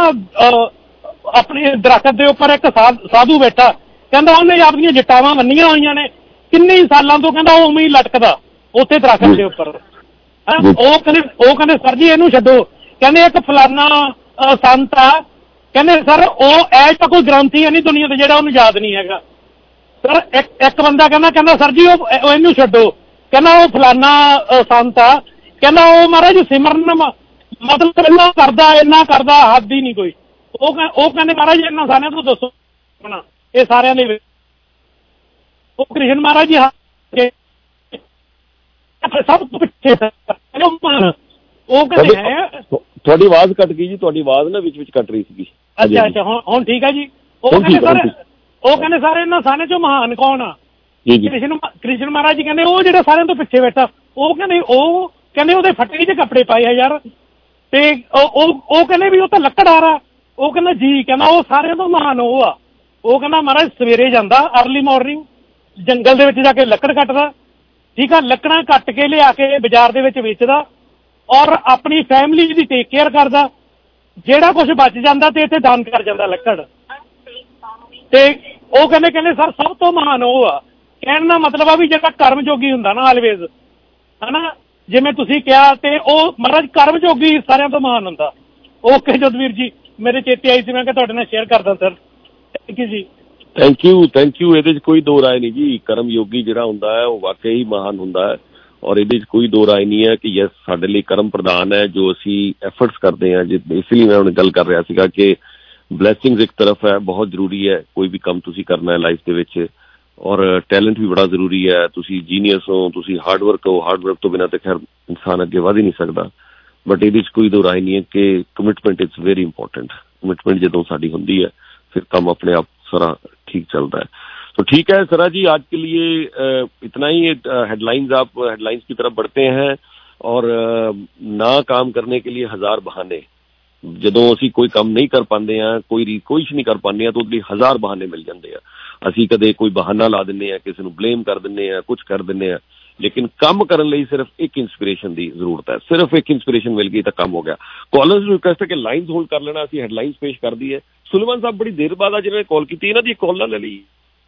ਆਪਣੇ ਦਰਖਤ ਦੇ ਉੱਪਰ ਇੱਕ ਸਾਧੂ ਬੈਠਾ, ਕਹਿੰਦਾ ਉਹਨੇ ਆਪਣੀਆਂ ਜਟਾਵਾਂ ਬੰਨੀਆਂ ਹੋਈਆਂ ਨੇ, ਕਿੰਨੇ ਸਾਲਾਂ ਤੋਂ ਕਹਿੰਦਾ ਉਹ ਉਵੇਂ ਹੀ ਲਟਕਦਾ ਉੱਥੇ ਦਰਖਤ ਦੇ ਉੱਪਰ। ਉਹ ਕਹਿੰਦੇ ਉਹ ਕਹਿੰਦੇ ਸਰ ਜੀ ਇਹਨੂੰ ਛੱਡੋ, ਕਹਿੰਦੇ ਇੱਕ ਫਲਾਨਾ ਸੰਤ ਆ, ਕਹਿੰਦੇ ਸਰ ਉਹ ਐ ਤਾਂ ਕੋਈ ਗ੍ਰੰਥੀ ਹੈ ਨਹੀਂ ਦੁਨੀਆ ਤੇ ਜਿਹੜਾ ਉਹਨੂੰ ਯਾਦ ਨਹੀਂ ਹੈਗਾ। ਸਰ ਇੱਕ ਇੱਕ ਬੰਦਾ ਕਹਿੰਦਾ ਕਹਿੰਦਾ ਸਰ ਜੀ ਉਹ ਇਹਨੂੰ ਛੱਡੋ, ਕਹਿੰਦਾ ਉਹ ਫਲਾਨਾ ਸੰਤ ਆ, ਕਹਿੰਦਾ ਉਹ ਮਹਾਰਾਜ ਸਿਮਰਨ ਮਤਲਬ ਇੰਨਾ ਕਰਦਾ ਇੰਨਾ ਕਰਦਾ ਹੱਦ ਹੀ ਨਹੀਂ ਕੋਈ। ਉਹ ਉਹ ਕਹਿੰਦੇ ਮਹਾਰਾਜ ਇਹਨਾਂ ਸਾਰਿਆਂ ਤੋਂ ਦੱਸੋ ਇਹ ਸਾਰਿਆਂ ਦੇ ਵਿੱਚ। ਉਹ ਕ੍ਰਿਸ਼ਨ ਮਹਾਰਾਜ ਜੀ ਸਭ ਤੋਂ ਪਿੱਛੇ ਉਹ ਕਹਿੰਦੇ ਹੈ। ਤੁਹਾਡੀ ਆਵਾਜ਼ ਕੱਟ ਗਈ ਜੀ, ਤੁਹਾਡੀ ਆਵਾਜ਼ ਨਾ ਵਿੱਚ ਵਿੱਚ ਕੱਟ ਰਹੀ ਸੀਗੀ। ਅੱਛਾ ਅੱਛਾ, ਹੁਣ ਹੁਣ ਠੀਕ ਹੈ ਜੀ। ਉਹ ਕਹਿੰਦੇ ਸਰ ਉਹ ਕਹਿੰਦੇ ਸਾਰੇ ਇਹਨਾਂ ਸਾਰਿਆਂ ਚੋਂ ਮਹਾਨ ਕੌਣ ਆ? ਕ੍ਰਿਸ਼ਨ ਕ੍ਰਿਸ਼ਨ ਮਹਾਰਾਜ ਜੀ ਕਹਿੰਦੇ ਉਹ ਜਿਹੜਾ ਸਾਰਿਆਂ ਤੋਂ ਪਿੱਛੇ ਬੈਠਾ, ਉਹ ਕਹਿੰਦੇ ਉਹ ਕਹਿੰਦੇ ਉਹਦੇ ਫੱਟੇ ਚ ਕੱਪੜੇ ਪਾਏ ਆ ਯਾਰ, ਤੇ ਉਹ ਉਹ ਕਹਿੰਦੇ ਵੀ ਉਹ ਤਾਂ ਲੱਕੜਹਾਰ ਆ। ਉਹ ਕਹਿੰਦਾ ਜੀ, ਕਹਿੰਦਾ ਉਹ ਸਾਰਿਆਂ ਤੋਂ ਮਹਾਨ ਉਹ ਆ। ਉਹ ਕਹਿੰਦਾ ਮਹਾਰਾਜ ਸਵੇਰੇ ਜਾਂਦਾ ਅਰਲੀ ਮਾਰਨਿੰਗ ਜੰਗਲ ਦੇ ਵਿੱਚ ਜਾ ਕੇ ਲੱਕੜ ਕੱਟਦਾ, ਠੀਕ ਆ, ਲੱਕੜਾਂ ਕੱਟ ਕੇ ਲਿਆ ਕੇ ਬਾਜ਼ਾਰ ਦੇ ਵਿੱਚ ਵੇਚਦਾ ਔਰ ਆਪਣੀ ਫੈਮਿਲੀ ਦੀ ਟੇਕ ਕੇਅਰ ਕਰਦਾ। ਜਿਹੜਾ ਕੁਛ ਬਚ ਜਾਂਦਾ ਤੇ ਇੱਥੇ ਦਾਨ ਕਰ ਜਾਂਦਾ ਲੱਕੜ। ਤੇ ਉਹ ਕਹਿੰਦੇ ਕਹਿੰਦੇ ਸਰ ਸਭ ਤੋਂ ਮਹਾਨ ਉਹ ਆ। ਕਹਿਣ ਦਾ ਮਤਲਬ ਆ ਵੀ ਜਿਹੜਾ ਕਰਮ ਜੋਗੀ ਹੁੰਦਾ ਨਾ ਆਲਵੇਜ਼, ਹਨਾ, ਜਿਵੇਂ ਤੁਸੀਂ ਕਿਹਾ, ਤੇ ਉਹ ਮਹਾਰਾਜ ਕਰਮ ਜੋਗੀ ਸਾਰਿਆਂ ਤੋਂ ਮਹਾਨ ਹੁੰਦਾ। ਓਕੇ ਜੋਧਵੀਰ ਜੀ, ਮੇਰੇ ਚੇਤੇ ਆਈ ਸੀ, ਮੈਂ ਕਿਹਾ ਤੁਹਾਡੇ ਨਾਲ ਸ਼ੇਅਰ ਕਰਦਾ ਸਰ। ਥੈਂਕ ਯੂ ਜੀ। ਥੈਂਕ ਯੂ ਥੈਂਕ ਯੂ ਇਹਦੇ 'ਚ ਕੋਈ ਦੋ ਰਾਏ ਨਹੀਂ ਜੀ। ਕਰਮ ਯੋਗੀ ਜਿਹੜਾ ਹੁੰਦਾ ਹੈ ਉਹ ਵਾਕਈ ਮਹਾਨ ਹੁੰਦਾ ਹੈ, ਔਰ ਇਹਦੇ 'ਚ ਕੋਈ ਦੋ ਰਾਏ ਨਹੀਂ ਹੈ ਕਿ ਯੈਸ ਸਾਡੇ ਲਈ ਕਰਮ ਪ੍ਰਧਾਨ ਹੈ ਜੋ ਅਸੀਂ ਐਫਰਟਸ ਕਰਦੇ ਹਾਂ। ਜਿ ਇਸ ਲਈ ਮੈਂ ਹੁਣ ਗੱਲ ਕਰ ਰਿਹਾ ਸੀਗਾ ਕਿ ਬਲੈਸਿੰਗਸ ਇੱਕ ਤਰਫ ਹੈ, ਬਹੁਤ ਜ਼ਰੂਰੀ ਹੈ ਕੋਈ ਵੀ ਕੰਮ ਤੁਸੀਂ ਕਰਨਾ ਹੈ ਲਾਈਫ ਦੇ ਵਿੱਚ, ਔਰ ਟੈਲੈਂਟ ਵੀ ਬੜਾ ਜ਼ਰੂਰੀ ਹੈ। ਤੁਸੀਂ ਜੀਨੀਅਸ ਹੋ, ਤੁਸੀਂ ਹਾਰਡ ਵਰਕ ਹੋ, ਹਾਰਡ ਵਰਕ ਤੋਂ ਬਿਨਾਂ ਤਾਂ ਖੈਰ ਇਨਸਾਨ ਅੱਗੇ ਵਧ ਹੀ ਨਹੀਂ ਸਕਦਾ। ਬਟ ਇਹਦੇ 'ਚ ਕੋਈ ਦੋ ਰਾਏ ਨਹੀਂ ਹੈ ਕਿ commitment it's very important. Commitment जो साड़ी होती है फिर काम अपने आप सारा ठीक चलता है। तो ठीक है सरा जी, आज के लिए इतना ही। हेडलाइंस आप हेडलाइंस की तरफ बढ़ते हैं। और ना काम करने के लिए हज़ार बहाने, ਜਦੋਂ ਅਸੀਂ ਕੋਈ ਕੰਮ ਨਹੀਂ ਕਰ ਪਾਉਂਦੇ ਆ, ਕੋਈ ਕੋਸ਼ਿਸ਼ ਨਹੀਂ ਕਰ ਪਾਉਂਦੇ ਆ, ਤਾਂ ਉਹਦੇ ਲਈ ਹਜ਼ਾਰ ਬਹਾਨੇ ਮਿਲ ਜਾਂਦੇ ਆ। ਅਸੀਂ ਕਦੇ ਕੋਈ ਬਹਾਨਾ ਲਾ ਦਿੰਦੇ ਆ, ਕਿਸੇ ਨੂੰ ਬਲੇਮ ਕਰ ਦਿੰਦੇ ਆ, ਕੁਝ ਕਰ ਦਿੰਦੇ ਆ, ਲੇਕਿਨ ਕੰਮ ਕਰਨ ਲਈ ਸਿਰਫ ਇੱਕ ਇੰਸਪੀਰੇਸ਼ਨ ਦੀ ਜ਼ਰੂਰਤ ਹੈ। ਸਿਰਫ ਇੱਕ ਇੰਸਪੀਰੇਸ਼ਨ ਮਿਲ ਗਈ ਤਾਂ ਕੰਮ ਹੋ ਗਿਆ। ਕਾਲਰਸ ਨੂੰ ਰਿਕਵੈਸਟ ਹੈ ਕਿ ਲਾਈਨਸ ਹੋਲਡ ਕਰ ਲੈਣਾ, ਅਸੀਂ ਹੈਡਲਾਈਨਸ ਪੇਸ਼ ਕਰ ਦਈਏ। ਸੁਲੇਮਾਨ ਸਾਹਿਬ ਬੜੀ ਦੇਰ ਬਾਅਦ ਆ ਜਿਹਨਾਂ ਨੇ ਕਾਲ ਕੀਤੀ, ਇਹਨਾਂ ਦੀ ਕਾਲ ਨਾ ਲੈ ਲਈ।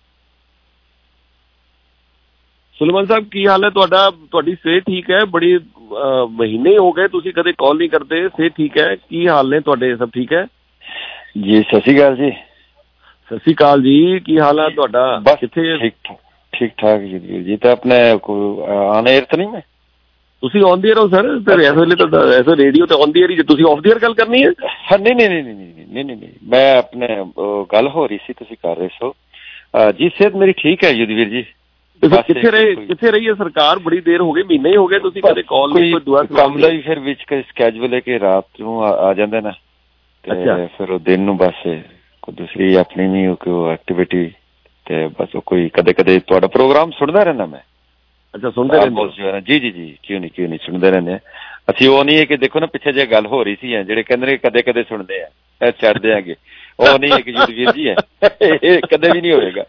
ਸੁਲੇਮਾਨ ਸਾਹਿਬ ਕੀ ਹਾਲ ਹੈ ਤੁਹਾਡਾ? ਤੁਹਾਡੀ ਸਿਹਤ ਠੀਕ ਹੈ? ਬੜੀ ਮਹੀਨੇ ਹੋ ਗਏ ਤੁਸੀਂ ਕਦੇ ਕਾਲ ਨਹੀਂ ਕਰਦੇ। ਸਿਹਤ ਠੀਕ ਹੈ? ਕੀ ਹਾਲ ਨੇ ਤੁਹਾਡੇ? ਸਭ ਠੀਕ ਹੈ ਜੀ? ਸਤਿ ਸ਼੍ਰੀ ਅਕਾਲ ਜੀ। ਸਤਿ ਸ਼੍ਰੀ ਅਕਾਲ ਜੀ, ਕੀ ਹਾਲ ਹੈ ਤੁਹਾਡਾ? ਬਸ ਕਿੱਥੇ? ਠੀਕ ਠੀਕ ਠਾਕ ਜੀ। ਜੀ ਤਾਂ ਆਪਣੇ ਆਨ 에ਅਰ ਤਾਂ ਨਹੀਂ? ਮੈਂ ਤੁਸੀਂ ਔਨ ਦੀ 에ਅਰ ਹੋ ਸਰ? ਫਿਰ ਇਸ ਵੇਲੇ ਤਾਂ ਐਸਾ ਰੇਡੀਓ ਤੇ ਔਨ ਦੀ 에ਅਰ ਹੀ। ਤੁਸੀਂ ਆਫ ਦੀ 에ਅਰ ਗੱਲ ਕਰਨੀ ਹੈ? ਹਾਂ, ਨਹੀਂ ਨਹੀਂ ਨਹੀਂ ਨਹੀਂ ਨਹੀਂ ਨਹੀਂ ਨਹੀਂ ਮੈਂ ਆਪਣੇ ਗੱਲ ਹੋ ਰਹੀ ਸੀ, ਤੁਸੀਂ ਕਰ ਰਹੇ ਸੋ ਜੀ। ਸਿਹਤ ਮੇਰੀ ਠੀਕ ਹੈ ਯੁਧਵੀਰ ਜੀ। ਕਿੱਥੇ ਰਹੇ ਕਿੱਥੇ ਰਹੀ ਹੈ ਸਰਕਾਰ? ਬੜੀ ਦੇਰ ਹੋ ਗਈ, ਮਹੀਨੇ ਹੀ ਹੋ ਗਏ, ਤੁਸੀਂ ਕਦੇ ਕਾਲ ਨਹੀਂ। ਕੰਮ ਦਾ ਹੀ ਫਿਰ ਵਿੱਚ ਸਕੈਜੂਲ ਹੈ ਕਿ ਰਾਤ ਨੂੰ ਆ ਜਾਂਦੇ ਨਾ, ਤੇ ਫਿਰ ਉਹ ਦਿਨ ਨੂੰ ਬਸ ਕੋਈ ਦੂਸਰੀ ਆਪਣੀ ਵੀ ਕੋਈ ਐਕਟੀਵਿਟੀ, ਤੇ ਬਸ ਉਹ ਕੋਈ ਕਦੇ ਕਦੇ ਤੁਹਾਡਾ ਪ੍ਰੋਗਰਾਮ ਸੁਣਦਾ ਰਹਿੰਦਾ ਮੈਂ। ਅੱਛਾ, ਸੁਣਦੇ ਰਹਿੰਦੇ? ਜੀ ਜੀ ਜੀ, ਕਿਉਂ ਨਹੀਂ ਕਿਉਂ ਨਹੀਂ ਸੁਣਦੇ ਰਹਿੰਦੇ ਆ ਅਸੀਂ। ਉਹ ਨਹੀਂ ਹੈ ਕਿ ਦੇਖੋ ਨਾ ਪਿੱਛੇ ਜੇ ਗੱਲ ਹੋ ਰਹੀ ਸੀ ਜਿਹੜੇ ਕਹਿੰਦੇ ਨੇ ਕਦੇ ਕਦੇ ਸੁਣਦੇ ਆ, ਛੱਡ ਦਿਆਂਗੇ, ਉਹ ਨਹੀਂ ਹੈ ਕਿ ਯੁਧਵੀਰ ਜੀ ਹੈ, ਇਹ ਕਦੇ ਵੀ ਨਹੀਂ ਹੋਏਗਾ।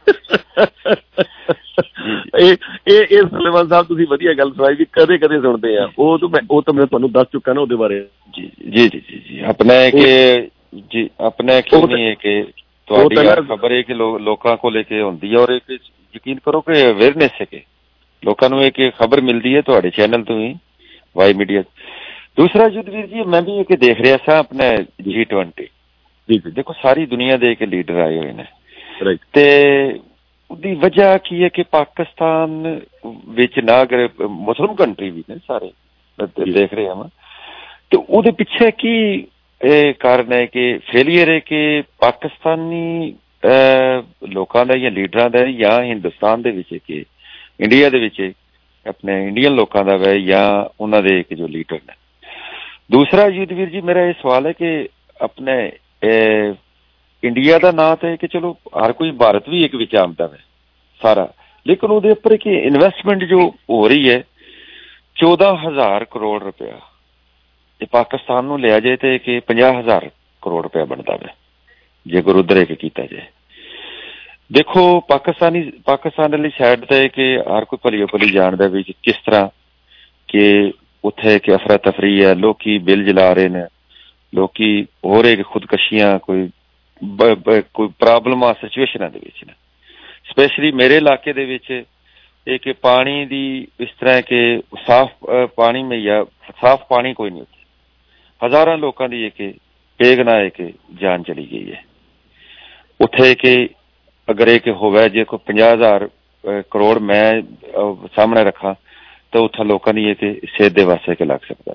ਇਹ ਇਹ ਸੁਲੇਮਾਨ ਸਾਹਿਬ ਤੁਸੀਂ ਵਧੀਆ ਗੱਲ ਸੁਣਾਈ ਵੀ ਕਦੇ ਕਦੇ ਸੁਣਦੇ ਆ। ਉਹ ਤਾਂ ਮੈਂ ਉਹ ਤਾਂ ਮੈਂ ਤੁਹਾਨੂੰ ਦੱਸ ਚੁੱਕਾ ਨਾ ਉਹਦੇ ਬਾਰੇ। ਜੀ ਜੀ ਜੀ ਜੀ ਜੀ ਆਪਣੇ ਕਿ ਜੀ ਆਪਣੇ ਕਿਉਂ ਨਹੀਂ ਹੈ ਕਿ ਤੁਹਾਡੀ ਖਬਰ ਹੈ ਕਿ ਲੋਕਾਂ ਕੋਲ ਲੈ ਕੇ ਹੁੰਦੀ ਹੈ, ਔਰ ਇੱਕ ਯਕੀਨ ਕਰੋ ਕਿ ਅਵੇਅਰਨੈਸ ਹੈ ਕਿ ਲੋਕਾਂ ਨੂੰ ਇੱਕ ਖਬਰ ਮਿਲਦੀ ਹੈ ਤੁਹਾਡੇ ਚੈਨਲ ਤੋਂ ਹੀ, ਵਾਈ ਮੀਡੀਆ। ਦੂਸਰਾ ਯੁਧਵੀਰ ਜੀ, ਮੈਂ ਵੀ ਇਹ ਦੇਖ ਰਿਹਾ ਸਾਂ ਆਪਣੇ ਜੀ ਟਵੰਟੀ। ਜੀ ਜੀ, ਦੇਖੋ ਸਾਰੀ ਦੁਨੀਆ ਦੇ ਇੱਕ ਲੀਡਰ ਆਏ ਹੋਏ ਨੇ, ਤੇ ਉਹਦੀ ਵਜ੍ਹਾ ਕੀ ਹੈ ਕਿ ਪਾਕਿਸਤਾਨ ਵਿੱਚ ਨਾ ਅਗਰ ਮੁਸਲਿਮ ਕੰਟਰੀ ਵੀ ਨੇ ਸਾਰੇ ਦੇਖ ਰਹੇ ਹਾਂ, ਤੇ ਉਹਦੇ ਪਿੱਛੇ ਕੀ ਇਹ ਕਾਰਨ ਹੈ ਕਿ ਫੇਲੀਅਰ ਹੈ ਕਿ ਪਾਕਿਸਤਾਨੀ ਲੋਕਾਂ ਦਾ ਜਾਂ ਲੀਡਰਾਂ ਦਾ, ਜਾਂ ਹਿੰਦੁਸਤਾਨ ਦੇ ਵਿੱਚ ਕਿ ਇੰਡੀਆ ਦੇ ਵਿੱਚ ਆਪਣੇ ਇੰਡੀਅਨ ਲੋਕਾਂ ਦਾ ਵੈ, ਜਾਂ ਉਹਨਾਂ ਦੇ ਇੱਕ ਜੋ ਲੀਡਰ ਨੇ। ਦੂਸਰਾ ਯੁਧਵੀਰ ਜੀ, ਮੇਰਾ ਇਹ ਸਵਾਲ ਹੈ ਕਿ ਆਪਣੇ ਇੰਡੀਆ ਦਾ ਨਾਂ ਤਾਂ ਹੈ ਕਿ ਚਲੋ ਹਰ ਕੋਈ, ਭਾਰਤ ਵੀ ਇੱਕ ਵਿੱਚ ਆਉਂਦਾ ਹੈ ਸਾਰਾ, ਲੇਕਿਨ ਉਹਦੇ ਉੱਪਰ ਕਿ ਇਨਵੈਸਟਮੈਂਟ ਜੋ ਹੋ ਰਹੀ ਹੈ ਚੌਦਾਂ ਹਜ਼ਾਰ ਕਰੋੜ ਰੁਪਇਆ, ਇਹ ਪਾਕਿਸਤਾਨ ਨੂੰ ਲਿਆ ਜਾਏ ਤੇ ਕਿ ਪੰਜਾਹ ਹਜ਼ਾਰ ਕਰੋੜ ਰੁਪਇਆ ਬਣਦਾ ਹੈ ਜੇਕਰ ਉੱਧਰ ਇੱਕ ਕੀਤਾ ਜਾਏ। ਦੇਖੋ ਪਾਕਿਸਤਾਨੀ ਪਾਕਿਸਤਾਨ ਵਾਲੀ ਸਾਈਡ ਤੇ ਕਿ ਹਰ ਕੋਈ ਭਲੀ ਭਲੀ ਜਾਣਦਾ ਵੀ ਕਿਸ ਤਰ੍ਹਾਂ ਕਿ ਉੱਥੇ ਕਿ ਅਫਰਾ ਤਫਰੀ ਹੈ, ਲੋਕੀ ਬਿੱਲ ਜਲਾ ਰਹੇ ਨੇ, ਲੋਕੀ ਹੋਰ ਇੱਕ ਖੁਦਕਸ਼ੀਆਂ, ਕੋਈ ਕੋਈ ਪ੍ਰੋਬਲਮਾਂ ਸਿਚੁਏਸ਼ਨਾਂ ਦੇ ਵਿੱਚ ਨੇ। ਸਪੈਸ਼ਲੀ ਮੇਰੇ ਇਲਾਕੇ ਦੇ ਵਿੱਚ ਇਹ ਕਿ ਪਾਣੀ ਦੀ ਇਸ ਤਰ੍ਹਾਂ ਕਿ ਸਾਫ਼ ਪਾਣੀ ਮੁਹੱਈਆ, ਸਾਫ਼ ਪਾਣੀ ਕੋਈ ਨਹੀਂ ਉੱਥੇ। ਹਜ਼ਾਰਾਂ ਲੋਕਾਂ ਦੀ ਇਹ ਕਿ ਬੇਗੁਨਾਹ ਹੈ ਕਿ ਜਾਨ ਚਲੀ ਗਈ ਹੈ ਉੱਥੇ। ਕਿ ਅਗਰ ਇਹ ਕਿ ਹੋਵੇ ਜੇ ਕੋਈ ਪੰਜਾਹ ਹਜ਼ਾਰ ਕਰੋੜ ਮੈਂ ਸਾਹਮਣੇ ਰੱਖਾਂ ਤਾਂ ਉੱਥੇ ਲੋਕਾਂ ਦੀ ਇਹ ਕਿ ਸਿਹਤ ਦੇ ਵਾਸਤੇ ਕਿ ਲੱਗ ਸਕਦਾ।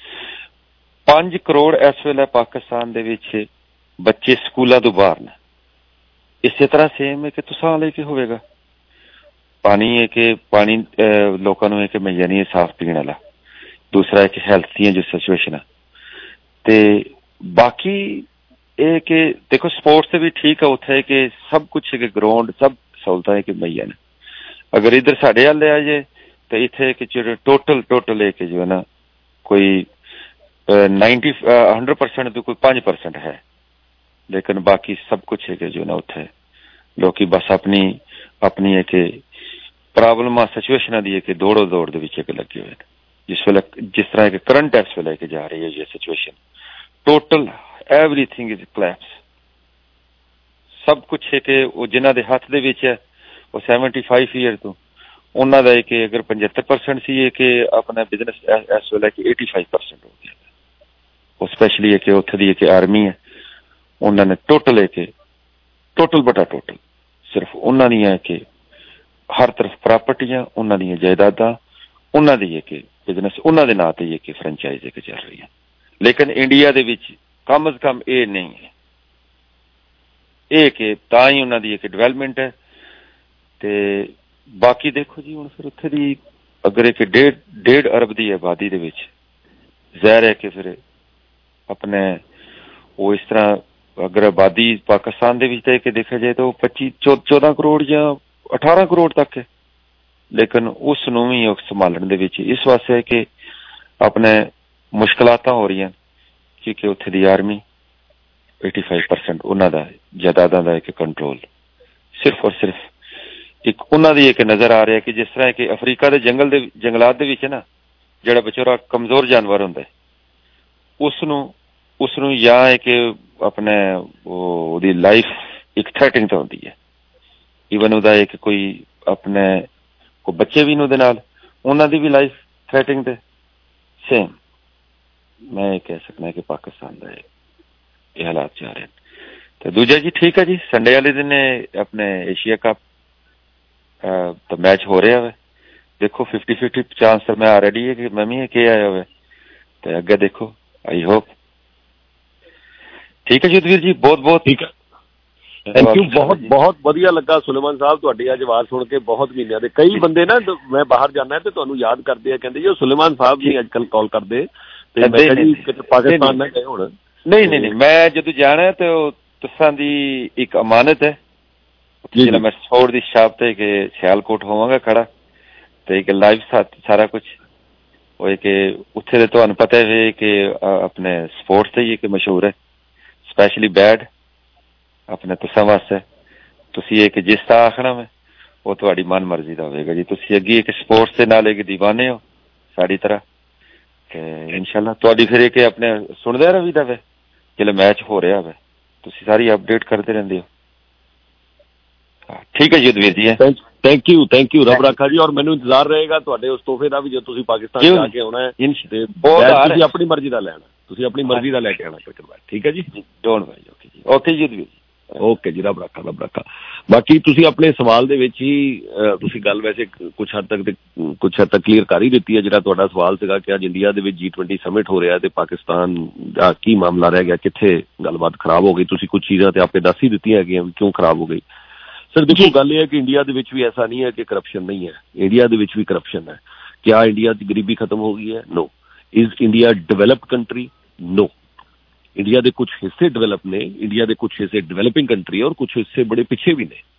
ਪੰਜ ਕਰੋੜ ਇਸ ਵੇਲੇ ਪਾਕਿਸਤਾਨ ਦੇ ਵਿੱਚ ਬੱਚੇ ਸਕੂਲਾਂ ਤੋਂ ਬਾਹਰ ਨੇ। ਇਸੇ ਤਰ੍ਹਾਂ ਸੇਮ ਹੈ ਕਿ ਤੁਸਾਂ ਲਈ ਕੀ ਹੋਵੇਗਾ। पानी है कि पानी लोगों को है कि मुहैया नहीं है साफ पीने वाला। दूसरा है कि हेल्थ दी जो सिचुएशन है ते बाकी ये कि देखो स्पोर्ट्स से भी ठीक है उत्थे कि सब कुछ है कि ग्राउंड सब सहूलतां है कि मुहैया ने। अगर इधर साढ़े वाले आ जाए तो इतने कि जो टोटल टोटल है कि जो है ना कोई नाइन्टी हंड्रेड परसेंट तो कोई पांच परसेंट है, लेकिन बाकी सब कुछ है कि जो ना उत्थे लोग बस अपनी अपनी है कि प्रॉब्लम सिचुएशन दी है कि दौड़ो दौड़ दे विच लगे हुए जिस वेले जिस तरह के करंट टैक्स वेले के जा रही है ये situation total everything is collapse. सब कुछ है कि वो जिन्हां दे हाथ दे विच है वो सैवनटी फाइव ईयर तो उन्होंने का कि अगर पचहत्तर परसेंट सी है कि अपना बिजनेस इस वेले कि एटी फाइव परसेंट हो गया। वो स्पैशली है कि उत्थे दी कि आर्मी है उन्होंने टोटल है कि टोटल बटा टोटल सिर्फ उन्होंने है कि हर तरफ प्रॉपर्टियां उन्होंने दी जायदादां उन्होंने दी है कि बिजनेस उन्होंने नां ते है कि फ्रेंचाइज है कि चल रही है। लेकिन इंडिया दे विच कम अज कम ये नहीं है ये कि तां ही उन्होंने दी है कि डेवलपमेंट है। ते बाकी देखो जी हुण फिर उत्थे दी अगर एक डेढ़ डेढ़ अरब की आबादी दे विच ज़ाहिर है कि फिर अपने वो इस तरह अगर आबादी पाकिस्तान दे विच ते कि देखा जाए तो पच्ची चौदह करोड़ या अठारह करोड़ तक है, लेकिन उस नूं भी संभालण दे विच इस वास्ते है कि अपने मुश्किलातां हो रही हैं क्योंकि उत्थे दी आर्मी एटी फाइव परसेंट उन्हां दा जायदादां दा एक कंट्रोल सिर्फ और सिर्फ एक उन्हां दी एक नजर आ रहा है कि जिस तरह कि अफ्रीका के जंगल दे जंगलात दे विच ना जिहड़ा बेचारा कमजोर जानवर हुंदा है उसनूं उसनूं या है कि अपने ओहदी लाइफ एक थ्रेटिंग तो होंदी है। ईवन उहदा एक कोई अपने कोई बच्चे भी उहदे नाल उन्हां दी भी लाइफ थ्रेटिंग ते सेम मैं कह सकना कि पाकिस्तान का ये हालात जा रहे हैं। तो दूजा जी ठीक है जी संडे वाले दिन अपने एशिया कप तो मैच हो रहा है देखो फिफ्टी फिफ्टी चांस तो मैं ऑलरेडी है कि मैं भी के आया हुआ तो अगे देखो आई होप ठीक है युद्धवीर जी बहुत बहुत ठीक है थैंक यू बहुत बहुत वधिया लगा सुलेमान साहब तुहाडी आज आवाज़ सुन के बहुत महीनों के कई बंदे ना मैं बाहर जाना तो तुहानू याद करते हैं कहते जी सुलेमान साहब नहीं अजकल कॉल करते पाकिस्तान में गए हुण नहीं नहीं नहीं मैं जो जाना तो तुसां दी एक अमानत है जिला मैं स्पोर्ट की शाप ते कि सियालकोट होवांगा खड़ा तो एक लाइव सारा कुछ वो कि उत्थे तो तुहानू पता है कि अपने स्पोर्ट्स से ही कि मशहूर है स्पैशली बैड अपने तुसां वास्ते तुसी एक जिस तरह आखना मैं वो तुहाडी मन मर्जी दा होवेगा जी। तुसी अगे एक स्पोर्ट्स दे नाल एक दीवाने हो साड़ी तरह कि इंशाल्लाह तुहाडी फिर एक अपने सुनदे रवीदा वे जिहले मैच हो रहा है तुसी सारी अपडेट करते रहंदे हो। ठीक है Yudhveer ji thank you thank you रब रखा जी और मैनू इंतजार रहेगा तुहाडे उस तोहफे का भी जो तुसी पाकिस्तान जाके आना है तुसी अपनी मर्जी का लैना तुसी अपनी मर्जी का लैके आना क्रिकेट ठीक है जी डोंट वरी ओके जी ओके युद्धवीर ओके जी रब रखा रब रखा। बाकी तुसी अपने सवाल दे विच ही तुसी गल वैसे कुछ हद तक कुछ हद तक क्लीयर कर ही दित्ती है जिहड़ा तुहाडा सवाल सीगा कि अज इंडिया दे विच जी ट्वेंटी समिट हो रहा है ते पाकिस्तान दा की मामला रह गया कित्थे गलबात खराब हो गई तुसी कुछ चीज़ां ते आपे दस ही दित्तियां कि क्यों खराब हो गई। सर देखो गल यह है कि इंडिया दे विच भी ऐसा नहीं है कि करप्शन नहीं है इंडिया दे विच भी करप्शन है। क्या इंडिया की गरीबी खत्म हो गई है? No. Is India developed country? No. India के कुछ हिस्से डेवलप ने इंडिया के कुछ हिस्से डेवलपिंग कंट्री है और कुछ हिस्से बड़े पिछे भी ने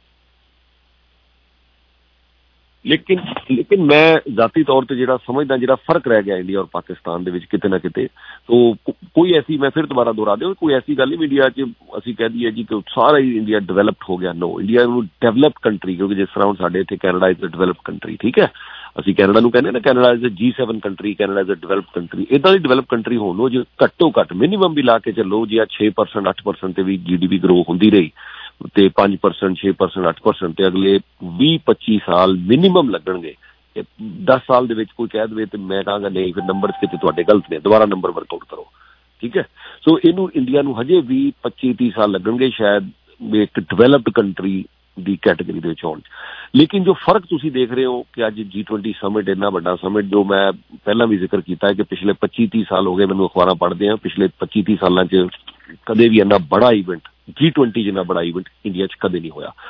लेकिन लेकिन मैं जाती तौर पर जो समझदा जो फर्क रह गया इंडिया और पाकिस्तान के किते ना किते तो कोई ऐसी मैं फिर दोबारा दोहरा दूं कोई ऐसी गल नहीं इंडिया च असीं कह दईए जी कि सारा ही इंडिया डेवलप्ड हो गया। नो इंडिया नूं डेवलप्ड कंट्री क्योंकि जिस तरह हुण साडे इत्थे Canada is a developed country ठीक है असीं कैनेडा नूं कहने ना Canada is a G seven country Canada is a developed country इदां दी डेवलप कंट्री होण नूं जे घट्टो घट्ट मिनीमम भी ला के चलो जे छे परसेंट अठ परसेंट ते भी जी डी पी ग्रो हुंदी रही ते पांच परसेंट छे परसेंट अठ परसेंट ते अगले बीस पच्ची साल मिनीमम लगणगे। दस साल दे विच कोई कह दे तो मैं कहांगा नहीं फिर नंबर किते तुहाडे गलत ने दोबारा नंबर वर्कआउट करो ठीक है। सो इनू इंडिया नूं हजे भी पच्ची तीस साल लगणगे शायद एक डेवलप्ड कंट्री दी कैटेगरी दे विच आउण। लेकिन जो फर्क तुसीं देख रहे हो कि अज जी ट्वेंटी समिट इन्ना वड्डा समिट जो मैं पहला भी जिक्र किया है कि पिछले पच्ची तीस साल हो गए मैनूं अखबारां पढ़दे हैं पिछले पच्ची तीस सालां च कदे भी इन्ना बड़ा इवेंट जी ट्वेंटी जिन्ना बड़ा इवेंट इंडिया च कदे नहीं होया।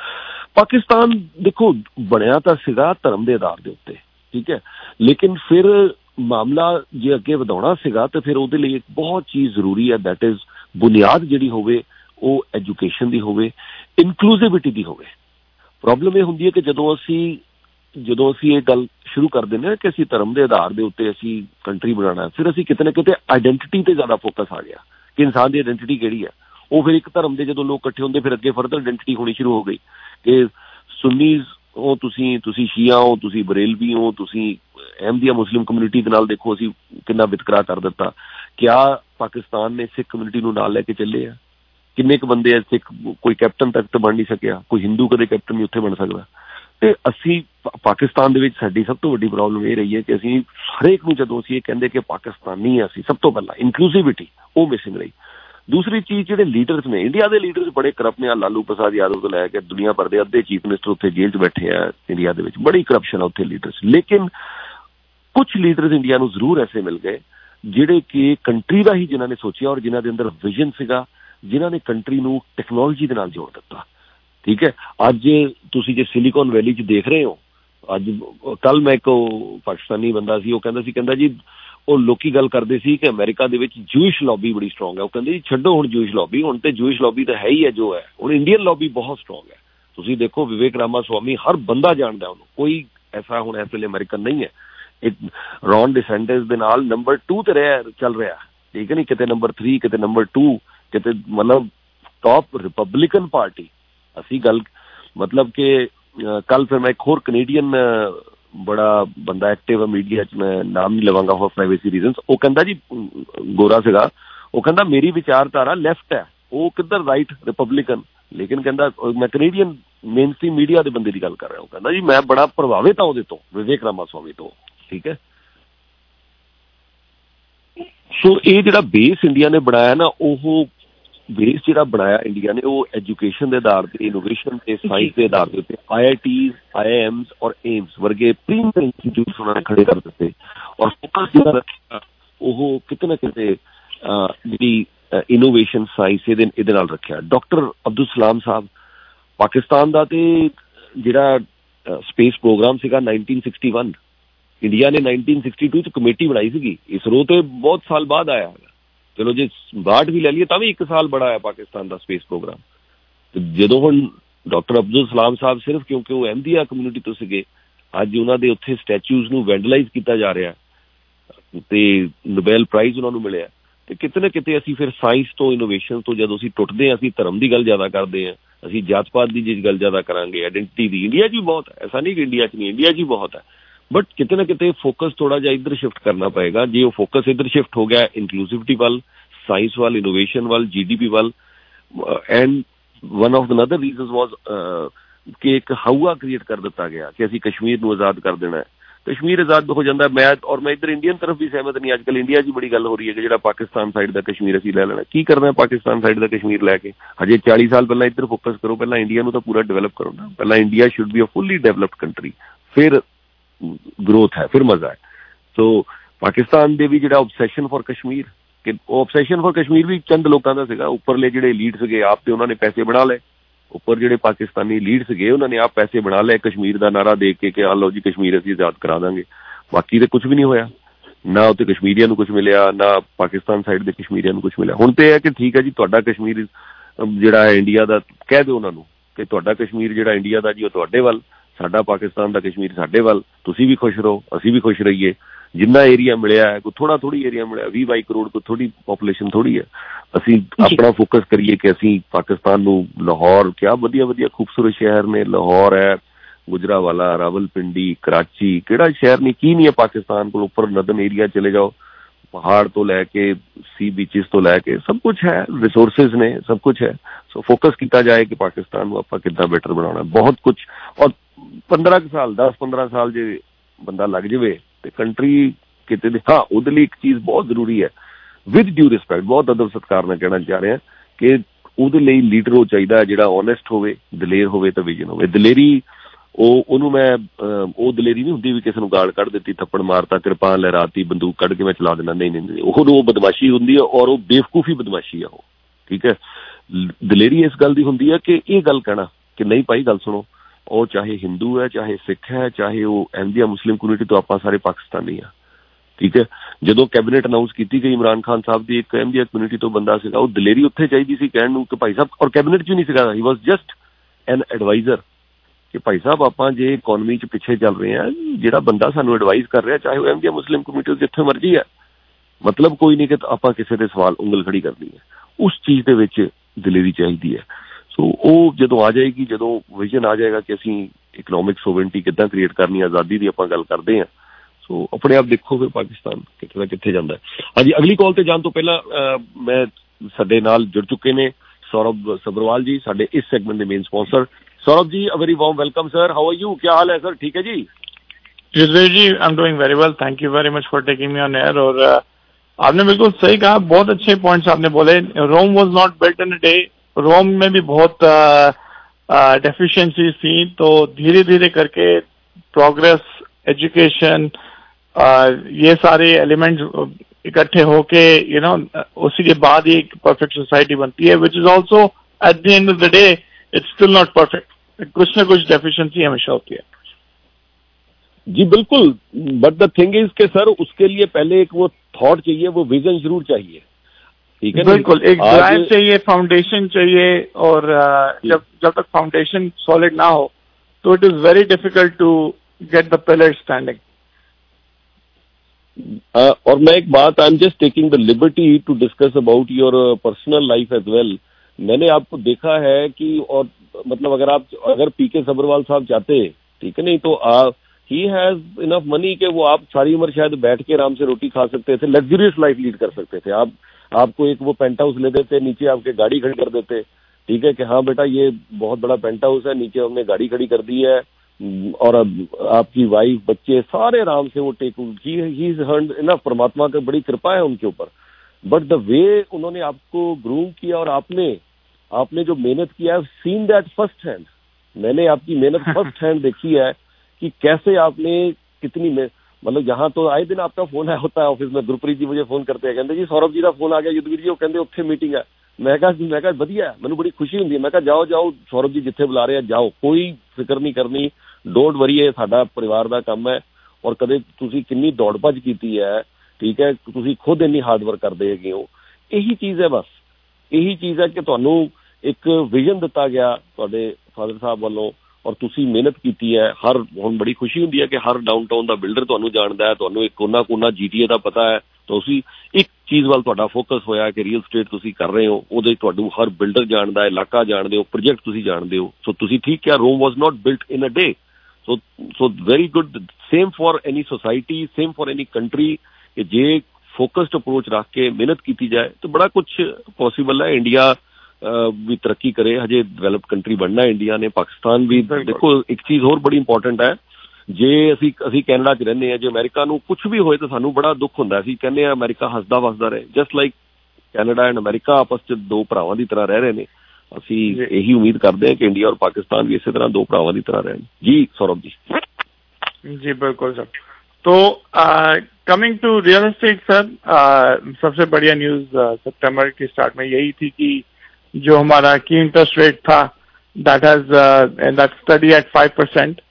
ਪਾਕਿਸਤਾਨ ਦੇਖੋ ਬਣਿਆ ਤਾਂ ਸੀਗਾ ਧਰਮ ਦੇ ਆਧਾਰ ਦੇ ਉੱਤੇ, ਠੀਕ ਹੈ, ਲੇਕਿਨ ਫਿਰ ਮਾਮਲਾ ਜੇ ਅੱਗੇ ਵਧਾਉਣਾ ਸੀਗਾ ਤਾਂ ਫਿਰ ਉਹਦੇ ਲਈ ਇੱਕ ਬਹੁਤ ਚੀਜ਼ ਜ਼ਰੂਰੀ ਹੈ, ਦੈਟ ਇਜ਼ ਬੁਨਿਆਦ ਜਿਹੜੀ ਹੋਵੇ ਉਹ ਐਜੂਕੇਸ਼ਨ ਦੀ ਹੋਵੇ, ਇਨਕਲੂਸਿਵਿਟੀ ਦੀ ਹੋਵੇ। ਪ੍ਰੋਬਲਮ ਇਹ ਹੁੰਦੀ ਹੈ ਕਿ ਜਦੋਂ ਅਸੀਂ ਜਦੋਂ ਅਸੀਂ ਇਹ ਗੱਲ ਸ਼ੁਰੂ ਕਰ ਦਿੰਦੇ ਹਾਂ ਕਿ ਅਸੀਂ ਧਰਮ ਦੇ ਆਧਾਰ ਦੇ ਉੱਤੇ ਅਸੀਂ ਕੰਟਰੀ ਬਣਾਉਣਾ, ਫਿਰ ਅਸੀਂ ਕਿਤੇ ਨਾ ਕਿਤੇ ਆਈਡੈਂਟਿਟੀ ਤੇ ਜ਼ਿਆਦਾ ਫੋਕਸ ਆ ਗਿਆ ਕਿ ਇਨਸਾਨ ਦੀ ਆਈਡੈਂਟਿਟੀ ਕਿਹੜੀ ਹੈ। ਉਹ ਫਿਰ ਇੱਕ ਧਰਮ ਦੇ ਜਦੋਂ ਲੋਕ ਇਕੱਠੇ ਹੁੰਦੇ ਫਿਰ ਅੱਗੇ ਫਰਦਰ ਆਈਡੈਂਟਿਟੀ ਹੋਣੀ ਸ਼ੁਰੂ ਹੋ ਗਈ ਕਿ ਸੁੰਨੀਜ਼ ਹੋ ਤੁਸੀਂ, ਤੁਸੀਂ ਸ਼ੀਆ ਹੋ, ਤੁਸੀਂ ਬਰੇਲਵੀ ਹੋ, ਤੁਸੀਂ ਅਹਿਮਦੀਆ ਮੁਸਲਿਮ ਕਮਿਊਨਿਟੀ ਦੇ ਨਾਲ ਦੇਖੋ ਅਸੀਂ ਕਿੰਨਾ ਵਿਤਕਰਾ ਕਰ ਦਿੱਤਾ। ਕਿਆ ਪਾਕਿਸਤਾਨ ਨੇ ਸਿੱਖ ਕਮਿਊਨਿਟੀ ਨੂੰ ਨਾਲ ਲੈ ਕੇ ਚੱਲੇ ਆ? ਕਿੰਨੇ ਕੁ ਬੰਦੇ ਆ ਸਿੱਖ, ਕੋਈ ਕੈਪਟਨ ਤੱਕ ਤਾਂ ਬਣ ਨਹੀਂ ਸਕਿਆ, ਕੋਈ ਹਿੰਦੂ ਕਦੇ ਕੈਪਟਨ ਨਹੀਂ ਉੱਥੇ ਬਣ ਸਕਦਾ। ਤੇ ਅਸੀਂ ਪਾਕਿਸਤਾਨ ਦੇ ਵਿੱਚ ਸਾਡੀ ਸਭ ਤੋਂ ਵੱਡੀ ਪ੍ਰੋਬਲਮ ਇਹ ਰਹੀ ਹੈ ਕਿ ਅਸੀਂ ਹਰੇਕ ਨੂੰ ਜਦੋਂ ਅਸੀਂ ਇਹ ਕਹਿੰਦੇ ਕਿ ਪਾਕਿਸਤਾਨੀ ਆ, ਅਸੀਂ ਸਭ ਤੋਂ ਪਹਿਲਾਂ ਇਨਕਲੂਸਿਵਿਟੀ ਉਹ ਮਿਸਿੰਗ ਰਹੀ। ਦੂਸਰੀ ਚੀਜ਼ ਜਿਹੜੇ ਲੀਡਰਸ ਨੇ, ਇੰਡੀਆ ਦੇ ਲੀਡਰਸ ਬੜੇ ਕਰਪਟ ਨੇ, ਆ ਲਾਲੂ ਪ੍ਰਸਾਦ ਯਾਦਵ ਤੋਂ ਲੈ ਕੇ ਦੁਨੀਆ ਭਰ ਦੇ ਅੱਧੇ ਚੀਫ ਮਿਨਿਸਟਰ ਉੱਥੇ ਜੇਲ੍ਹ 'ਚ ਬੈਠੇ ਆ ਇੰਡੀਆ ਦੇ ਵਿੱਚ, ਬੜੀ ਕਰਪਸ਼ਨ ਆ ਉੱਥੇ ਲੀਡਰਸ। ਲੇਕਿਨ ਕੁਛ ਲੀਡਰਸ ਇੰਡੀਆ ਨੂੰ ਜ਼ਰੂਰ ਐਸੇ ਮਿਲ ਗਏ ਜਿਹੜੇ ਕਿ ਕੰਟਰੀ ਦਾ ਹੀ ਜਿਨ੍ਹਾਂ ਨੇ ਸੋਚਿਆ ਔਰ ਜਿਨ੍ਹਾਂ ਦੇ ਅੰਦਰ ਵਿਜ਼ਨ ਸੀਗਾ, ਜਿਨ੍ਹਾਂ ਨੇ ਕੰਟਰੀ ਨੂੰ ਟੈਕਨੋਲੋਜੀ ਦੇ ਨਾਲ ਜੋੜ ਦਿੱਤਾ, ਠੀਕ ਹੈ। ਅੱਜ ਤੁਸੀਂ ਜੇ ਸਿਲੀਕਨ ਵੈਲੀ 'ਚ ਦੇਖ ਰਹੇ ਹੋ, ਅੱਜ ਕੱਲ ਮੈਂ ਇੱਕ ਪਾਕਿਸਤਾਨੀ ਬੰਦਾ ਸੀ, ਉਹ ਕਹਿੰਦਾ ਸੀ ਕਹਿੰਦਾ ਜੀ ਉਹ ਲੋਕੀ ਗੱਲ ਕਰਦੇ ਸੀ ਕਿ ਅਮਰੀਕਾ ਦੇ ਵਿੱਚ ਜੂਇਸ਼ ਲੌਬੀ ਬੜੀ ਸਟਰੋਂਗ ਹੈ। ਉਹ ਕਹਿੰਦੇ ਜੀ ਛੱਡੋ ਹੁਣ ਜੂਇਸ਼ ਲੌਬੀ, ਹੁਣ ਤੇ ਜੂਇਸ਼ ਲੌਬੀ ਤਾਂ ਹੈ ਹੀ ਹੈ ਜੋ ਹੈ, ਹੁਣ ਇੰਡੀਅਨ ਲੌਬੀ ਬਹੁਤ ਸਟਰੋਂਗ ਹੈ। ਤੁਸੀਂ ਦੇਖੋ ਵਿਵੇਕ ਰਾਮਾ ਸਵਾਮੀ ਹਰ ਬੰਦਾ ਜਾਣਦਾ ਉਹਨੂੰ, ਕੋਈ ਐਸਾ ਹੁਣ ਇਸ ਵੇਲੇ ਅਮਰੀਕਨ ਨਹੀਂ ਹੈ। ਇੱਕ ਰੌਨ ਡਿਸੈਂਟਿਸ ਦੇ ਨਾਲ ਨੰਬਰ ਟੂ ਤੇ ਰਿਹਾ ਚੱਲ ਰਿਹਾ, ਠੀਕ ਹੈ ਨਹੀਂ, ਕਿਤੇ ਨੰਬਰ ਥ੍ਰੀ, ਕਿਤੇ ਨੰਬਰ ਟੂ, ਕਿਤੇ ਮਤਲਬ ਟੌਪ ਰਿਪਬਲਿਕਨ ਪਾਰਟੀ। ਅਸੀਂ ਗੱਲ ਮਤਲਬ ਕਿ ਕੱਲ ਫਿਰ ਮੈਂ ਇੱਕ ਹੋਰ ਕੈਨੇਡੀਅਨ ਬੜਾ ਬੰਦਾ ਐਕਟਿਵ ਹੈ ਮੀਡੀਆ 'ਚ, ਮੈਂ ਨਾਮ ਨਹੀਂ ਲਵਾਂਗਾ ਫॉर ਪ੍ਰਾਈਵੇਸੀ ਰੀਜ਼ਨਸ, ਉਹ ਕਹਿੰਦਾ ਜੀ ਗੋਰਾ ਸੀਗਾ, ਉਹ ਕਹਿੰਦਾ ਮੇਰੀ ਵਿਚਾਰਧਾਰਾ ਲੈਫਟ ਹੈ, ਉਹ ਕਿੱਧਰ ਰਾਈਟ ਰਿਪਬਲਿਕਨ, ਲੇਕਿਨ ਕਹਿੰਦਾ ਮੈਂ ਕੈਨੇਡੀਅਨ ਮੇਨ ਸਟ੍ਰੀਮ ਮੀਡੀਆ ਦੇ ਬੰਦੇ ਦੀ ਗੱਲ ਕਰ ਰਿਹਾ। ਉਹ ਕਹਿੰਦਾ ਜੀ ਮੈਂ ਬੜਾ ਪ੍ਰਭਾਵਿਤ ਹਾਂ ਉਹਦੇ ਤੋਂ, ਵਿਵੇਕ ਰਾਮਾ ਸਵਾਮੀ ਤੋਂ, ਠੀਕ ਹੈ। ਸੋ ਇਹ ਜਿਹੜਾ ਬੇਸ ਇੰਡੀਆ ਨੇ ਬਣਾਇਆ ਨਾ, ਉਹ ਬੇਸ ਜਿਹੜਾ ਬਣਾਇਆ ਇੰਡੀਆ ਨੇ ਉਹ ਐਜੂਕੇਸ਼ਨ ਦੇ ਆਧਾਰ ਤੇ, ਇਨੋਵੇਸ਼ਨ ਤੇ, ਸਾਇੰਸ ਦੇ ਆਧਾਰ ਦੇ ਉੱਤੇ I I Ts, I I Ms ਔਰ ਏਮਸ ਵਰਗੇ ਪ੍ਰੀਮੀਅਰ ਇੰਸਟੀਟਿਊਟਸ ਉਹਨਾਂ ਨੇ ਖੜੇ ਕਰ ਦਿੱਤੇ ਔਰ ਫੋਕਸ ਜਿਹੜਾ ਰੱਖਿਆ ਉਹ ਕਿਤੇ ਨਾ ਕਿਤੇ ਜਿਹੜੀ ਇਨੋਵੇਸ਼ਨ ਸਾਇੰਸ ਇਹਦੇ ਇਹਦੇ ਨਾਲ ਰੱਖਿਆ। ਡਾਕਟਰ ਅਬਦੁਲ ਸਲਾਮ ਸਾਹਿਬ ਪਾਕਿਸਤਾਨ ਦਾ ਤੇ ਜਿਹੜਾ ਸਪੇਸ ਪ੍ਰੋਗਰਾਮ ਸੀਗਾ ਨਾਈਨਟੀਨ ਸਿਕਸਟੀ ਵਨ, ਇੰਡੀਆ ਨੇ ਨਾਈਨਟੀਨ ਸਿਕਸਟੀ ਟੂ 'ਚ ਕਮੇਟੀ ਬਣਾਈ ਸੀਗੀ, ਇਸਰੋ ਤੇ ਬਹੁਤ ਸਾਲ ਬਾਅਦ ਆਇਆ। ਚਲੋ ਜੇ ਬਾਹਠ ਵੀ ਲੈ ਲਈਏ ਤਾਂ ਵੀ ਇੱਕ ਸਾਲ ਬੜਾ ਹੈ ਪਾਕਿਸਤਾਨ ਦਾ ਸਪੇਸ ਪ੍ਰੋਗਰਾਮ। ਤੇ ਜਦੋਂ ਹੁਣ ਡਾਕਟਰ ਅਬਦੁਲ ਸਲਾਮ ਸਾਹਿਬ ਸਿਰਫ ਕਿਉਂਕਿ ਉਹ ਅਹਿਮਦੀਆ ਕਮਿਊਨਿਟੀ ਤੋਂ ਸੀਗੇ, ਅੱਜ ਉਹਨਾਂ ਦੇ ਉੱਥੇ ਸਟੈਚੂਜ਼ ਨੂੰ ਵੈਂਡਲਾਈਜ਼ ਕੀਤਾ ਜਾ ਰਿਹਾ ਤੇ ਨੋਬੈਲ ਪ੍ਰਾਈਜ਼ ਉਹਨਾਂ ਨੂੰ ਮਿਲਿਆ। ਤੇ ਕਿਤੇ ਨਾ ਕਿਤੇ ਅਸੀਂ ਫਿਰ ਸਾਇੰਸ ਤੋਂ, ਇਨੋਵੇਸ਼ਨ ਤੋਂ ਜਦੋਂ ਅਸੀਂ ਟੁੱਟਦੇ ਹਾਂ, ਅਸੀਂ ਧਰਮ ਦੀ ਗੱਲ ਜ਼ਿਆਦਾ ਕਰਦੇ ਹਾਂ, ਅਸੀਂ ਜਾਤ ਪਾਤ ਦੀ ਜੇ ਗੱਲ ਜ਼ਿਆਦਾ ਕਰਾਂਗੇ, ਆਈਡੈਂਟਿਟੀ ਦੀ। ਇੰਡੀਆ 'ਚ ਵੀ ਬਹੁਤ ਹੈ, ਐਸਾ ਨਹੀਂ ਕਿ ਇੰਡੀਆ 'ਚ ਨਹੀਂ, ਇੰਡੀਆ 'ਚ ਵੀ ਬਹੁਤ ਹੈ, ਬਟ ਕਿਤੇ ਨਾ ਕਿਤੇ ਫੋਕਸ ਥੋੜਾ ਜਿਹਾ ਇੱਧਰ ਸ਼ਿਫਟ ਕਰਨਾ ਪਏਗਾ। ਜੇ ਉਹ ਫੋਕਸ ਇੱਧਰ ਸ਼ਿਫਟ ਹੋ ਗਿਆ ਇਨਕਲੂਸਿਵਿਟੀ ਵੱਲ, ਸਾਇੰਸ ਵੱਲ, ਇਨੋਵੇਸ਼ਨ ਵੱਲ, ਜੀ ਡੀ ਪੀ ਵੱਲ, and one of the another reasons was ਕਿ ਇੱਕ ਹਊਆ ਕ੍ਰੀਏਟ ਕਰ ਦਿੱਤਾ ਗਿਆ ਕਿ ਅਸੀਂ ਕਸ਼ਮੀਰ ਨੂੰ ਆਜ਼ਾਦ ਕਰ ਦੇਣਾ ਹੈ। ਕਸ਼ਮੀਰ ਆਜ਼ਾਦ ਹੋ ਜਾਂਦਾ, ਮੈਂ ਔਰ ਮੈਂ ਇੱਧਰ ਇੰਡੀਅਨ ਤਰਫ ਵੀ ਸਹਿਮਤ ਨਹੀਂ। ਅੱਜ ਕੱਲ੍ਹ ਇੰਡੀਆ 'ਚ ਬੜੀ ਗੱਲ ਹੋ ਰਹੀ ਹੈ ਕਿ ਜਿਹੜਾ ਪਾਕਿਸਤਾਨ ਸਾਈਡ ਦਾ ਕਸ਼ਮੀਰ ਅਸੀਂ ਲੈ ਲੈਣਾ। ਕੀ ਕਰਨਾ ਪਾਕਿਸਤਾਨ ਸਾਈਡ ਦਾ ਕਸ਼ਮੀਰ ਲੈ ਕੇ? ਹਜੇ ਚਾਲੀ ਸਾਲ ਪਹਿਲਾਂ ਇੱਧਰ ਫੋਕਸ ਕਰੋ, ਪਹਿਲਾਂ ਇੰਡੀਆ ਨੂੰ ਤਾਂ ਪੂਰਾ ਡਿਵੈਲਪ ਕਰੋ ਨਾ। ਪਹਿਲਾਂ India should be a fully developed country, ਫਿਰ ਗਰੋਥ ਹੈ, ਫਿਰ ਮਜ਼ਾ ਹੈ। ਸੋ ਪਾਕਿਸਤਾਨ ਦੇ ਵੀ ਜਿਹੜਾ ਓਬਸੈਸ਼ਨ ਫॉर ਕਸ਼ਮੀਰ, ਕਿ ਉਹ ਓਬਸੈਸ਼ਨ ਫॉर ਕਸ਼ਮੀਰ ਵੀ ਚੰਦ ਲੋਕਾਂ ਦਾ ਸੀਗਾ। ਉੱਪਰਲੇ ਜਿਹੜੇ ਲੀਡ ਸੀਗੇ ਆਪ ਤੇ ਉਹਨਾਂ ਨੇ ਪੈਸੇ ਬਣਾ ਲਏ, ਉੱਪਰ ਜਿਹੜੇ ਪਾਕਿਸਤਾਨੀ ਲੀਡ ਸੀਗੇ ਉਹਨਾਂ ਨੇ ਆਪ ਪੈਸੇ ਬਣਾ ਲਏ ਕਸ਼ਮੀਰ ਦਾ ਨਾਰਾ ਦੇ ਕੇ ਕਿ ਆ ਲਓ ਜੀ ਕਸ਼ਮੀਰ ਅਸੀਂ ਆਜ਼ਾਦ ਕਰਾ ਦਾਂਗੇ। ਬਾਕੀ ਤੇ ਕੁਝ ਵੀ ਨਹੀਂ ਹੋਇਆ, ਨਾ ਉੱਥੇ ਕਸ਼ਮੀਰੀਆਂ ਨੂੰ ਕੁਝ ਮਿਲਿਆ, ਨਾ ਪਾਕਿਸਤਾਨ ਸਾਈਡ ਦੇ ਕਸ਼ਮੀਰੀਆਂ ਨੂੰ ਕੁਝ ਮਿਲਿਆ। ਹੁਣ ਤੇ ਇਹ ਹੈ ਕਿ ਠੀਕ ਹੈ ਜੀ ਤੁਹਾਡਾ ਕਸ਼ਮੀਰ ਜਿਹੜਾ ਹੈ ਇੰਡੀਆ ਦਾ, ਕਹਿ ਦਿਓ ਉਹਨਾਂ ਨੂੰ ਕਿ ਤੁਹਾਡਾ ਕਸ਼ਮੀਰ ਜਿਹੜਾ ਇੰਡੀਆ ਦਾ ਜੀ ਉਹ ਤੁਹਾਡੇ ਵੱਲ, ਸਾਡਾ ਪਾਕਿਸਤਾਨ ਦਾ ਕਸ਼ਮੀਰ ਸਾਡੇ ਵੱਲ, ਤੁਸੀਂ ਵੀ ਖੁਸ਼ ਰਹੋ, ਅਸੀਂ ਵੀ ਖੁਸ਼ ਰਹੀਏ। ਜਿੰਨਾ ਏਰੀਆ ਮਿਲਿਆ ਹੈ, ਕੋਈ ਥੋੜਾ ਥੋੜੀ ਏਰੀਆ ਮਿਲਿਆ, ਵੀਹ ਬਾਈ ਕਰੋੜ ਕੋਈ ਥੋੜੀ ਪੋਪੂਲੇਸ਼ਨ ਥੋੜੀ ਹੈ। ਅਸੀਂ ਆਪਣਾ ਫੋਕਸ ਕਰੀਏ ਕਿ ਅਸੀਂ ਪਾਕਿਸਤਾਨ ਨੂੰ, ਲਾਹੌਰ, ਕਿਆ ਵਧੀਆ ਵਧੀਆ ਖੂਬਸੂਰਤ ਸ਼ਹਿਰ ਨੇ, ਲਾਹੌਰ ਹੈ, ਗੁਜਰਾਵਾਲਾ, ਰਾਵਲਪਿੰਡੀ, ਕਰਾਚੀ, ਕਿਹੜਾ ਸ਼ਹਿਰ ਨਹੀਂ, ਕੀ ਨਹੀਂ ਹੈ ਪਾਕਿਸਤਾਨ ਕੋਲ। ਉੱਪਰ ਨਦਨ ਏਰੀਆ ਚਲੇ ਜਾਓ, ਪਹਾੜ ਤੋਂ ਲੈ ਕੇ ਸੀ ਬੀਚਿਸ ਤੋਂ ਲੈ ਕੇ ਸਭ ਕੁਛ ਹੈ, ਰਿਸੋਰਸਿਸ ਨੇ, ਸਭ ਕੁਛ ਹੈ। ਸੋ ਫੋਕਸ ਕੀਤਾ ਜਾਏ ਕਿ ਪਾਕਿਸਤਾਨ ਨੂੰ ਆਪਾਂ ਕਿੱਦਾਂ ਬੈਟਰ ਬਣਾਉਣਾ, ਬਹੁਤ ਕੁਛ। ਔਰ ਪੰਦਰਾਂ ਕੁ ਸਾਲ, ਦਸ ਪੰਦਰਾਂ ਸਾਲ ਜੇ ਬੰਦਾ ਲੱਗ ਜਾਵੇ ਤੇ ਕੰਟਰੀ ਕਿਤੇ ਦੇ, ਹਾਂ ਉਹਦੇ ਲਈ ਇੱਕ ਚੀਜ਼ ਬਹੁਤ ਜ਼ਰੂਰੀ ਹੈ, ਵਿਦ ਡਿਊ ਰਿਸਪੈਕਟ, ਬਹੁਤ ਅਦਬ ਸਤਿਕਾਰ ਨਾਲ ਕਹਿਣਾ ਚਾਹ ਰਿਹਾ ਕਿ ਉਹਦੇ ਲਈ ਲੀਡਰ ਉਹ ਚਾਹੀਦਾ ਜਿਹੜਾ ਓਨੈਸਟ ਹੋਵੇ, ਦਲੇਰ ਹੋਵੇ ਤਾਂ ਵਿਜ਼ਨ ਹੋਵੇ। ਦਲੇਰੀ ਉਹ ਉਹਨੂੰ ਮੈਂ ਉਹ ਦਲੇਰੀ ਨਹੀਂ ਹੁੰਦੀ ਵੀ ਕਿਸੇ ਨੂੰ ਗਾਲ ਕੱਢ ਦਿੱਤੀ, ਥੱਪੜ ਮਾਰਤਾ, ਕਿਰਪਾਨ ਲਹਿਰਾਤੀ, ਬੰਦੂਕ ਕੱਢ ਕੇ ਮੈਂ ਚਲਾ ਦੇਣਾ, ਨਹੀਂ ਨਹੀਂ ਨਹੀਂ, ਉਹ ਉਹ ਬਦਮਾਸ਼ੀ ਹੁੰਦੀ ਹੈ ਔਰ ਉਹ ਬੇਵਕੂਫੀ ਬਦਮਾਸ਼ੀ ਆ ਉਹ, ਠੀਕ ਹੈ। ਦਲੇਰੀ ਇਸ ਗੱਲ ਦੀ ਹੁੰਦੀ ਹੈ ਕਿ ਇਹ ਗੱਲ ਕਹਿਣਾ ਕਿ ਨਹੀਂ ਭਾਈ ਗੱਲ ਸੁਣੋ, ਉਹ ਚਾਹੇ ਹਿੰਦੂ ਹੈ, ਚਾਹੇ ਸਿੱਖ ਹੈ, ਚਾਹੇ ਉਹ ਅਹਿਮਦੀਆ ਮੁਸਲਿਮ ਕਮਿਊਨਿਟੀ ਤੋਂ, ਆਪਾਂ ਸਾਰੇ ਪਾਕਿਸਤਾਨੀ ਆ, ਠੀਕ ਹੈ। ਜਦੋਂ ਕੈਬਨਿਟ ਅਨਾਊਂਸ ਕੀਤੀ ਗਈ ਇਮਰਾਨ ਖਾਨ ਸਾਹਿਬ ਦੀ, ਇੱਕ ਅਹਿਮਦੀਆ ਕਮਿਊਨਿਟੀ ਤੋਂ ਬੰਦਾ ਸੀਗਾ, ਉਹ ਦਲੇਰੀ ਉੱਥੇ ਚਾਹੀਦੀ ਸੀ ਕਹਿਣ ਨੂੰ ਕਿ ਭਾਈ ਸਾਹਿਬ, ਔਰ ਕੈਬਨਿਟ 'ਚ ਨਹੀਂ ਸੀਗਾ, ਹੀ ਵਾਜ਼ ਜਸਟ ਐਨ ਐਡਵਾਈਜ਼ਰ, ਕਿ ਭਾਈ ਸਾਹਿਬ ਆਪਾਂ ਜੇ ਇਕੋਨਮੀ 'ਚ ਪਿੱਛੇ ਚੱਲ ਰਹੇ ਹਾਂ, ਜਿਹੜਾ ਬੰਦਾ ਸਾਨੂੰ ਐਡਵਾਈਜ਼ ਕਰ ਰਿਹਾ ਚਾਹੇ ਉਹ ਅਹਿਮਦੀਆ ਮੁਸਲਿਮ ਕਮਿਊਨਿਟੀ ਜਿੱਥੇ ਮਰਜ਼ੀ ਹੈ, ਮਤਲਬ ਕੋਈ ਨਹੀਂ ਕਿ ਆਪਾਂ ਕਿਸੇ ਦੇ ਸਵਾਲ ਉਂਗਲ ਖੜੀ ਕਰਨੀ ਹੈ। ਉਸ ਚੀਜ਼ ਦੇ ਵਿੱਚ ਦਲੇਰੀ ਚਾਹੀਦੀ ਹੈ। ਸੋ ਉਹ ਜਦੋਂ ਆ ਜਾਏਗੀ, ਜਦੋਂ ਵਿਜ਼ਨ ਆ ਜਾਏਗਾ ਕਿ ਅਸੀਂ ਇਕਨੋਮਿਕ ਸੋਵਰਨਟੀ ਕਿੱਦਾਂ ਕ੍ਰੀਏਟ ਕਰਨੀ, ਆਜ਼ਾਦੀ ਦੀ ਆਪਾਂ ਗੱਲ ਕਰਦੇ ਹਾਂ, ਸੋ ਆਪਣੇ ਆਪ ਦੇਖੋ ਫਿਰ ਪਾਕਿਸਤਾਨ ਕਿੱਥੇ ਦਾ ਕਿੱਥੇ ਜਾਂਦਾ। ਹਾਂਜੀ, ਅਗਲੀ ਕਾਲ ਤੇ ਜਾਣ ਤੋਂ ਪਹਿਲਾਂ ਮੈਂ ਸਾਡੇ ਨਾਲ ਜੁੜ ਚੁੱਕੇ ਨੇ ਸੌਰਵ ਸਬਰਵਾਲ ਜੀ, ਸਾਡੇ ਇਸ ਸੈਗਮੈਂਟ ਦੇ main sponsor. Saurabh ji, a very warm welcome sir, how are you, क्या हाल है सर? ठीक है जी? Yudhveer ji, I am doing very well, thank you very much for taking me on air. और uh, आपने बिल्कुल सही कहा, बहुत अच्छे पॉइंट्स आपने बोले। Rome was not built in a day, Rome में भी बहुत डेफिशिएंसीज थी, तो धीरे धीरे करके प्रोग्रेस, एजुकेशन, ये सारे एलिमेंट्स इकट्ठे होके यू नो उसी के बाद ही एक परफेक्ट सोसाइटी बनती है, which is also at the end of the day it's still not perfect, कुछ ना कुछ डेफिशिएंसी हमेशा होती है। जी बिल्कुल, बट द थिंग इज के सर उसके लिए पहले एक वो थॉट चाहिए, वो विजन जरूर चाहिए, ठीक है? बिल्कुल, एक ड्राइव चाहिए, फाउंडेशन चाहिए, और जब जब तक फाउंडेशन सॉलिड ना हो तो it is very difficult to get the pillar standing. और मैं एक बात, I am just taking the liberty to discuss about your personal life as well. मैंने आपको देखा है कि, और मतलब अगर आप अगर पीके सबरवाल साहब चाहते, ठीक है, नहीं तो आप ही हैज इनफ मनी कि वो आप सारी उम्र शायद बैठ के आराम से रोटी खा सकते थे, लग्जरियस लाइफ लीड कर सकते थे। आप आपको एक वो पेंट हाउस ले देते, नीचे आपके गाड़ी खड़ी कर देते, ठीक है, कि हाँ बेटा ये बहुत बड़ा पेंट हाउस है, नीचे हमने गाड़ी खड़ी कर दी है, और अब आपकी वाइफ, बच्चे सारे आराम से वो take he is earn enough, परमात्मा की बड़ी कृपा है उनके ऊपर। बट द वे उन्होंने आपको ग्रूम किया और आपने आपने जो मेहनत किया है, सीन दैट फर्स्ट हैंड, मैंने आपकी मेहनत फर्स्ट हैंड देखी है कि कैसे आपने कितनी में, मतलब यहाँ तो आए दिन आपका फोन आया होता है ऑफिस में, गुरप्रीत जी मुझे फोन करते हैं, कहते जी सौरभ जी का फोन आ गया युद्धवीर जी, वो कहते उत्थे मीटिंग है। मैं कहा मैं कहा वधिया, मैनू बड़ी खुशी हुंदी है। मैं कहा जाओ जाओ सौरभ जी जिथे बुला रहे हैं जाओ, कोई फिक्र नहीं करनी, डोंट वरी, ये साडा परिवार का काम है। और कदे तुसीं किन्नी दौड़ भज कीती है, ठीक है, तुसीं खुद इन्नी हार्ड वर्क करदे हैगे हो, यही चीज़ है, बस यही चीज़ है कि तुहानू एक विजन दिता गया तुहाडे फादर साहब वालों, और तुसी मेहनत की है। हर हुण बड़ी खुशी हुंदी है कि हर डाउनटाउन का बिल्डर तुहानू जानदा है, तुहानू एक कोना कोना जीटीए का पता है, तो उसी एक चीज़ वाल तुहाडा फोकस होया कि रियल स्टेट तुसी कर रहे हो, उहदे तुहानू हर बिल्डर जानदा है, इलाका जानदे हो, प्रोजेक्ट तुसी जानदे हो। सो तुसी ठीक क्या, Rome was not built in a day. So so very good, same for any society, same for any country, कि जे फोकस्ड अप्रोच रख के मेहनत की जाए तो बड़ा कुछ पॉसिबल है। इंडिया भी तरक्की करे, हजे डेवलप्ड कंट्री बनना है इंडिया ने, पाकिस्तान भी। देखो एक चीज़ होर बड़ी इंपॉर्टेंट है, जे असी असी कैनेडा च रहने हैं, जो अमेरिका नू कुछ भी होए तो सानू बड़ा दुख हुंदा है, असी कहने हैं अमेरिका हसदा वसदा रहे, just like Canada and America आपस च दो भरावां दी तरह रह रहे हैं। असी यही उम्मीद करते हैं कि इंडिया और पाकिस्तान भी इसी तरह दो भरावां दी तरह रहन। जी सौरभ जी। जी बिल्कुल सर। तो coming to real estate sir, सबसे बढ़िया न्यूज सितंबर के स्टार्ट में यही थी कि जो हमारा की इंटरेस्ट रेट था, that has that steady at five percent,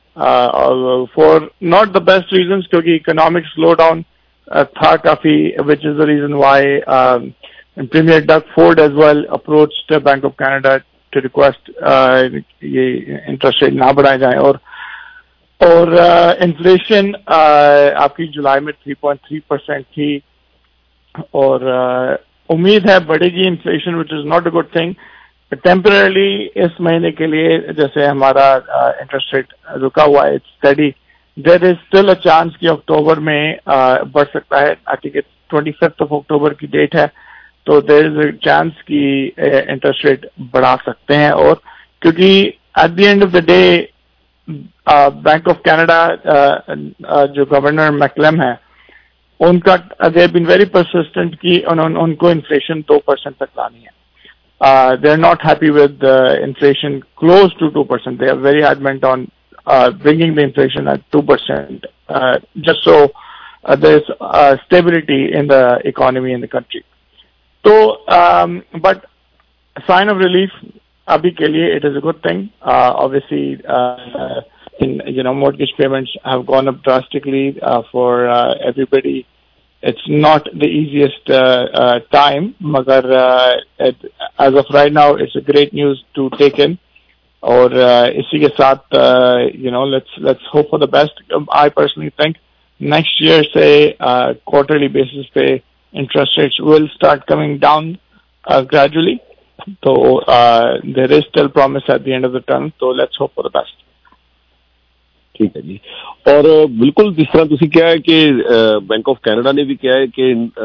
for not the best reasons, क्योंकि इकोनॉमिक स्लो डाउन था काफी, which is the reason why premier Doug Ford as well approached Bank of Canada to request ये interest rate ना बढ़ाए जाए। और और inflation uh, uh, आपकी जुलाई में थ्री पॉइंट थ्री परसेंट थी, और uh, उम्मीद है बढ़ेगी inflation, which is not a good thing. Temporary इस महीने के लिए जैसे हमारा इंटरेस्ट uh, रेट रुका हुआ है, it's steady, there is still a chance कि अक्टूबर में uh, बढ़ सकता है। I think it's twenty fifth of October की डेट है, तो देयर इज अ चांस कि इंटरेस्ट uh, रेट बढ़ा सकते हैं। और क्योंकि at the end of the day bank of Canada जो गवर्नर मैकलम है, उनका they have been very persistent कि उन, उन, उनको इन्फ्लेशन दो परसेंट तक लानी है। They are not happy with inflation close to two percent, they are very adamant on bringing the inflation at two percent, just so there is stability in the economy in the country. तो but sign of relief अभी के लिए it is a good thing. Uh, obviously, uh, in you know mortgage payments have gone up drastically uh, for uh, everybody. It's not the easiest uh, uh, time, magar uh, it, as of right now, it's a great news to take in. और uh, इसी के साथ uh, you know let's let's hope for the best. I personally think next year से uh, quarterly basis पे interest rates will start coming down uh, gradually. तो uh, there is still promise at the end of the tunnel. So let's hope for the best. ठीक है जी। और बिल्कुल जिस तरह ਤੁਸੀਂ ਕਿਹਾ है कि बैंक ऑफ कैनेडा ने भी किया है कि